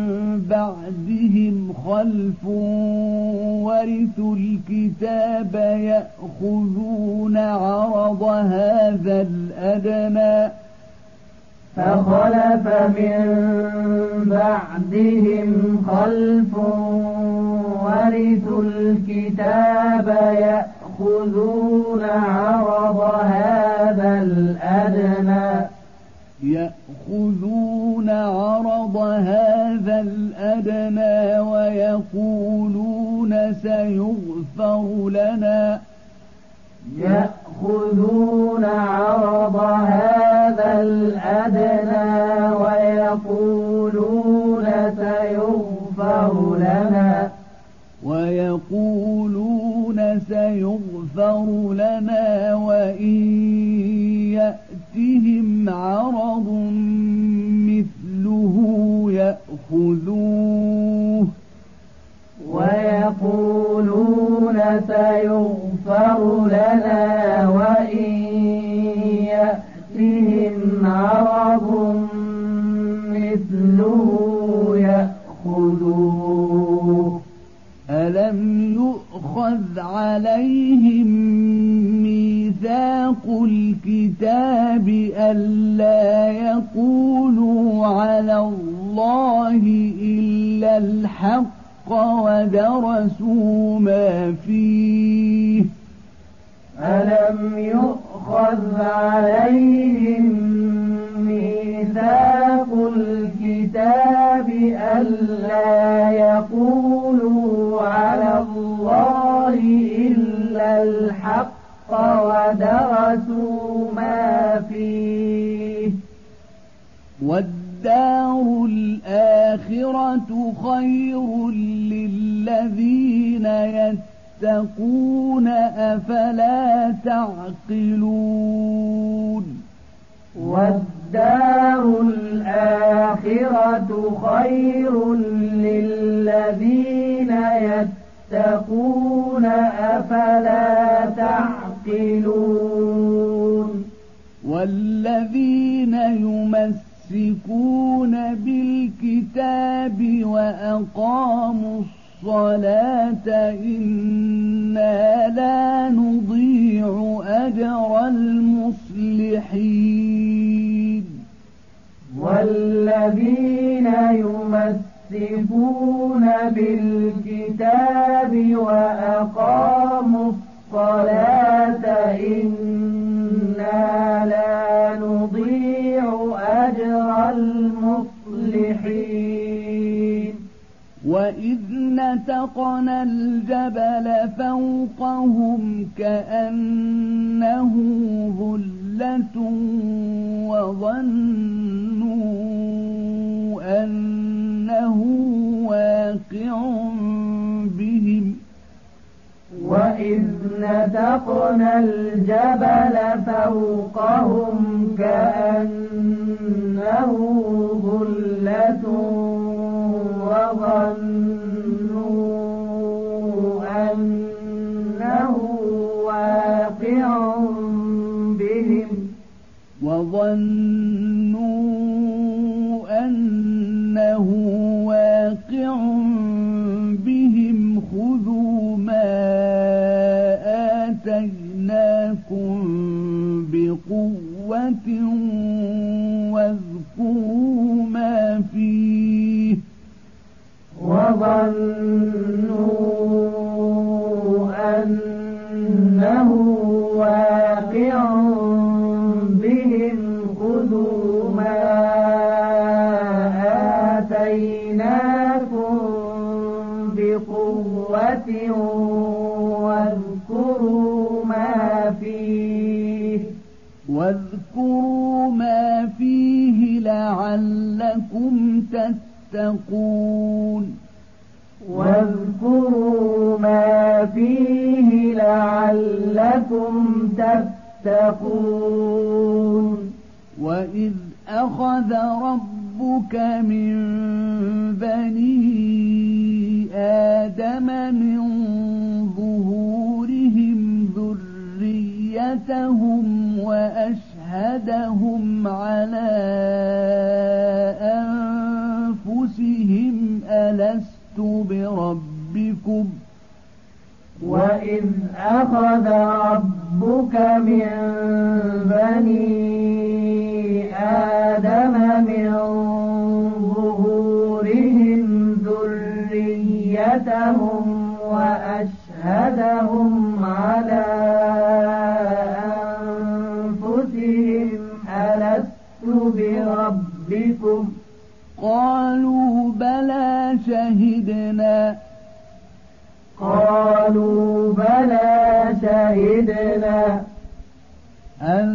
بعدهم خلف ورثوا الكتاب يأخذون عرض هذا الأدنى فخلف من بعدهم خلف ورثوا الكتاب يأخذون عرض هذا الأدنى يأخذون عرض هذا الأدنى ويقولون سيغفر لنا يأخذون عرض هذا الأدنى ويقولون سيغفر لنا ويقولون سيغفر لنا وإن يأتهم عرض مثله يأخذوه ويقولون سيغفر لنا وإن يأتهم عرض مثله يأخذوه ألم يؤخذ عليهم ميثاق الكتاب ألا يقولوا على الله إلا الحق ودرسوا ما فيه ألم يؤخذ عليهم ميثاق الكتاب ألا يقولوا على الله إلا الحق ودرسوا ما فيه والدار الآخرة خير للذين يتقون أفلا تعقلون والدار الآخرة خير للذين يتقون أفلا تعقلون والذين يمسكون بالكتاب وأقاموا الصلاة إنا لا نضيع أجر المصلحين والذين يمسكون بالكتاب وأقاموا الصلاة إنا لا نضيع أجر المصلحين وإذ نتقنا الجبل فوقهم كأنه ظلة وظنوا أنه واقع بهم وإذ نتقنا الجبل فوقهم كأنه ظلة وظنوا أنه واقع بهم وظنوا أنه واقع بهم خذوا ما آتيناكم بقوة واذكروا ما فيه وظنوا أنه واقع بهم خذوا ما آتيناكم بقوة واذكروا ما فيه واذكروا ما فيه لعلكم تتقون واذكروا ما فيه لعلكم تتقون وإذ أخذ ربك من بني آدم من ظهورهم ذريتهم وأشهدهم على أنفسهم ألست بربكم وإذ أخذ ربك من بني آدم من ظهورهم ذريتهم وأشهدهم على أنفسهم ألست بربكم قالوا بلى شهدنا قالوا بلى شهدنا أن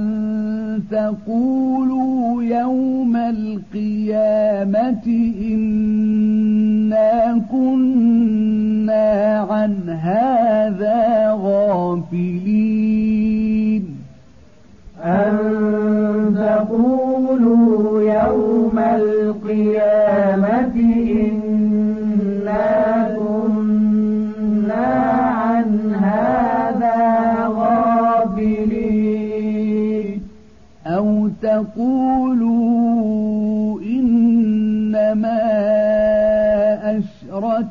تقولوا يوم القيامة إنا كنا عن هذا غافلين أن تقولوا يوم القيامة إنا كنا عن هذا غافلين أو تقولوا إنما أشرك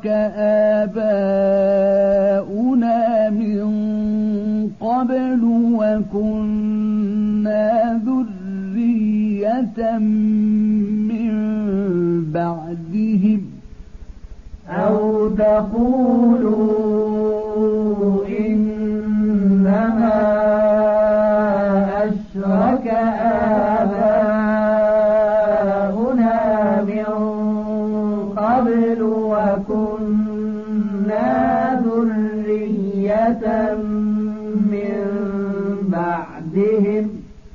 آباؤنا من قبل وكنا ذرية من بعدهم أو تقولوا إنما أشرك آباؤنا من قبل وكنا ذرية من بعدهم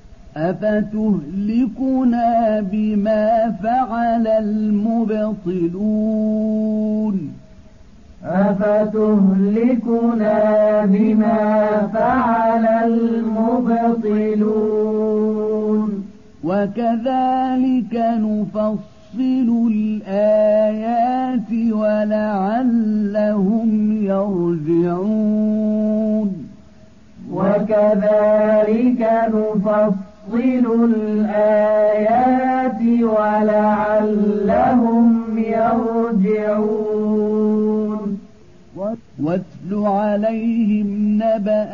أفتهلكنا بما فعل المبطلون أفتهلكنا بما فعل المبطلون وكذلك نفصل الآيات ولعلهم يرجعون وكذلك نفصل الآيات ولعلهم يرجعون واتل عليهم نبأ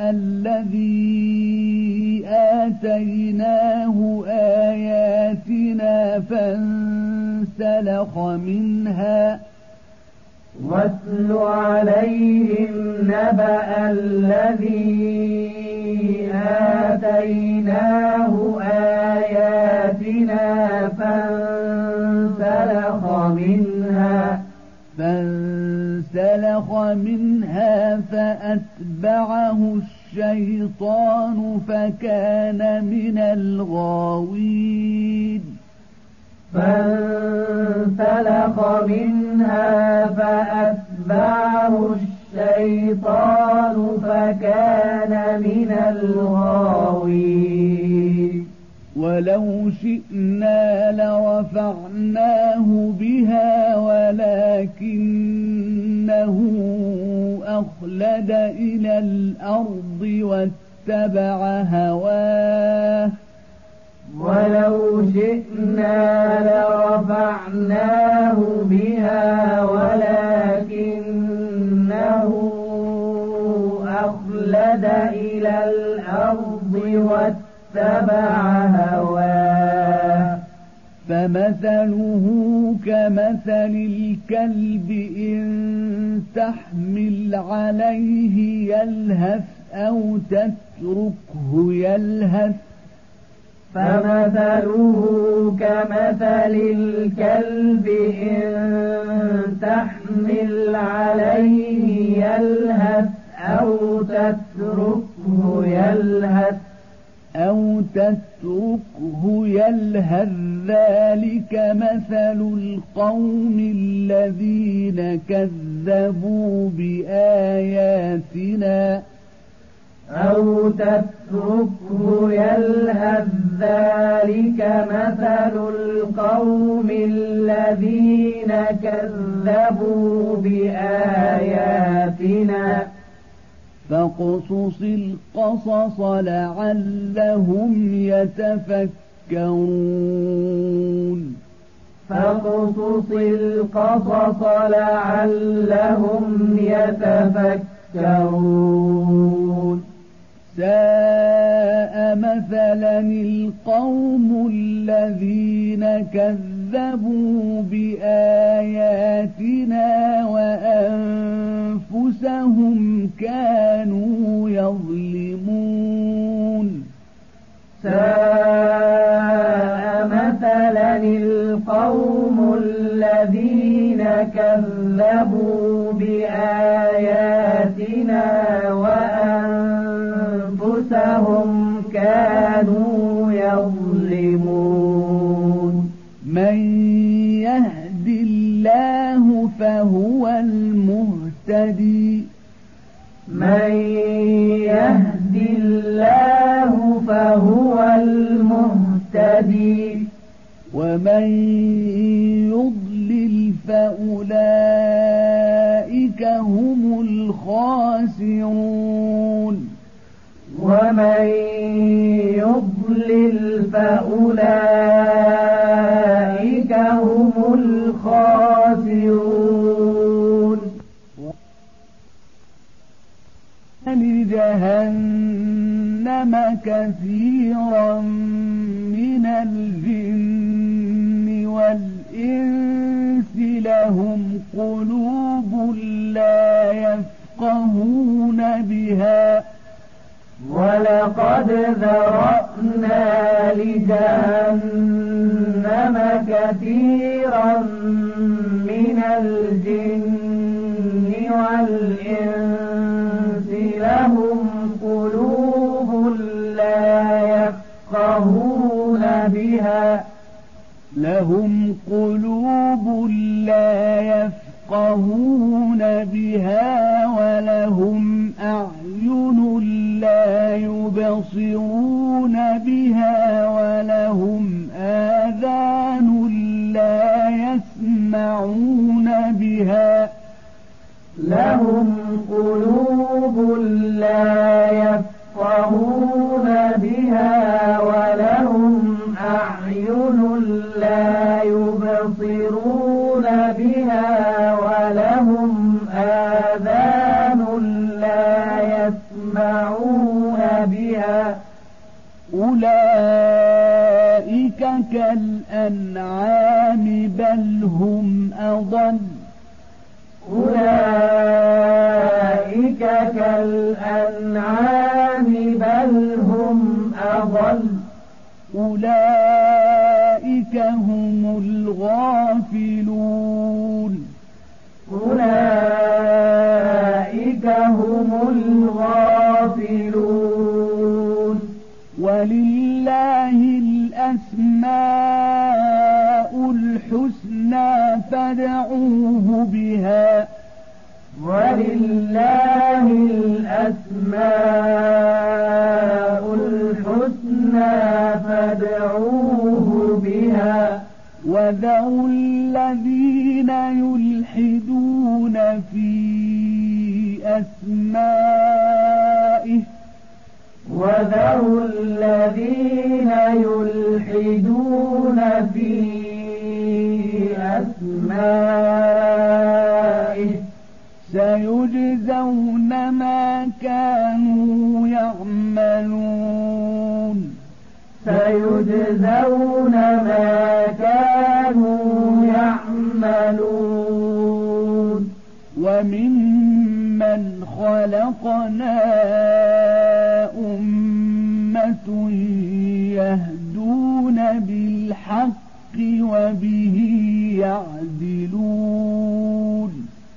الذي آتيناه آياتنا فانسلخ منها واتل عليهم نبأ الذي آتيناه آياتنا فانسلخ منها فانسلخ منها فأتبعه الشيطان فكان من الغاوين فانسلخ منها فأتبعه الشيطان فكان من الغاوين ولو شئنا لرفعناه بها ولكنه أخلد إلى الأرض واتبع هواه ولو شئنا لرفعناه بها ولكنه أخلد إلى الأرض واتبع هواه فمثله كمثل الكلب إن تحمل عليه يلهث أو تتركه يلهث فمثله كمثل الكلب إن تحمل عليه يلهث أو تتركه يلهث أو تتركه يلهث ذلك مثل القوم الذين كذبوا بآياتنا أو تتركه يلهث ذلك مثل القوم الذين كذبوا بآياتنا فاقصص القصص لعلهم يتفكرون فاقصص القصص لعلهم يتفكرون ساء مثلا القوم الذين كذبوا بآياتنا وأنفسهم كانوا يظلمون ساء مثلا القوم الذين كذبوا بآياتنا وأنفسهم كانوا يظلمون من يهد الله فهو المهتدي من يهد الله فهو المهتدي ومن يضلل فأولئك هم الخاسرون ومن يضلل فأولئك هم الخاسرون لجهنم كثيرا من الجن والإنس لهم قلوب لا يفقهون بها ولقد ذرأنا لجهنم كثيرا من الجن والإنس لهم قلوب لا يفقهون بها لهم قلوب لا يفقهون بها ولهم أعين لا يبصرون بها ولهم آذان لا يسمعون بها لهم قلوب لا يفقهون بها ولهم أعين لا يبصرون بها ولهم آذان لا يسمعون بها أولئك كالأنعام بل هم أضل أولئك كالأنعام بل هم أضل أولئك هم الغافلون أولئك هم الغافلون ولله الأسماء الحسنى فادعوه بها ولله الأسماء الحسنى فادعوه بها وذروا الذين يلحدون في أسمائه وذروا الذين يلحدون في أسمائه سيجزون ما كانوا يعملون سيجزون ما كانوا يعملون وممن خلقنا أمة يهدون بالحق وبه يعدلون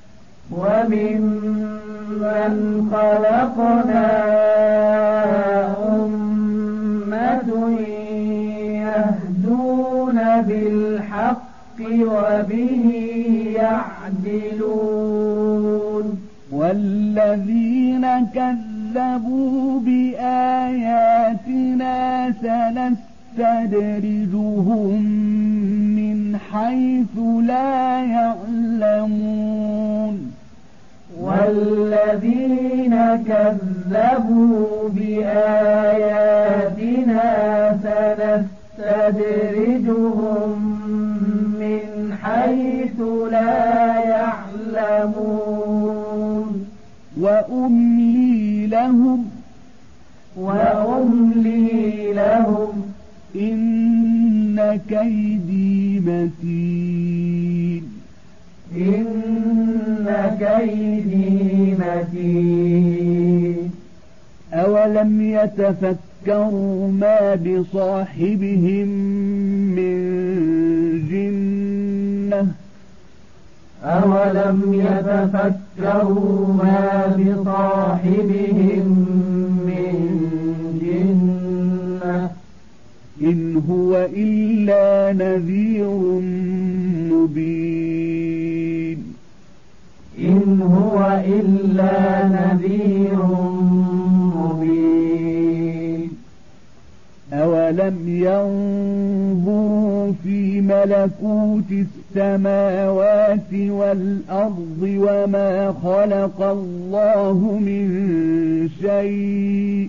وممن خلقنا أمة يهدون بالحق وبه يعدلون والذين كذبوا بآياتنا سنستدرجهم من حيث لا يعلمون والذين كذبوا بآياتنا سنستدرجهم من حيث لا يعلمون وأملي لهم وأملي لهم إن كيدي متين إن كيدي متين أولم يتفكروا ما بصاحبهم من جنة أولم يتفكروا ما بصاحبهم من جنة إن هو إلا نذير مبين إن هو إلا نذير مبين. أولم ينظروا في ملكوت السماوات والأرض وما خلق الله من شيء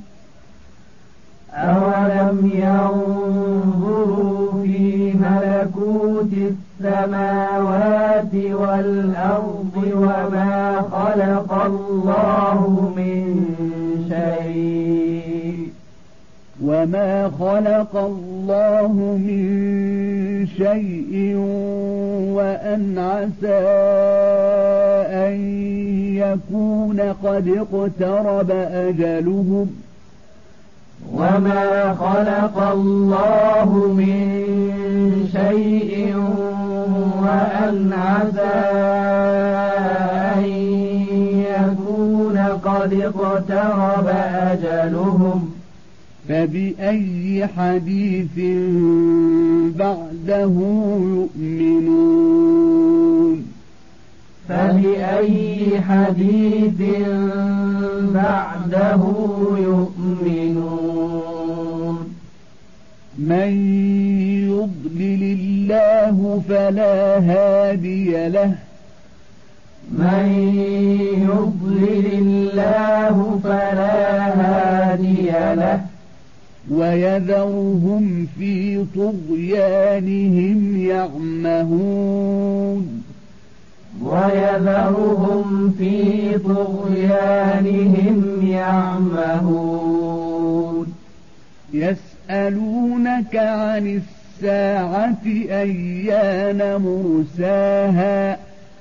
أولم ينظروا في ملكوت السماوات والأرض وما خلق الله من شيء وما خلق الله من شيء وأن عسى أن يكون قد اقترب أجلهم وما خلق الله من شيء وأن عسى أن يكون قد اقترب أجلهم فبأي حديث بعده يؤمنون فبأي حديث بعده يؤمنون. من يضلل الله فلا هادي له من يضلل الله فلا هادي له ويذرهم في طغيانهم يعمهون ويذرهم في طغيانهم يعمهون. يسألونك عن الساعة أيان مرساها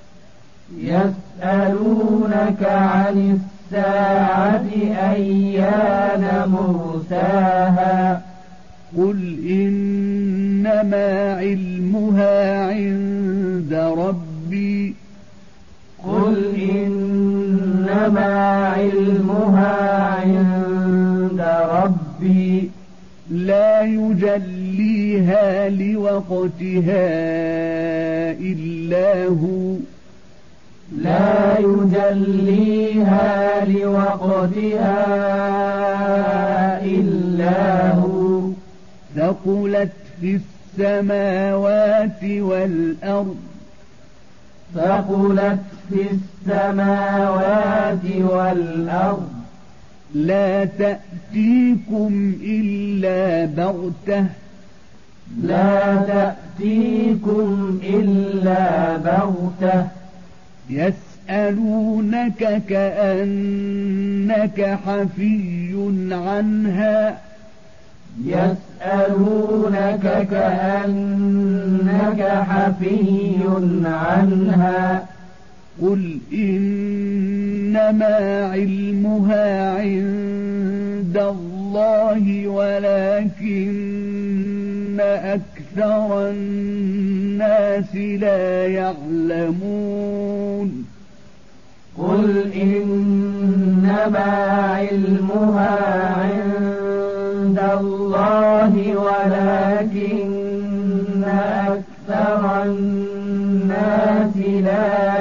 يسألونك عن الساعة أيان مرساها قل إنما علمها عند ربي قل إنما علمها عند ربي لا يجليها لوقتها إلا هو لا يجليها لوقتها إلا هو ثقلت في السماوات والأرض ثقلت في السماوات والأرض لا تأتيكم إلا بغتة لا تأتيكم إلا بغتة يسألونك كأنك حفي عنها يسألونك كأنك حفي عنها قل إنما علمها عند الله ولكن أكثر الناس لا يعلمون قل إنما علمها عند الله ولكن أكثر الناس لا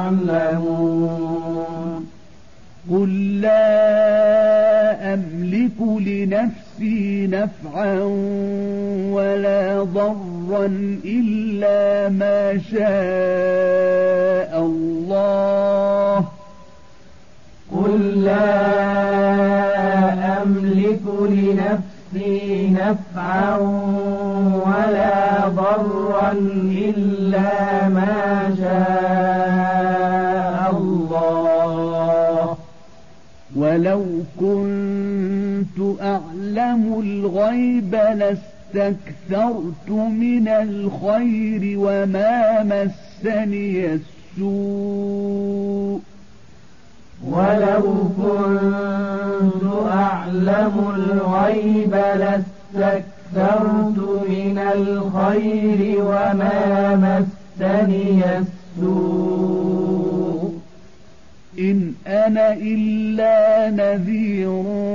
يعلمون قل لا أملك لنفسي نفعا ولا ضرا إلا ما شاء الله قل لا أملك لنفسي نفعا ولا ضرا إلا ما شاء الله ولو كنت أعلم الغيب لاستكثرت من الخير وما مسني السوء ولو كنت أعلم الغيب لاستكثرت من الخير وما مسني السوء إن أنا إلا نذير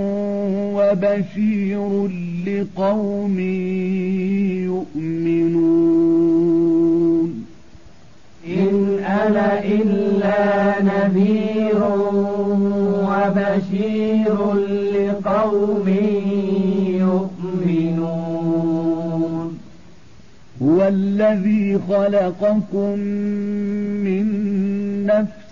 وبشير لقوم يؤمنون إن أنا إلا نذير وبشير لقوم يؤمنون. هو الذي خلقكم من نفس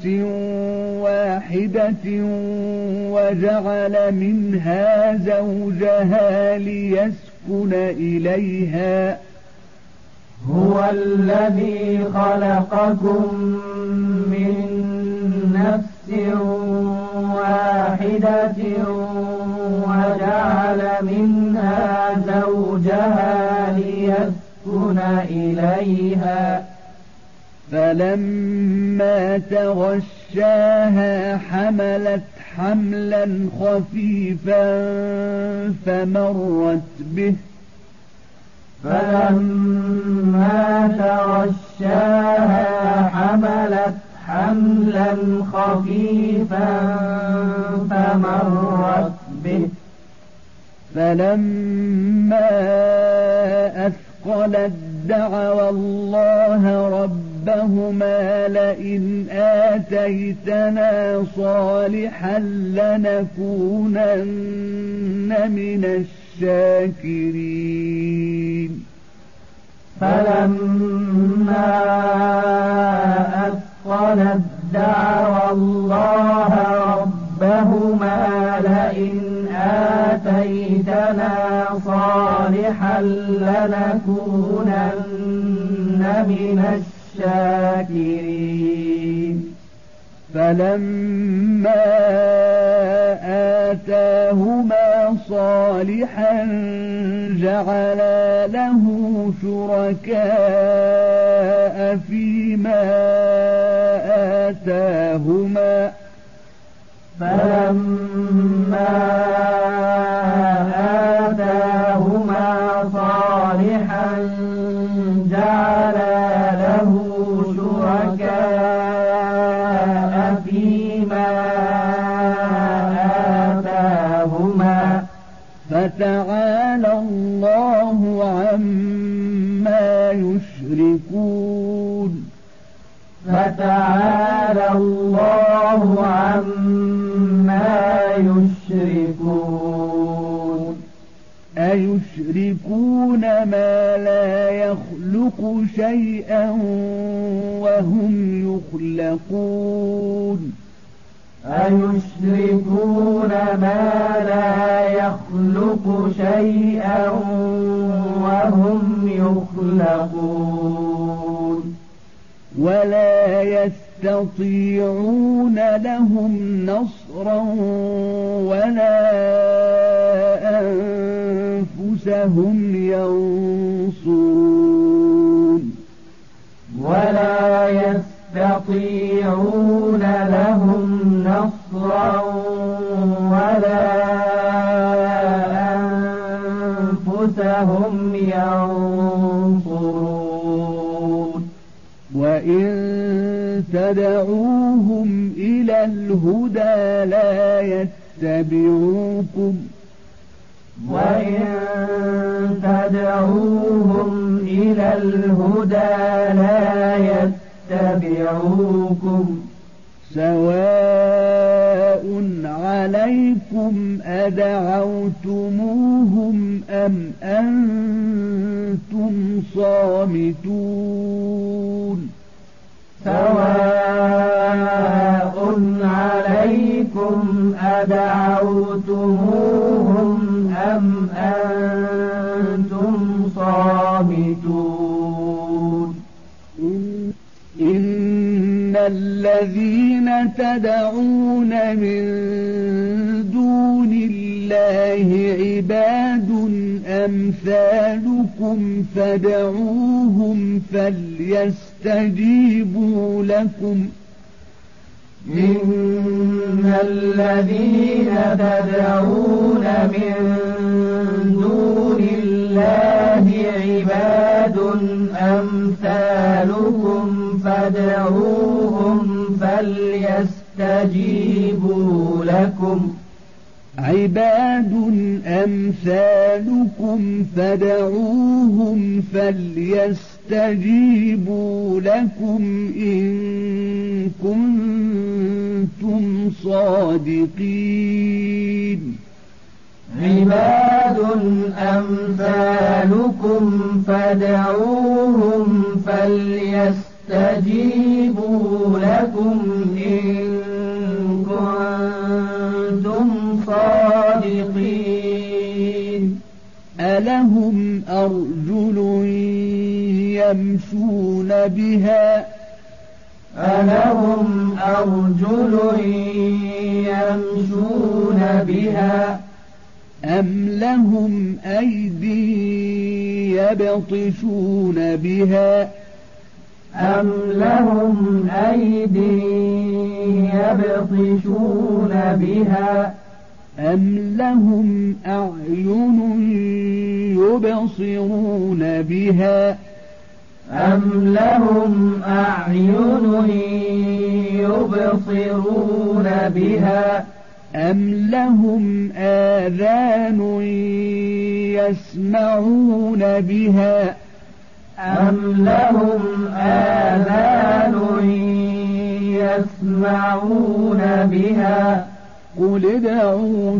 واحدة وجعل منها زوجها ليسكن إليها. هو الذي خلقكم من نفس واحدة وجعل منها زوجها ليسكن إليها. فلما تغشاها حملت حملا خفيفا فمرت به. فلما تغشاها حملت حملا خفيفا فمرت به. فلما أثقلت دعوا الله ربهما لئن آتيتنا صالحا لنكونن من الشاكرين. فلما أثقلت دعوا الله ربهما لئن آتيتنا صالحا لنكونن من الشاكرين. فلما آتاهما صالحا جعلا له شركاء فيما آتاهما. فلما آتاهما صالحا جعلا له شركاء فيما آتاهما. فتعالى الله عما يشركون. فتعالى الله عما يشركون. أيشركون ما لا يخلق شيئا وهم يخلقون. أيشركون ما لا يخلق شيئا وهم يخلقون. ولا يستطيعون لهم نصرا ولا أنفسهم ينصرون. ولا يستطيعون لهم نصرا ولا أنفسهم ينصرون. وإن تدعوهم إلى الهدى لا يتبعوكم. وإن تدعوهم إلى الهدى لا يتبعوكم. سواء عليكم أدعوتموهم أم أنتم صامتون. سواء عليكم أدعوتموهم أم أنتم صامتون. إن الذين تدعون من دون الله عباد أمثالكم فادعوهم فليستجيبوا لكم. إن الذين تدعون من دون الله عباد أمثالكم فادعوهم فليستجيبوا لكم. عباد أمثالكم فادعوهم فليستجيبوا لكم إن كنتم صادقين عباد أمثالكم فادعوهم فليستجيبوا لكم إن كنتم صادقين ألهم أرجل يمشون بها ألهم أرجل يمشون بها أم لهم أيدي يبطشون بها أم لهم أيدي يبطشون بها أم لهم أعين يبصرون بها أم لهم أعين يبصرون بها أم لهم آذان يسمعون بها أم لهم آذان يسمعون بها قل ادعوا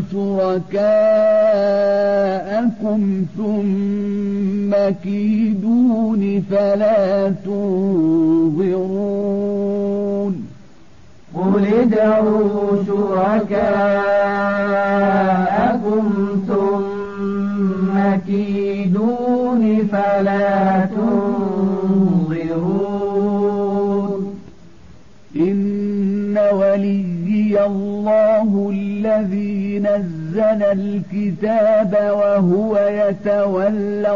شركاءكم ثم كيدون فلا تنظرون قل ادعوا شركاءكم ثم كيدون فلا تنظرون إن وليي الله الذي نزل الكتاب وهو يتولى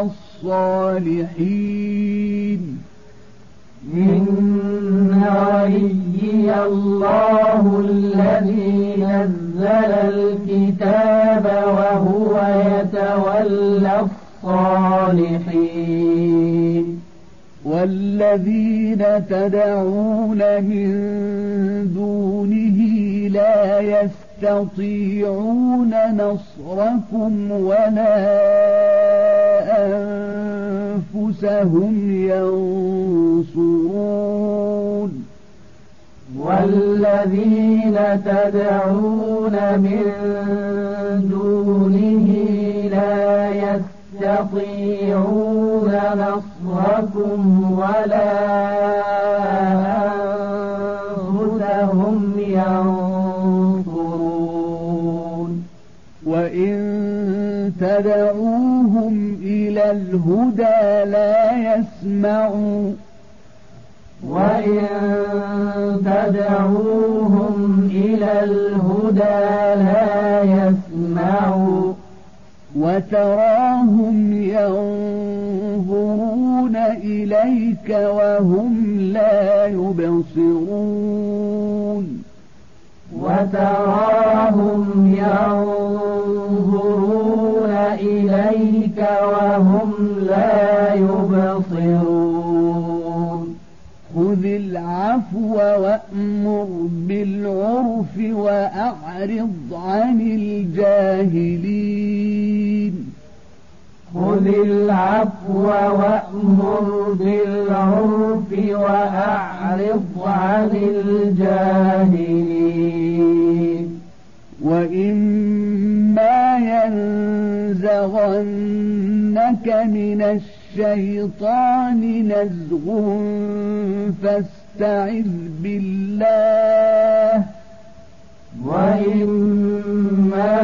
الصالحين إن وليي الله الذي نزل الكتاب وهو يتولى الصالحين والذين تدعون من دونه لا يستطيعون نصركم ولا أنفسهم ينصرون والذين تدعون من دونه لا يستطيعون نصركم ولا أنفسهم ينصرون وإن تدعوهم إلى الهدى لا يسمعوا وإن تدعوهم إلى الهدى لا يسمعوا وتراهم ينظرون إليك وهم لا يبصرون وتراهم ينظرون إليك وهم لا يبصرون خذ العفو وأمر بالعرف وأعرض عن الجاهلين خذ العفو وأمر بالعرف وأعرض عن الجاهلين وإما ينزغنك من الشيطان نزغ فاستعذ بالله وإما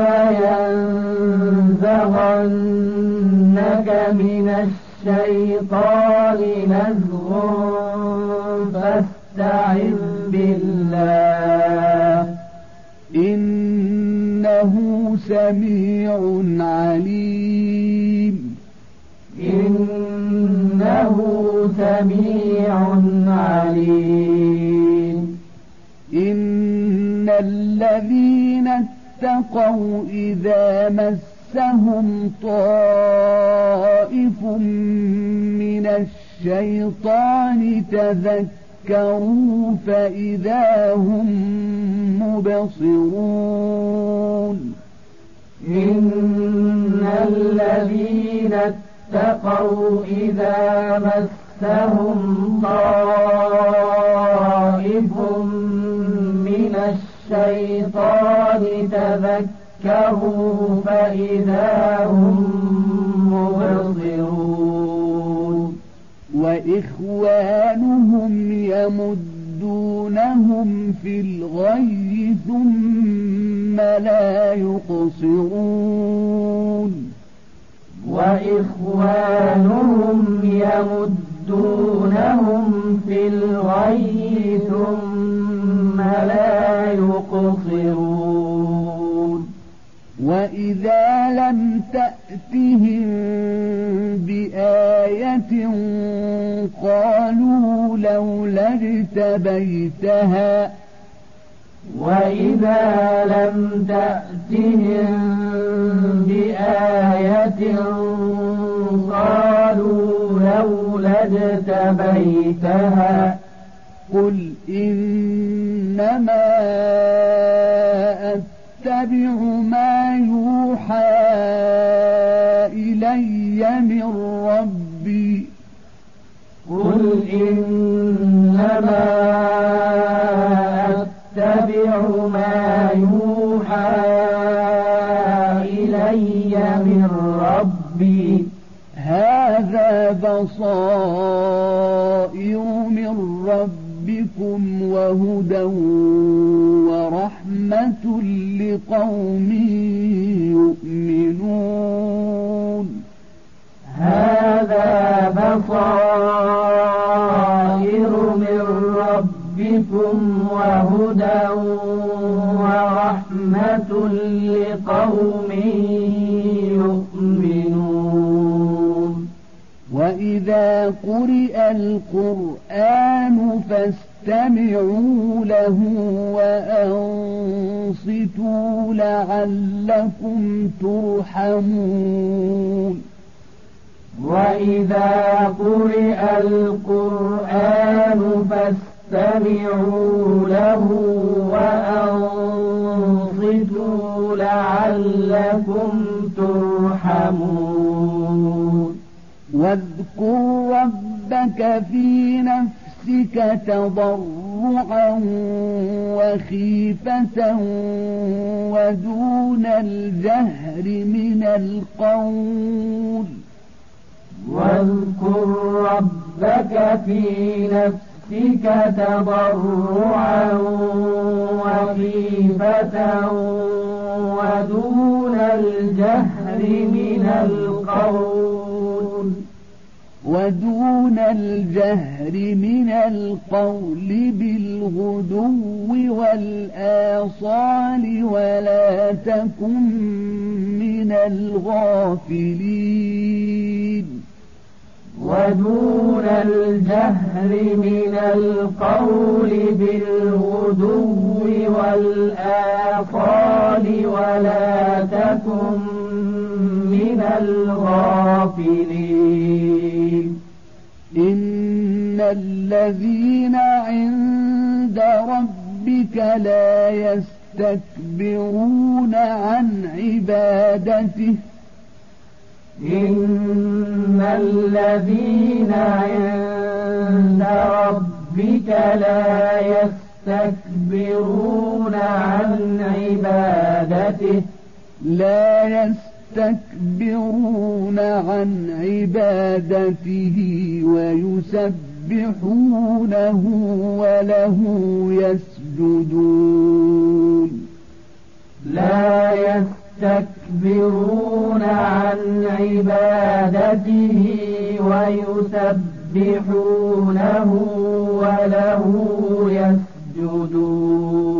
ينزغنك من الشيطان نزغ فاستعذ بالله إنه سميع عليم إنه سميع عليم إن الذين اتقوا إذا مسهم طائف من الشيطان تذكروا فإذا هم مبصرون إن الذين اتقوا إذا مسهم طائف من الشيطان تذكروا فإذا هم مبصرون وإخوانهم يمدونهم في الغي ثم لا يقصرون وإخوانهم يمدونهم في الغي ثم لا يقصرون وإذا لم تأتهم بآية قالوا لولا اجتبيتها وإذا لم تأتهم بآية قالوا لولا اجتبيتها قل إنما أتبع ما يوحى إلي من ربي قل إنما أتبع ما يوحى إلي من ربي هذا بصائر من ربكم وهدى ورحمة لقوم يؤمنون هذا بصائر من ربكم وهدى ورحمة لقوم يؤمنون وإذا قرئ القرآن فاستمعوا له وأنصتوا لعلكم ترحمون وإذا قرئ القرآن فاستمعوا له وأنصتوا لعلكم ترحمون واذكر ربك في نفسك تضرعا وخيفة ودون الجهر من القول واذكر ربك في نفسك تضرعا وخيفة ودون الجهر من القول ودون الجهر من القول بالغدو والآصال ولا تكن من الغافلين ودون الجهر من القول بالغدو والآصال ولا تكن من الغافلين إن الذين عند ربك لا يستكبرون عن عبادته إن الذين عند ربك لا يستكبرون عن عبادته لا يستكبرون عن عبادته ويسبحونه وله يسجدون لا يستكبرون عن عبادته ويسبحونه وله يسجدون